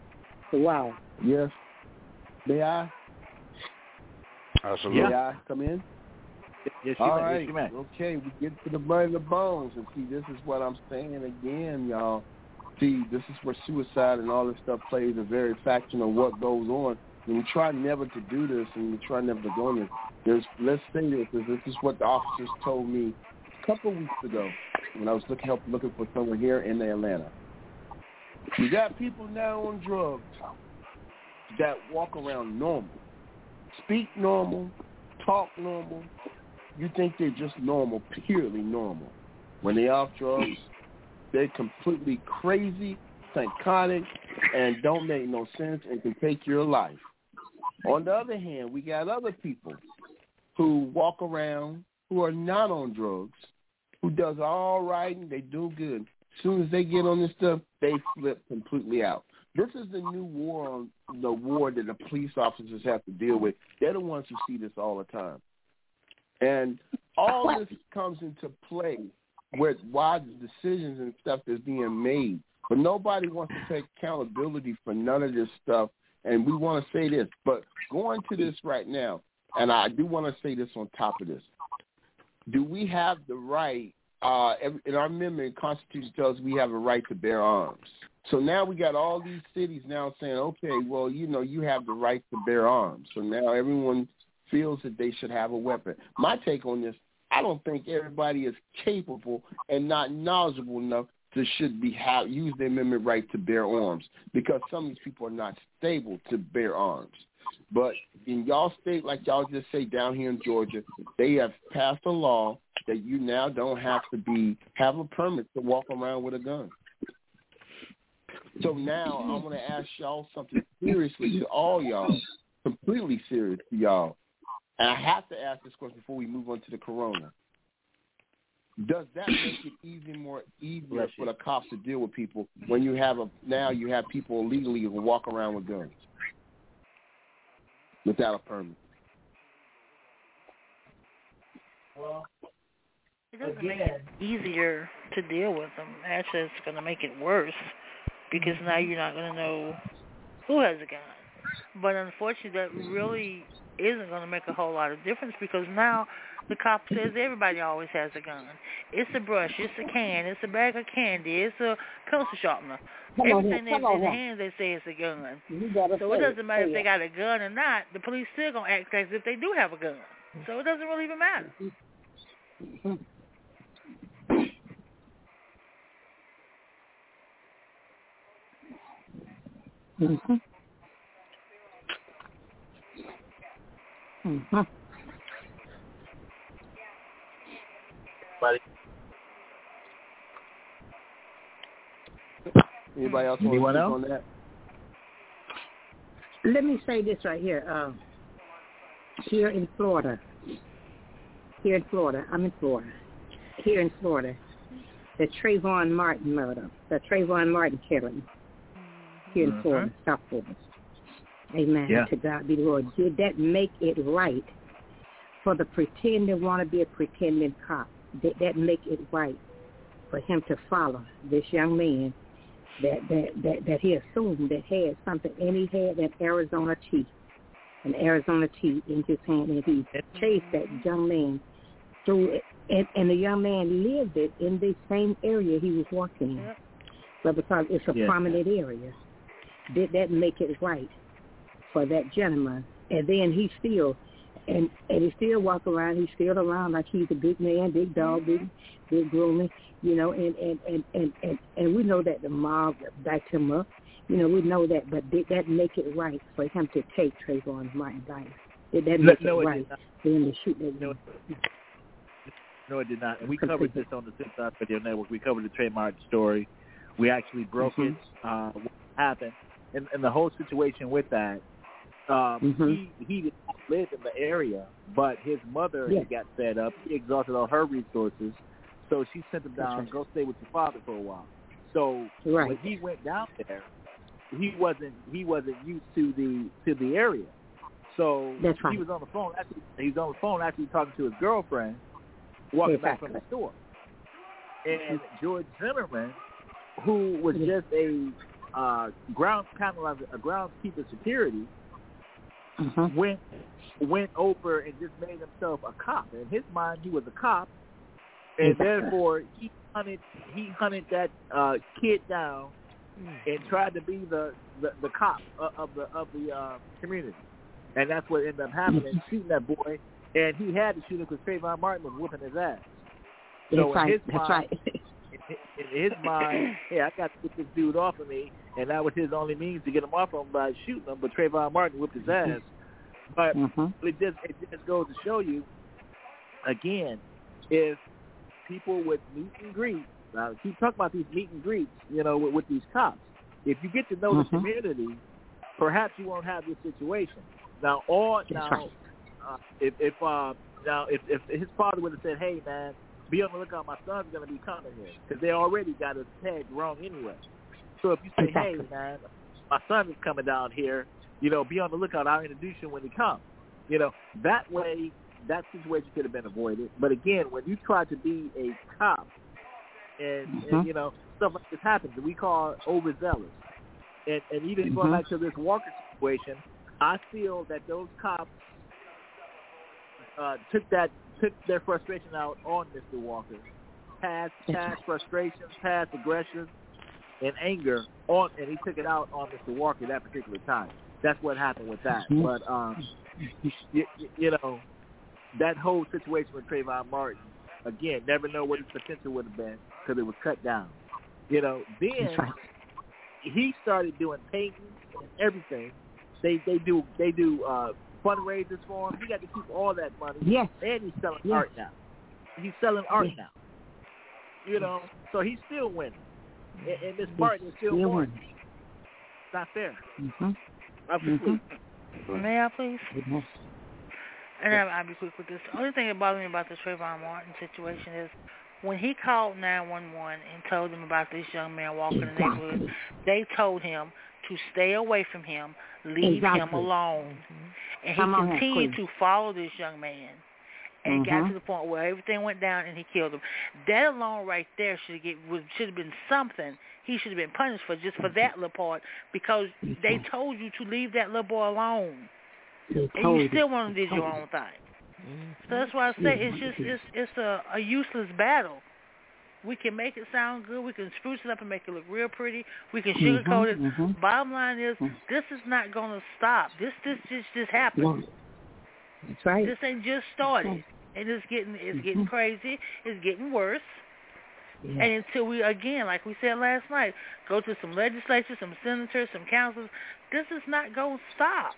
Yes. May I? Absolutely. May I come in? Yes, All you right. Yes, you may. Okay, we get to the blood and the bones. And see, this is what I'm saying again, y'all. See, this is where suicide and all this stuff plays a very fraction of what goes on. And we try never to do this, and we try never to go in this. Let's say this is what the officers told me a couple of weeks ago when I was looking for someone here in Atlanta. You got people now on drugs that walk around normal, speak normal, talk normal. You think they're just normal, purely normal. When they're off drugs, they're completely crazy, psychotic, and don't make no sense and can take your life. On the other hand, we got other people who walk around who are not on drugs, who does all right and they do good. As soon as they get on this stuff, they flip completely out. This is the new war that the police officers have to deal with. They're the ones who see this all the time. And all this comes into play with why the decisions and stuff is being made. But nobody wants to take accountability for none of this stuff. And we want to say this. But going to this right now, and I do want to say this on top of this. Do we have the right, in our amendment, the Constitution tells us we have a right to bear arms. So now we got all these cities now saying, okay, well, you have the right to bear arms. So now everyone feels that they should have a weapon. My take on this, I don't think everybody is capable and not knowledgeable enough to use their amendment right to bear arms because some of these people are not stable to bear arms. But in y'all state, like y'all just say down here in Georgia, they have passed a law that you now don't have to have a permit to walk around with a gun. So now I'm going to ask y'all something seriously to all y'all, completely serious to y'all. And I have to ask this question before we move on to the corona. Does that make it even more easier for the cops to deal with people when you have people illegally who walk around with guns without a permit? Well, it doesn't make it easier to deal with them. Actually, it's going to make it worse because now you're not going to know who has a gun. But unfortunately, that really isn't going to make a whole lot of difference because now the cop says everybody always has a gun. It's a brush, it's a can, it's a bag of candy, it's a pencil sharpener. Everything that's in the hands, they say it's a gun. So it doesn't matter if they got a gun or not. The police still going to act as if they do have a gun. So it doesn't really even matter. Mm-hmm. Mm-hmm. Anybody else want to speak on that? Let me say this right here. Here in Florida, I'm in Florida. Here in Florida, the Trayvon Martin murder, the Trayvon Martin killing, here in Florida, South Florida. Amen. Yeah. To God be the Lord. Did that make it right for the pretender want to be a pretending cop? Did that make it right for him to follow this young man that he assumed that had something, and he had an Arizona tea in his hand, and he chased that young man through it, and the young man lived it in the same area he was working in. But because it's a prominent area, did that make it right for that gentleman? And then he still, and he still walk around. He's still around like he's a big man, big dog, big grooming, you know. And we know that the mob backed him up. You know, we know that. But did that make it right for him to take Trayvon Martin's life? Did that make it right for him to shoot that? No, it did not. And we covered this on the Six Eyes Radio Network. We covered the Trey Martin story. We actually broke it, what happened, and the whole situation with that. He did not live in the area, but his mother got fed up. He exhausted all her resources, so she sent him down, go stay with your father for a while. So when he went down there, he wasn't used to the area. So he was on the phone. He's on the phone actually talking to his girlfriend, walking back from the store. And George Zimmerman, who was just a groundskeeper security, went over and just made himself a cop. In his mind, he was a cop, and therefore he hunted that kid down and tried to be the cop of the community. And that's what ended up happening, shooting that boy. And he had to shoot him because Trayvon Martin was whooping his ass. So in his mind, hey, I got to get this dude off of me, and that was his only means to get him off of him by shooting him. But Trayvon Martin whipped his ass. But it just goes to show you, again, if people with meet and greets, now keep talking about these meet and greets, you know, with these cops. If you get to know the community, perhaps you won't have this situation. Now, if his father would have said, "Hey, man, be on the lookout, my son's going to be coming here," because they already got his tag wrong anyway. So if you say, "Hey, man, my son is coming down here," you know, be on the lookout. I'll introduce you when he comes. You know, that way, that situation could have been avoided. But again, when you try to be a cop, and you know, stuff like this happens, we call overzealous. And even going back to this Walker situation, I feel that those cops took their frustration out on Mr. Walker, past frustrations, past aggression, and anger and he took it out on Mr. Walker that particular time. That's what happened with that. But you know, that whole situation with Trayvon Martin, again, never know what his potential would have been because it was cut down. You know, then he started doing painting and everything, They do fundraisers for him. He got to keep all that money. Yes. And he's selling art now. He's selling art now. You know, so he's still winning. And Miss Martin is still winning. It's not fair. May I please? And I'll be quick with this. The only thing that bothers me about the Trayvon Martin situation is when he called 911 and told them about this young man walking in the neighborhood, they told him to stay away from him, leave him alone. And he continued to follow this young man and got to the point where everything went down and he killed him. That alone right there should have been something he should have been punished for, just for that little part, because they told you to leave that little boy alone. And you still want to do your own thing. So that's why I say it's a useless battle. We can make it sound good. We can spruce it up and make it look real pretty. We can sugarcoat it. Bottom line is, this is not going to stop. This just happened. That's right. This ain't just started. And it's getting crazy. It's getting worse. Yeah. And until we, again, like we said last night, go to some legislatures, some senators, some councils, this is not going to stop.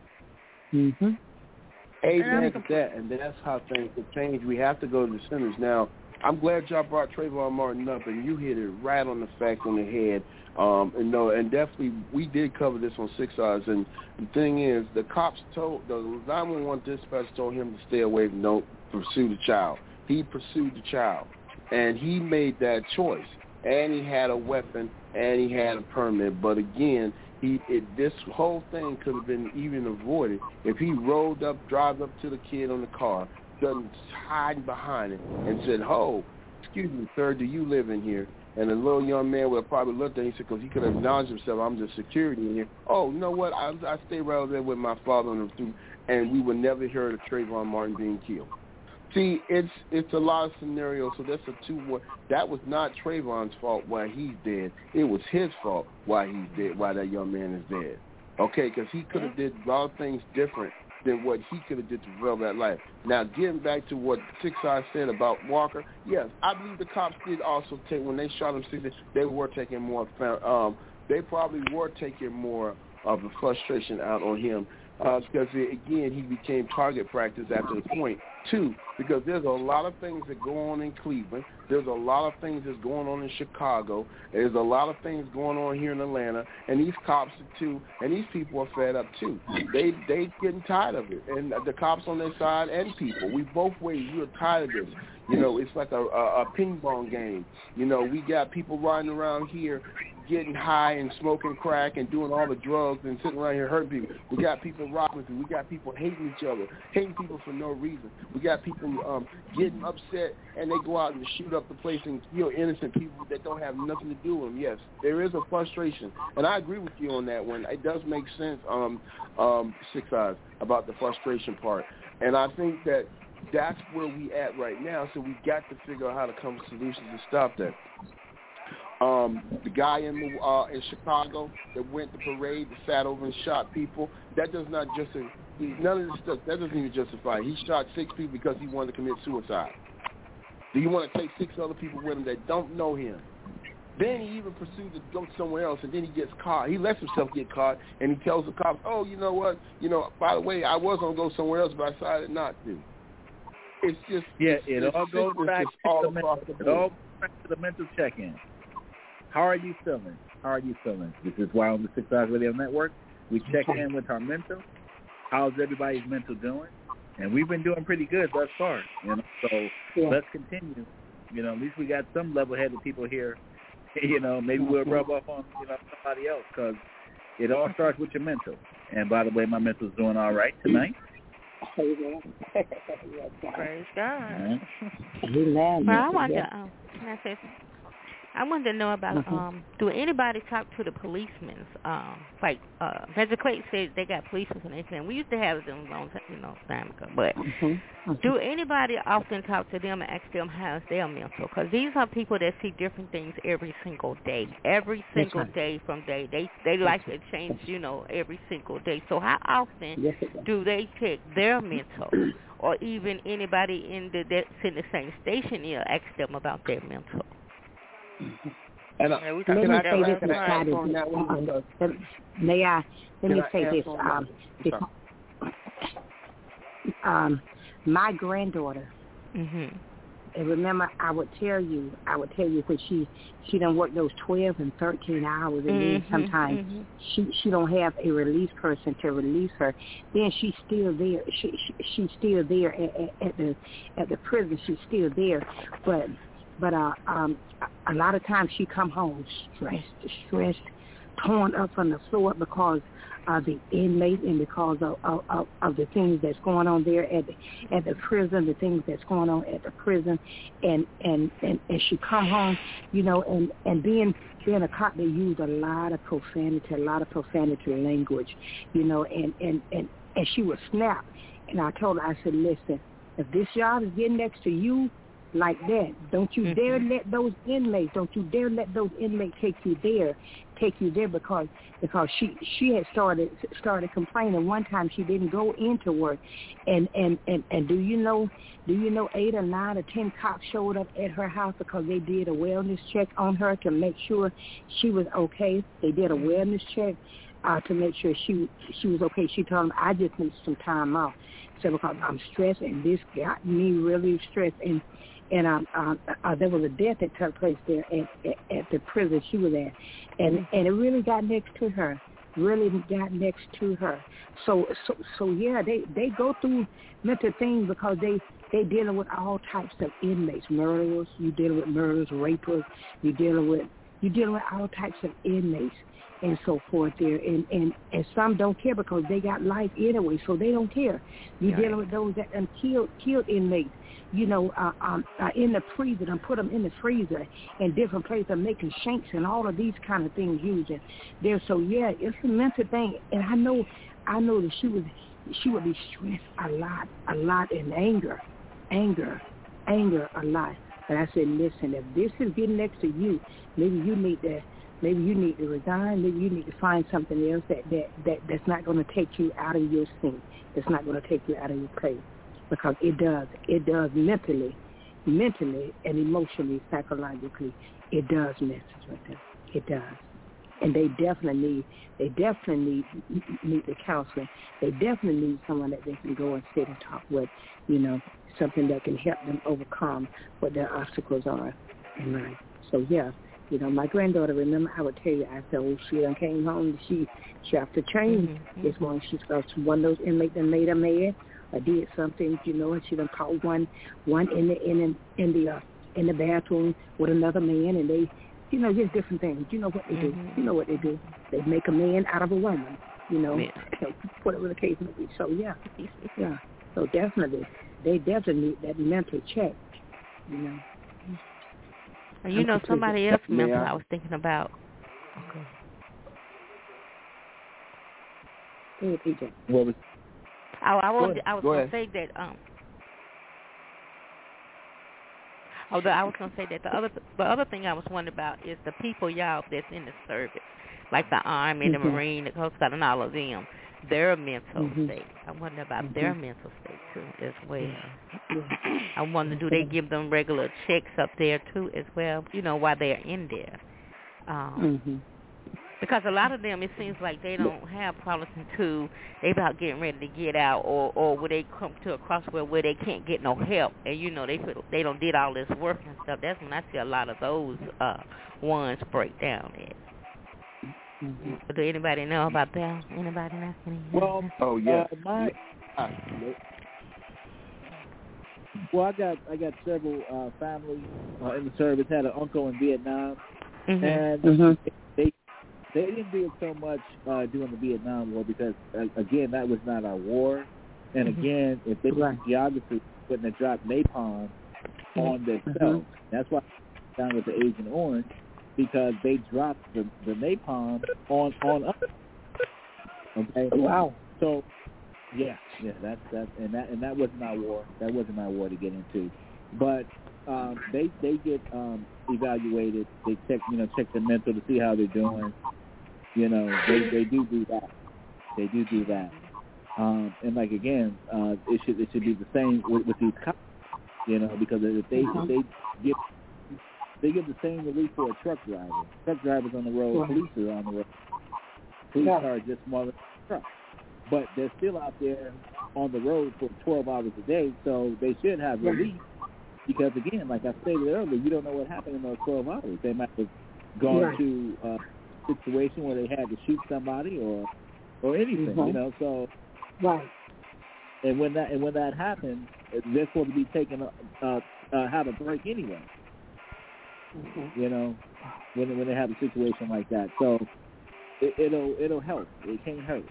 Amen to that, and that's how things will change. We have to go to the centers. Now, I'm glad y'all brought Trayvon Martin up, and you hit it right on the fact on the head. And definitely we did cover this on 6 Eyes. And the thing is, the cops told, the 911 dispatch told him to stay away, don't pursue the child. He pursued the child, and he made that choice. And he had a weapon, and he had a permit. But again, this whole thing could have been even avoided if he rolled up, drive up to the kid on the car, doesn't hide behind it, and said, "Oh, excuse me, sir, do you live in here?" And the little young man would have probably looked at him and said, because he could have acknowledged himself, "I'm just security in here." "Oh, you know what? I stay right over there with my father and we would never hear of Trayvon Martin being killed. See, it's a lot of scenarios. So that's a two-way. That was not Trayvon's fault why he's dead. It was his fault why he's dead, why that young man is dead. Okay, because he could have did a lot of things different than what he could have did to develop that life. Now, getting back to what 6 Eyes said about Walker, yes, I believe the cops did also take, when they shot him, they were taking more, they probably were taking more of the frustration out on him because, again, he became target practice after the point, too, because there's a lot of things that go on in Cleveland. There's a lot of things that's going on in Chicago. There's a lot of things going on here in Atlanta, and these cops too, and these people are fed up too. They getting tired of it, and the cops on their side and people. We both ways. We're tired of this. You know, it's like a ping pong game. You know, we got people riding around here getting high and smoking crack and doing all the drugs and sitting around here hurting people. We got people robbing people. We got people hating each other, hating people for no reason. We got people getting upset and they go out and shoot up the place and kill innocent people that don't have nothing to do with them. Yes, there is a frustration, and I agree with you on that one. It does make sense, 6 Eyes, about the frustration part, and I think that's where we at right now. So we got to figure out how to come to solutions to stop that. The guy in Chicago that went to parade, that sat over and shot people, that does not justify, none of this stuff, that doesn't even justify. He shot 6 people because he wanted to commit suicide. Do you want to take 6 other people with him that don't know him? Then he even pursued to go somewhere else, and then he gets caught. He lets himself get caught, and he tells the cops, "Oh, you know what? You know, by the way, I was going to go somewhere else, but I decided not to." It's just... Yeah, it all goes back to the mental check-in. How are you feeling? How are you feeling? This is why on the 6 Eyes Radio Network, we check in with our mental. How's everybody's mental doing? And we've been doing pretty good thus far. You know, so let's continue. You know, at least we got some level-headed people here. You know, maybe we'll rub off on somebody else because it all starts with your mental. And by the way, my mental's doing all right tonight. Praise God. Well, I wanted to know about, do anybody talk to the policemen? Like, Mr. Clayton said they got policemen and everything. We used to have them a long time ago. But do anybody often talk to them and ask them how's their mental? Because these are people that see different things every single day. Every single day from day. They like to change, every single day. So how often do they check their mental? Or even anybody that's in the same station here ask them about their mental? And let me say this aside. May I? Let me say this. My granddaughter. Mm-hmm. And remember, I would tell you when she done work those 12 and 13 hours, and then sometimes she don't have a release person to release her. Then she's still there. She's still there at the prison. She's still there, but a lot of times she come home stressed, torn up on the floor because of the inmate and because of the things that's going on there at the prison, the things that's going on at the prison, and she come home, and being a cop, they use a lot of profanity language, and she would snap, and I told her, I said, listen, if this job is getting next to you like that, don't you dare let those inmates take you there because she had started complaining. One time she didn't go into work, and do you know 8 or 9 or 10 cops showed up at her house because they did a wellness check on her to make sure she was okay. They did a wellness check to make sure she was okay. She told them, I just need some time off. So because I'm stressed, and this got me really stressed, and there was a death that took place there at the prison she was at, and it really got next to her. So yeah, they go through mental things because they dealing with all types of inmates, murderers. You dealing with murderers, rapers. You dealing with all types of inmates and so forth there, and some don't care because they got life anyway, so they don't care. You dealing with those that killed inmates, in the freezer and put them in the freezer in different places, making shanks and all of these kind of things using there. So yeah, it's a mental thing, and I know that she would be stressed a lot, and anger a lot. But I said, listen, if this is getting next to you, maybe you need to resign. Maybe you need to find something else that's not going to take you out of your scene. That's not going to take you out of your place, because it does mentally and emotionally, psychologically, it does mess with them. It does, and they definitely need the counseling. They definitely need someone that they can go and sit and talk with. Something that can help them overcome what their obstacles are in life. So yeah. My granddaughter, remember, I would tell you, I said, she done came home, she have to change this morning. She's got one of those inmates that made her mad or did something, and she done caught one in the bathroom with another man, and they, just different things. You know what they do. You know what they do. They make a man out of a woman, whatever the case may be. So, yeah. So, definitely, they definitely need that mental check, somebody else mental I was thinking about. Okay. Hey, PJ. I was going to say that. I was going to say that the other thing I was wondering about is the people, y'all, that's in the service, like the Army, the Marine, the Coast Guard, and all of them. Their mental state. I wonder about their mental state too, as well. I wonder, do they give them regular checks up there too, as well? While they're in there, because a lot of them, it seems like they don't have problems until they about getting ready to get out, or where they come to a crossroad where they can't get no help, and they feel they don't did all this work and stuff. That's when I see a lot of those ones break down. Do anybody know about that? Anybody know? Well, I got several families in the service. Had an uncle in Vietnam, and they didn't do it so much during the Vietnam War because again, that was not our war, and again, if they were geography, wouldn't have dropped napalm on themselves. That's why I'm down with the Agent Orange. Because they dropped the napalm on us. Okay. Wow. So, that's and that wasn't our war. That wasn't our war to get into. But they get evaluated. They check the mental to see how they're doing. They do that. They do that. And like again, it should be the same with these cops. Because if they get they get the same relief for a truck driver. Truck drivers on the road, police are on the road. Police are just smaller than trucks. But they're still out there on the road for 12 hours a day, so they should have relief. Because, again, like I stated earlier, you don't know what happened in those 12 hours. They might have gone to a situation where they had to shoot somebody or anything, you know. So, and when that happens, they're supposed to be taking have a break anyway. You know, when they have a situation like that. So it'll help. It can't hurt.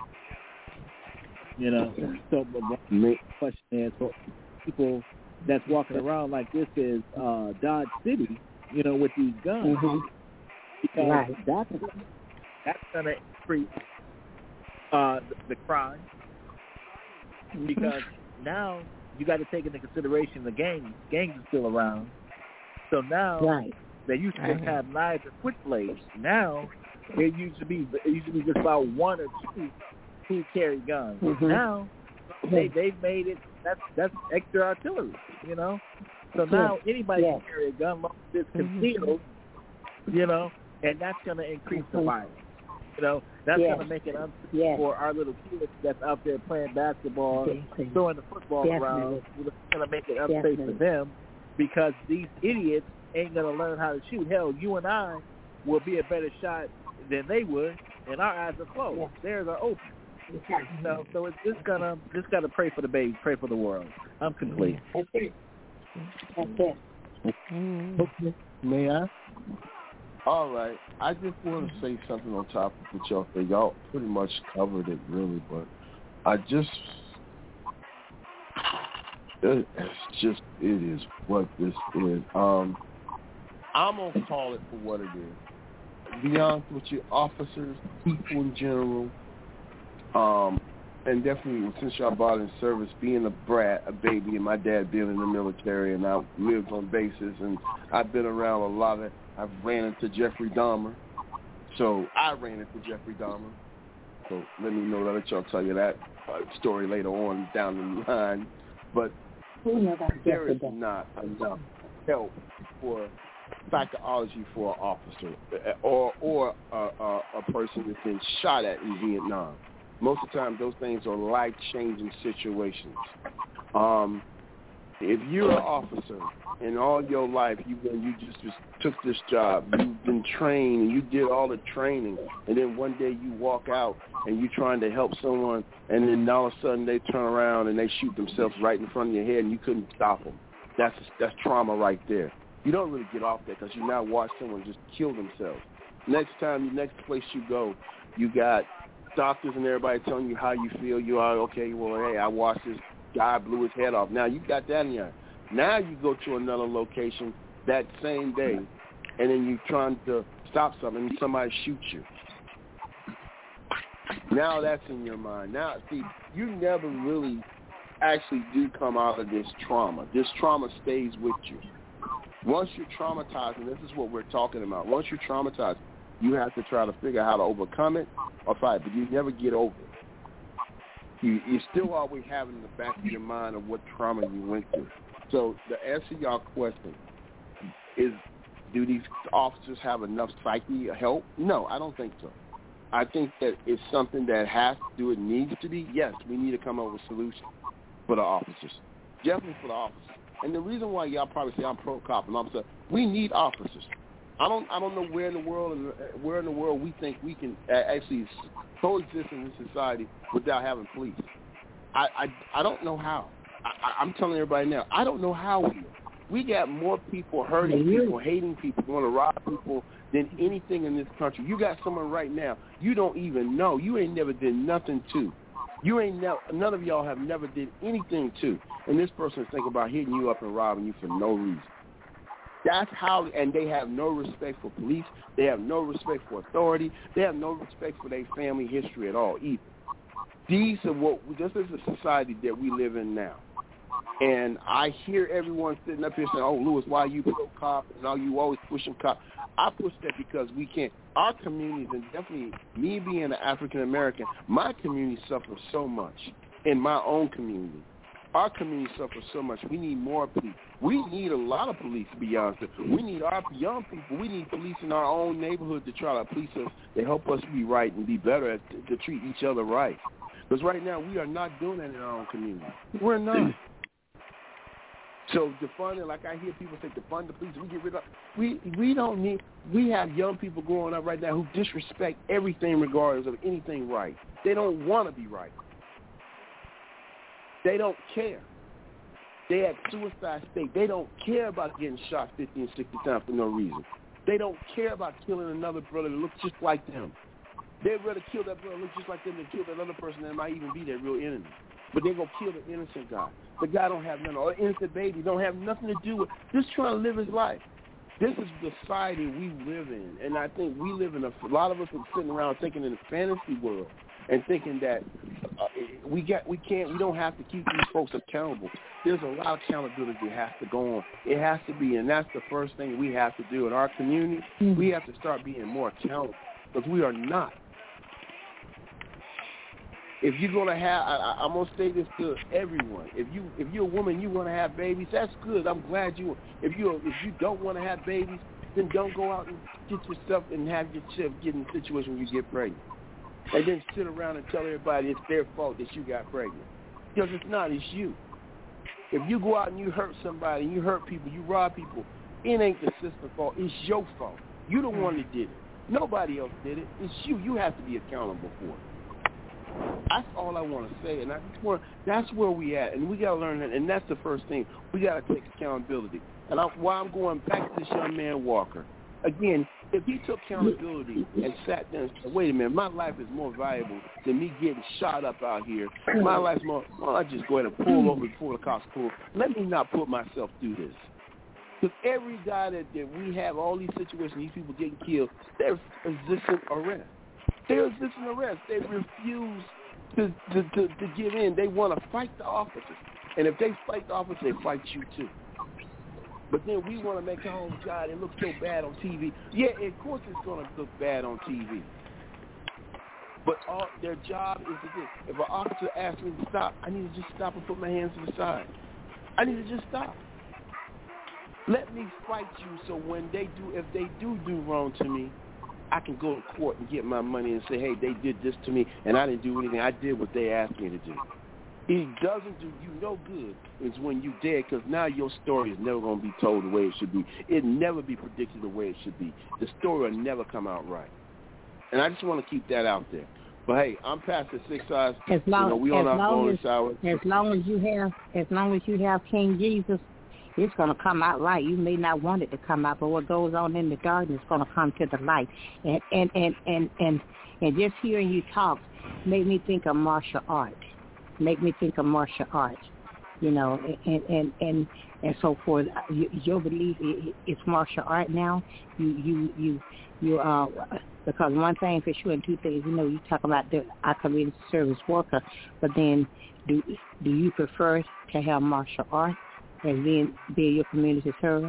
You know. So the question is for people that's walking around like this is Dodge City, you know, with these guns. Because that's going to increase the crime. Because now you got to take into consideration the gangs. Gangs are still around. So now they used to just have knives and switchblades. Now it used to be just about one or two who carry guns. Now they've made it. That's extra artillery, you know. So now anybody can carry a gun, long as it's concealed, you know, and that's going to increase the violence. You know, that's going to make it unsafe for our little kids that's out there playing basketball, throwing the football around. It's going to make it unsafe for them because these idiots ain't going to learn how to shoot. Hell, you and I will be a better shot than they would, and our eyes are closed. Theirs are open. You know, so it's just gotta pray for the babies, pray for the world. I'm complete. That's it. Okay. May I? All right. I just want to say something on top of what y'all say. Y'all pretty much covered it, really, but it is what this is. I'm gonna call it for what it is. Be honest with you, officers, people in general. And definitely, since y'all brought in service, being a brat, a baby, and my dad being in the military, and I lived on bases, and I've been around a lot of, I've ran into Jeffrey Dahmer. So I ran into Jeffrey Dahmer. So let y'all tell you that story later on down the line. But there is not enough help for psychology for an officer or a person that's been shot at in Vietnam. Most of the time, those things are life-changing situations. If you're an officer and all your life you just took this job, you've been trained and you did all the training, and then one day you walk out and you're trying to help someone, and then all of a sudden they turn around and they shoot themselves right in front of your head and you couldn't stop them. That's trauma right there. You don't really get off that because you now watch someone just kill themselves. Next place you go, you got doctors and everybody telling you how you feel. You are, okay, well, hey, I watched this guy blew his head off. Now you got that in your. Now you go to another location that same day, and then you're trying to stop something, and somebody shoots you. Now that's in your mind. Now, see, you never really actually do come out of this trauma. This trauma stays with you. Once you're traumatized, and this is what we're talking about, once you're traumatized, you have to try to figure out how to overcome it or fight, but you never get over it. You still always have in the back of your mind of what trauma you went through. So the answer to y'all question is, do these officers have enough psyche help? No, I don't think so. I think that it's something that has to do, it needs to be. Yes, we need to come up with solutions for the officers. Definitely for the officers. And the reason why y'all probably say I'm pro-cop and officer, we need officers. I don't know where in the world we think we can actually coexist in this society without having police. I don't know how. I'm telling everybody now, I don't know how we got more people hurting people, hating people, want to rob people than anything in this country. You got someone right now you don't even know. You ain't never did nothing to. None of y'all have never did anything to. And this person is thinking about hitting you up and robbing you for no reason. That's how, and they have no respect for police. They have no respect for authority. They have no respect for their family history at all either. This is the society that we live in now. And I hear everyone sitting up here saying, oh, Lewis, why are you pro-cop? And are you always pushing cop? I push that because we can't. Our communities, and definitely me being an African-American, my community suffers so much in my own community. Our community suffers so much. We need more police. We need a lot of police, to be honest. We need our young people. We need police in our own neighborhood to try to police us, to help us be right and be better, to treat each other right. Because right now we are not doing that in our own community. We're not. So defunding, like I hear people say, defund the police, we get rid of. We don't need. We have young people growing up right now who disrespect everything regardless of anything right. They don't want to be right. They don't care. They at suicide state. They don't care about getting shot 50 and 60 times for no reason. They don't care about killing another brother that looks just like them. They'd rather kill that brother that looks just like them than kill that other person that might even be their real enemy. But they're going to kill the innocent guy. The guy don't have nothing, or the innocent baby don't have nothing to do with just trying to live his life. This is the society we live in, and I think we live in a lot of us are sitting around thinking in a fantasy world and thinking that we don't have to keep these folks accountable. There's a lot of accountability that has to go on. It has to be, and that's the first thing we have to do in our community. We have to start being more accountable because we are not. If you're gonna have, I'm gonna say this to everyone. If you're a woman, you want to have babies. That's good. I'm glad you. If you don't want to have babies, then don't go out and get yourself and have yourself get in a situation where you get pregnant, and then sit around and tell everybody it's their fault that you got pregnant. Because it's not. It's you. If you go out and you hurt somebody, you hurt people, you rob people, it ain't the system's fault. It's your fault. You the one that did it. Nobody else did it. It's you. You have to be accountable for it. That's all I want to say, and that's where we at, and we got to learn that, and that's the first thing. We got to take accountability. And while I'm going back to this young man Walker, again, if he took accountability and sat there and said, wait a minute, my life is more valuable than me getting shot up out here. My life's more, well, I just go ahead and pull over before the cops pull. Let me not put myself through this. Because every guy that we have, all these situations, these people getting killed, they're resistant arrest. They're resisting arrest. They refuse to give in. They want to fight the officers. And if they fight the officers, they fight you too. But then we want to make, oh, God, it looks so bad on TV. Yeah, of course it's going to look bad on TV. But their job is to do. If an officer asks me to stop, I need to just stop and put my hands to the side. I need to just stop. Let me fight you so when if they do wrong to me, I can go to court and get my money and say, hey, they did this to me, and I didn't do anything. I did what they asked me to do. It doesn't do you no good is when you're dead, because now your story is never going to be told the way it should be. It'll never be predicted the way it should be. The story will never come out right. And I just want to keep that out there. But, hey, I'm past the 6 hours. As long as you have King Jesus, it's going to come out right. You may not want it to come out, but what goes on in the dark is going to come to the light. And just hearing you talk made me think of martial art. You know, and so forth. Your belief it's martial art now. You because one thing for sure and two things. You know, you talk about our community service worker, but then do you prefer to have martial art and being your community service?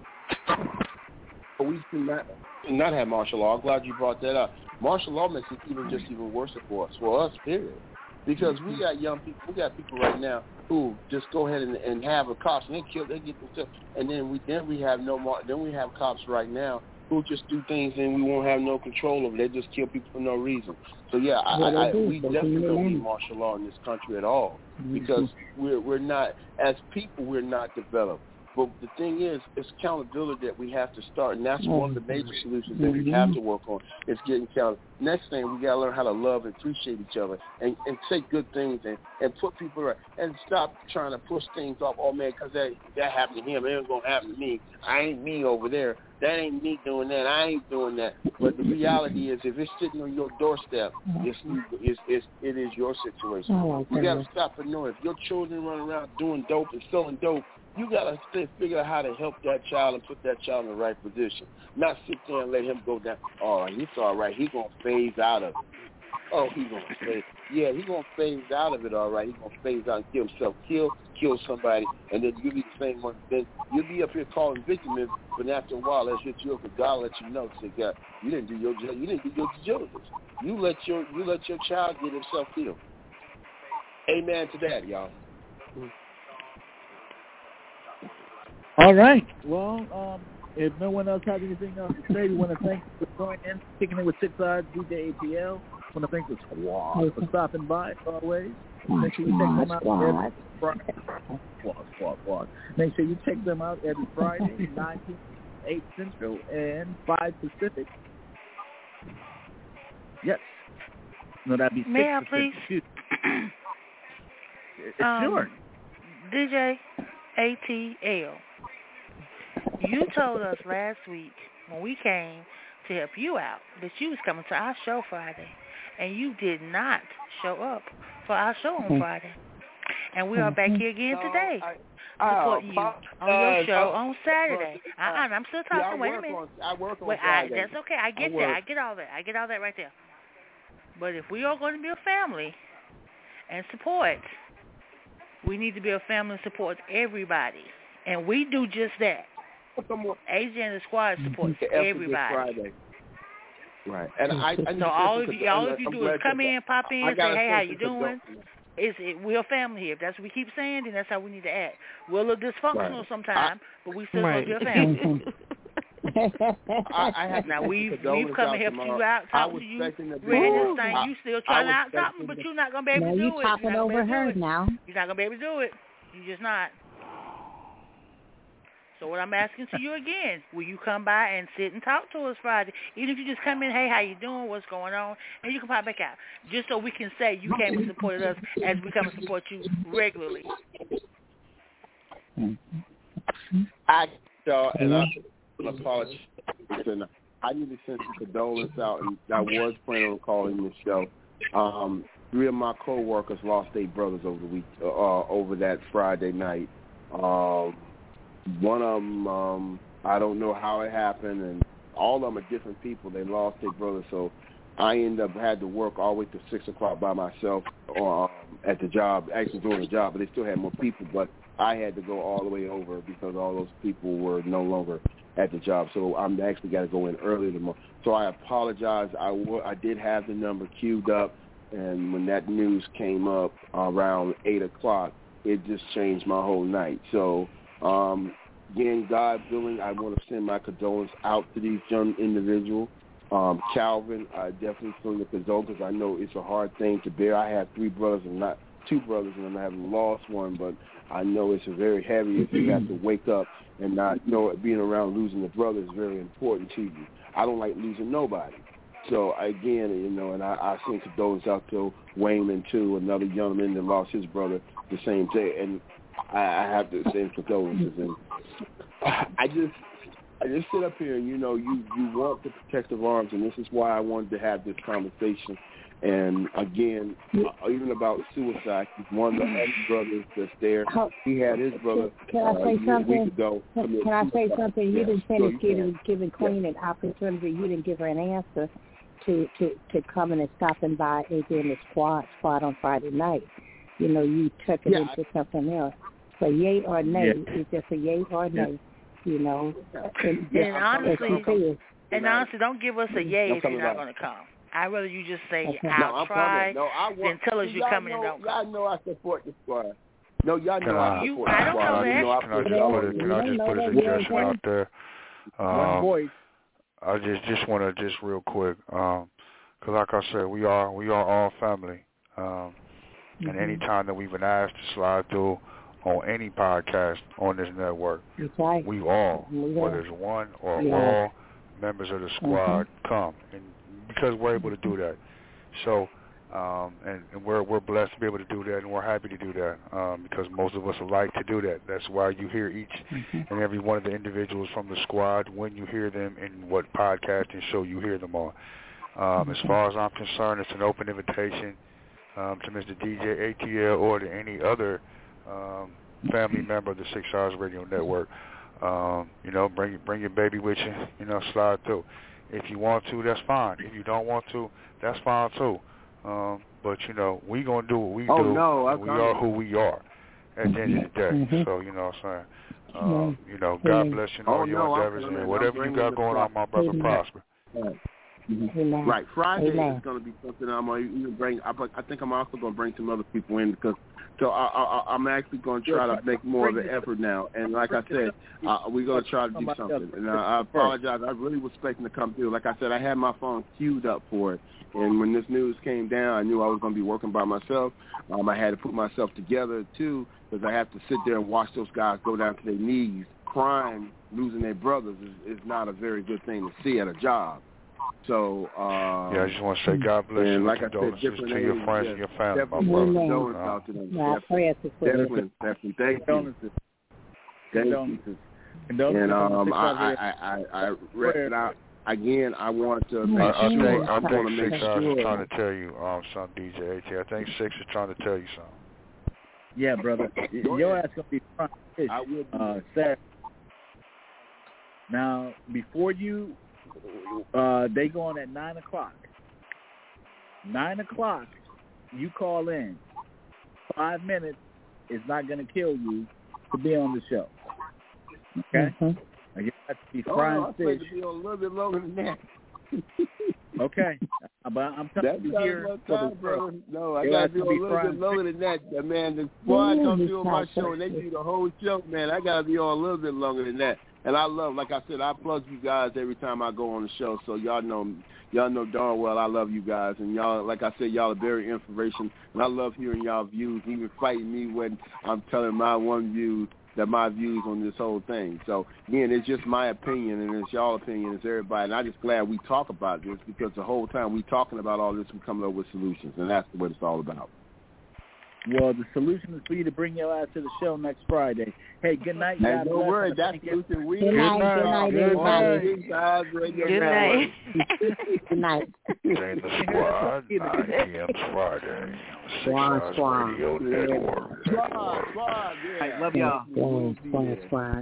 We do not have martial law. I'm glad you brought that up. Martial law makes it even worse for us, period. Because we got young people, we got people right now who just go ahead and have a cops and they get themselves, and then we have cops right now who just do things and we won't have no control over. They just kill people for no reason. So yeah, we definitely don't need martial law in this country at all, because we're not, as people, we're not developed. But the thing is, it's accountability that we have to start, and that's one of the major solutions that we have to work on, is getting accountable. Next thing, we got to learn how to love and appreciate each other and say good things and put people right, and stop trying to push things off. Oh, man, because that happened to him. It ain't going to happen to me. I ain't me over there. That ain't me doing that. I ain't doing that. But the reality is, if it's sitting on your doorstep, it is your situation. You got to stop and know if your children run around doing dope and selling dope, you got to figure out how to help that child and put that child in the right position. Not sit there and let him go down. Oh, he's all right. He's going to phase out of it. Oh, he's going to phase. Yeah, he's going to phase out of it, all right. He's going to phase out and kill himself, kill somebody, and then you'll be the same one. Then you'll be up here calling victims, but after a while, that's what you'll, because God let you know. Say, God, you didn't do your due diligence. You let your child get himself killed. Amen to that, y'all. All right. Well, if no one else has anything else to say, we want to thank you for joining in, kicking in with Six Eyes, DJ ATL. I want to thank the squad for stopping by, as always. Make sure you check them out every Friday. Squad. Make sure you check them out every Friday, 9 p.m., 8 Central, and 5 Pacific. Yes. No, that'd be 6 May I Pacific. please? Sure. DJ ATL, you told us last week when we came to help you out that you was coming to our show Friday, and you did not show up for our show on Friday. And we are back here again today, supporting you on your show on Saturday. I'm still talking. Wait a minute. I work on Friday. That's okay. I get that. I get all that. I get all that right there. But if we are going to be a family and support, we need to be a family and support everybody. And we do just that. AJ and the squad supports everybody. Friday. Right. And I so all of you do is come in, pop in, say, hey, how you doing? We're a family here. If that's what we keep saying, then that's how we need to act. We're a little dysfunctional sometimes, but we still going to be a family. I have now we've come and helped you out, talking to you, reading this thing. You still trying to out something, but you're not gonna be able to do it. You're talking over her now. You're not gonna be able to do it. You're just not. So what I'm asking to you again, will you come by and sit and talk to us Friday? Even if you just come in, hey, how you doing? What's going on? And you can pop back out, just so we can say you came and supported us as we come and support you regularly. I apologize. I need to send some condolence out, and I was planning on calling the show. 3 of my co-workers lost their brothers over the week, over that Friday night. One of them, I don't know how it happened, and all of them are different people. They lost their brothers, so I ended up had to work all the way to 6 o'clock by myself at the job, actually doing the job, but they still had more people, but I had to go all the way over because all those people were no longer at the job. So I'm actually got to go in early tomorrow. So I apologize. I did have the number queued up, and when that news came up around 8 o'clock, it just changed my whole night. So, again, God willing, I want to send my condolences out to these young individuals. Calvin, I definitely feel your condolences. I know it's a hard thing to bear. I have 3 brothers and not 2 brothers, and I haven't lost one, but I know it's very heavy if you have to wake up and not know being around losing a brother is very important to you. I don't like losing nobody. So, again, and I send condolences out to Wayman, too, another young man that lost his brother the same day, and I have to send condolences. And I just sit up here and, you want the protective arms, and this is why I wanted to have this conversation. And, again, even about suicide, one of the other brothers that's there, he had his brother Can I say something? a week ago. Can I say something? You didn't finish giving Queen an opportunity. You didn't give her an answer to coming and stopping by AJ and the squad on Friday night. You took it into something else. So yay or nay, it's just a yay or nay, And honestly, don't give us a yay if you're not going to come. I'd rather you just say, I'll try, than tell us you're coming and don't come. Y'all know I support the squad. No, y'all know I support the squad. Can I just put a suggestion out there? I just want to real quick, because like I said, we are all family. And any time that we've been asked to slide through on any podcast on this network, we all, whether it's one or all members of the squad, come, and because we're able to do that. So, and we're blessed to be able to do that, and we're happy to do that because most of us like to do that. That's why you hear each and every one of the individuals from the squad when you hear them in what podcast and show you hear them on. As far as I'm concerned, it's an open invitation to Mr. DJ ATL or to any other family member of the 6 Hours Radio Network. Bring your baby with you. Slide through. If you want to, that's fine. If you don't want to, that's fine too. But we gonna do what we do. We are who we are at the end of the day. So what I'm saying. God bless you in all your endeavors and whatever you got going on, my brother, prosper. Amen. Right. Friday Amen. is going to be something I'm going to even bring. I think I'm also going to bring some other people in because. So I'm actually going to try to make more of an effort now. And like I said, we're going to try to do something. And I apologize. I really was expecting to come through. Like I said, I had my phone queued up for it. And when this news came down, I knew I was going to be working by myself. I had to put myself together, too, because I have to sit there and watch those guys go down to their knees crying, losing their brothers is not a very good thing to see at a job. So I just want to say God bless you. Like I said, different to your friends and your family, my brother. Out to them. Definitely. Thank you. Condolences. And again, I want to make sure. I think 6 Eyes is trying to tell you something, DJ AT. I think 6 is trying to tell you something. Yeah, brother. Your ass gonna be front fish Saturday. Now, before you. They go on at 9 o'clock. 9 o'clock, you call in. 5 minutes is not going to kill you to be on the show. Okay? Now you have to be frying fish. To be a little bit longer than that. Okay, but I'm telling you here for the brother. No, I got to be a little bit longer than that. Man, the squad comes through on my show and they do the whole show. Man, I got to be on a little bit longer than that. And I love, like I said, I plug you guys every time I go on the show, so y'all know darn well I love you guys. And y'all, like I said, y'all are very inspirational. And I love hearing y'all views, even fighting me when I'm telling my views on this whole thing. So, again, it's just my opinion, and it's y'all opinion, it's everybody. And I'm just glad we talk about this because the whole time we talking about all this, we coming up with solutions, and that's what it's all about. Well, the solution is for you to bring your ass to the show next Friday. Hey, good night. Hey, don't worry, that's solution. Good night, everybody. Good night. Good night. Join the squad, 9 p.m. Friday. Squad. Radio Network. Squad, yeah. Love y'all. Squad.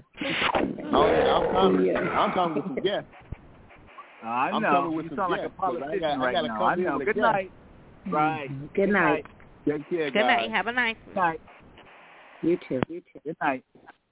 I'm coming with some guests. I know. You sound like a politician right now. I know. Good night. Right. Good night. Take care, Good night. Have a nice night. You too. Good night.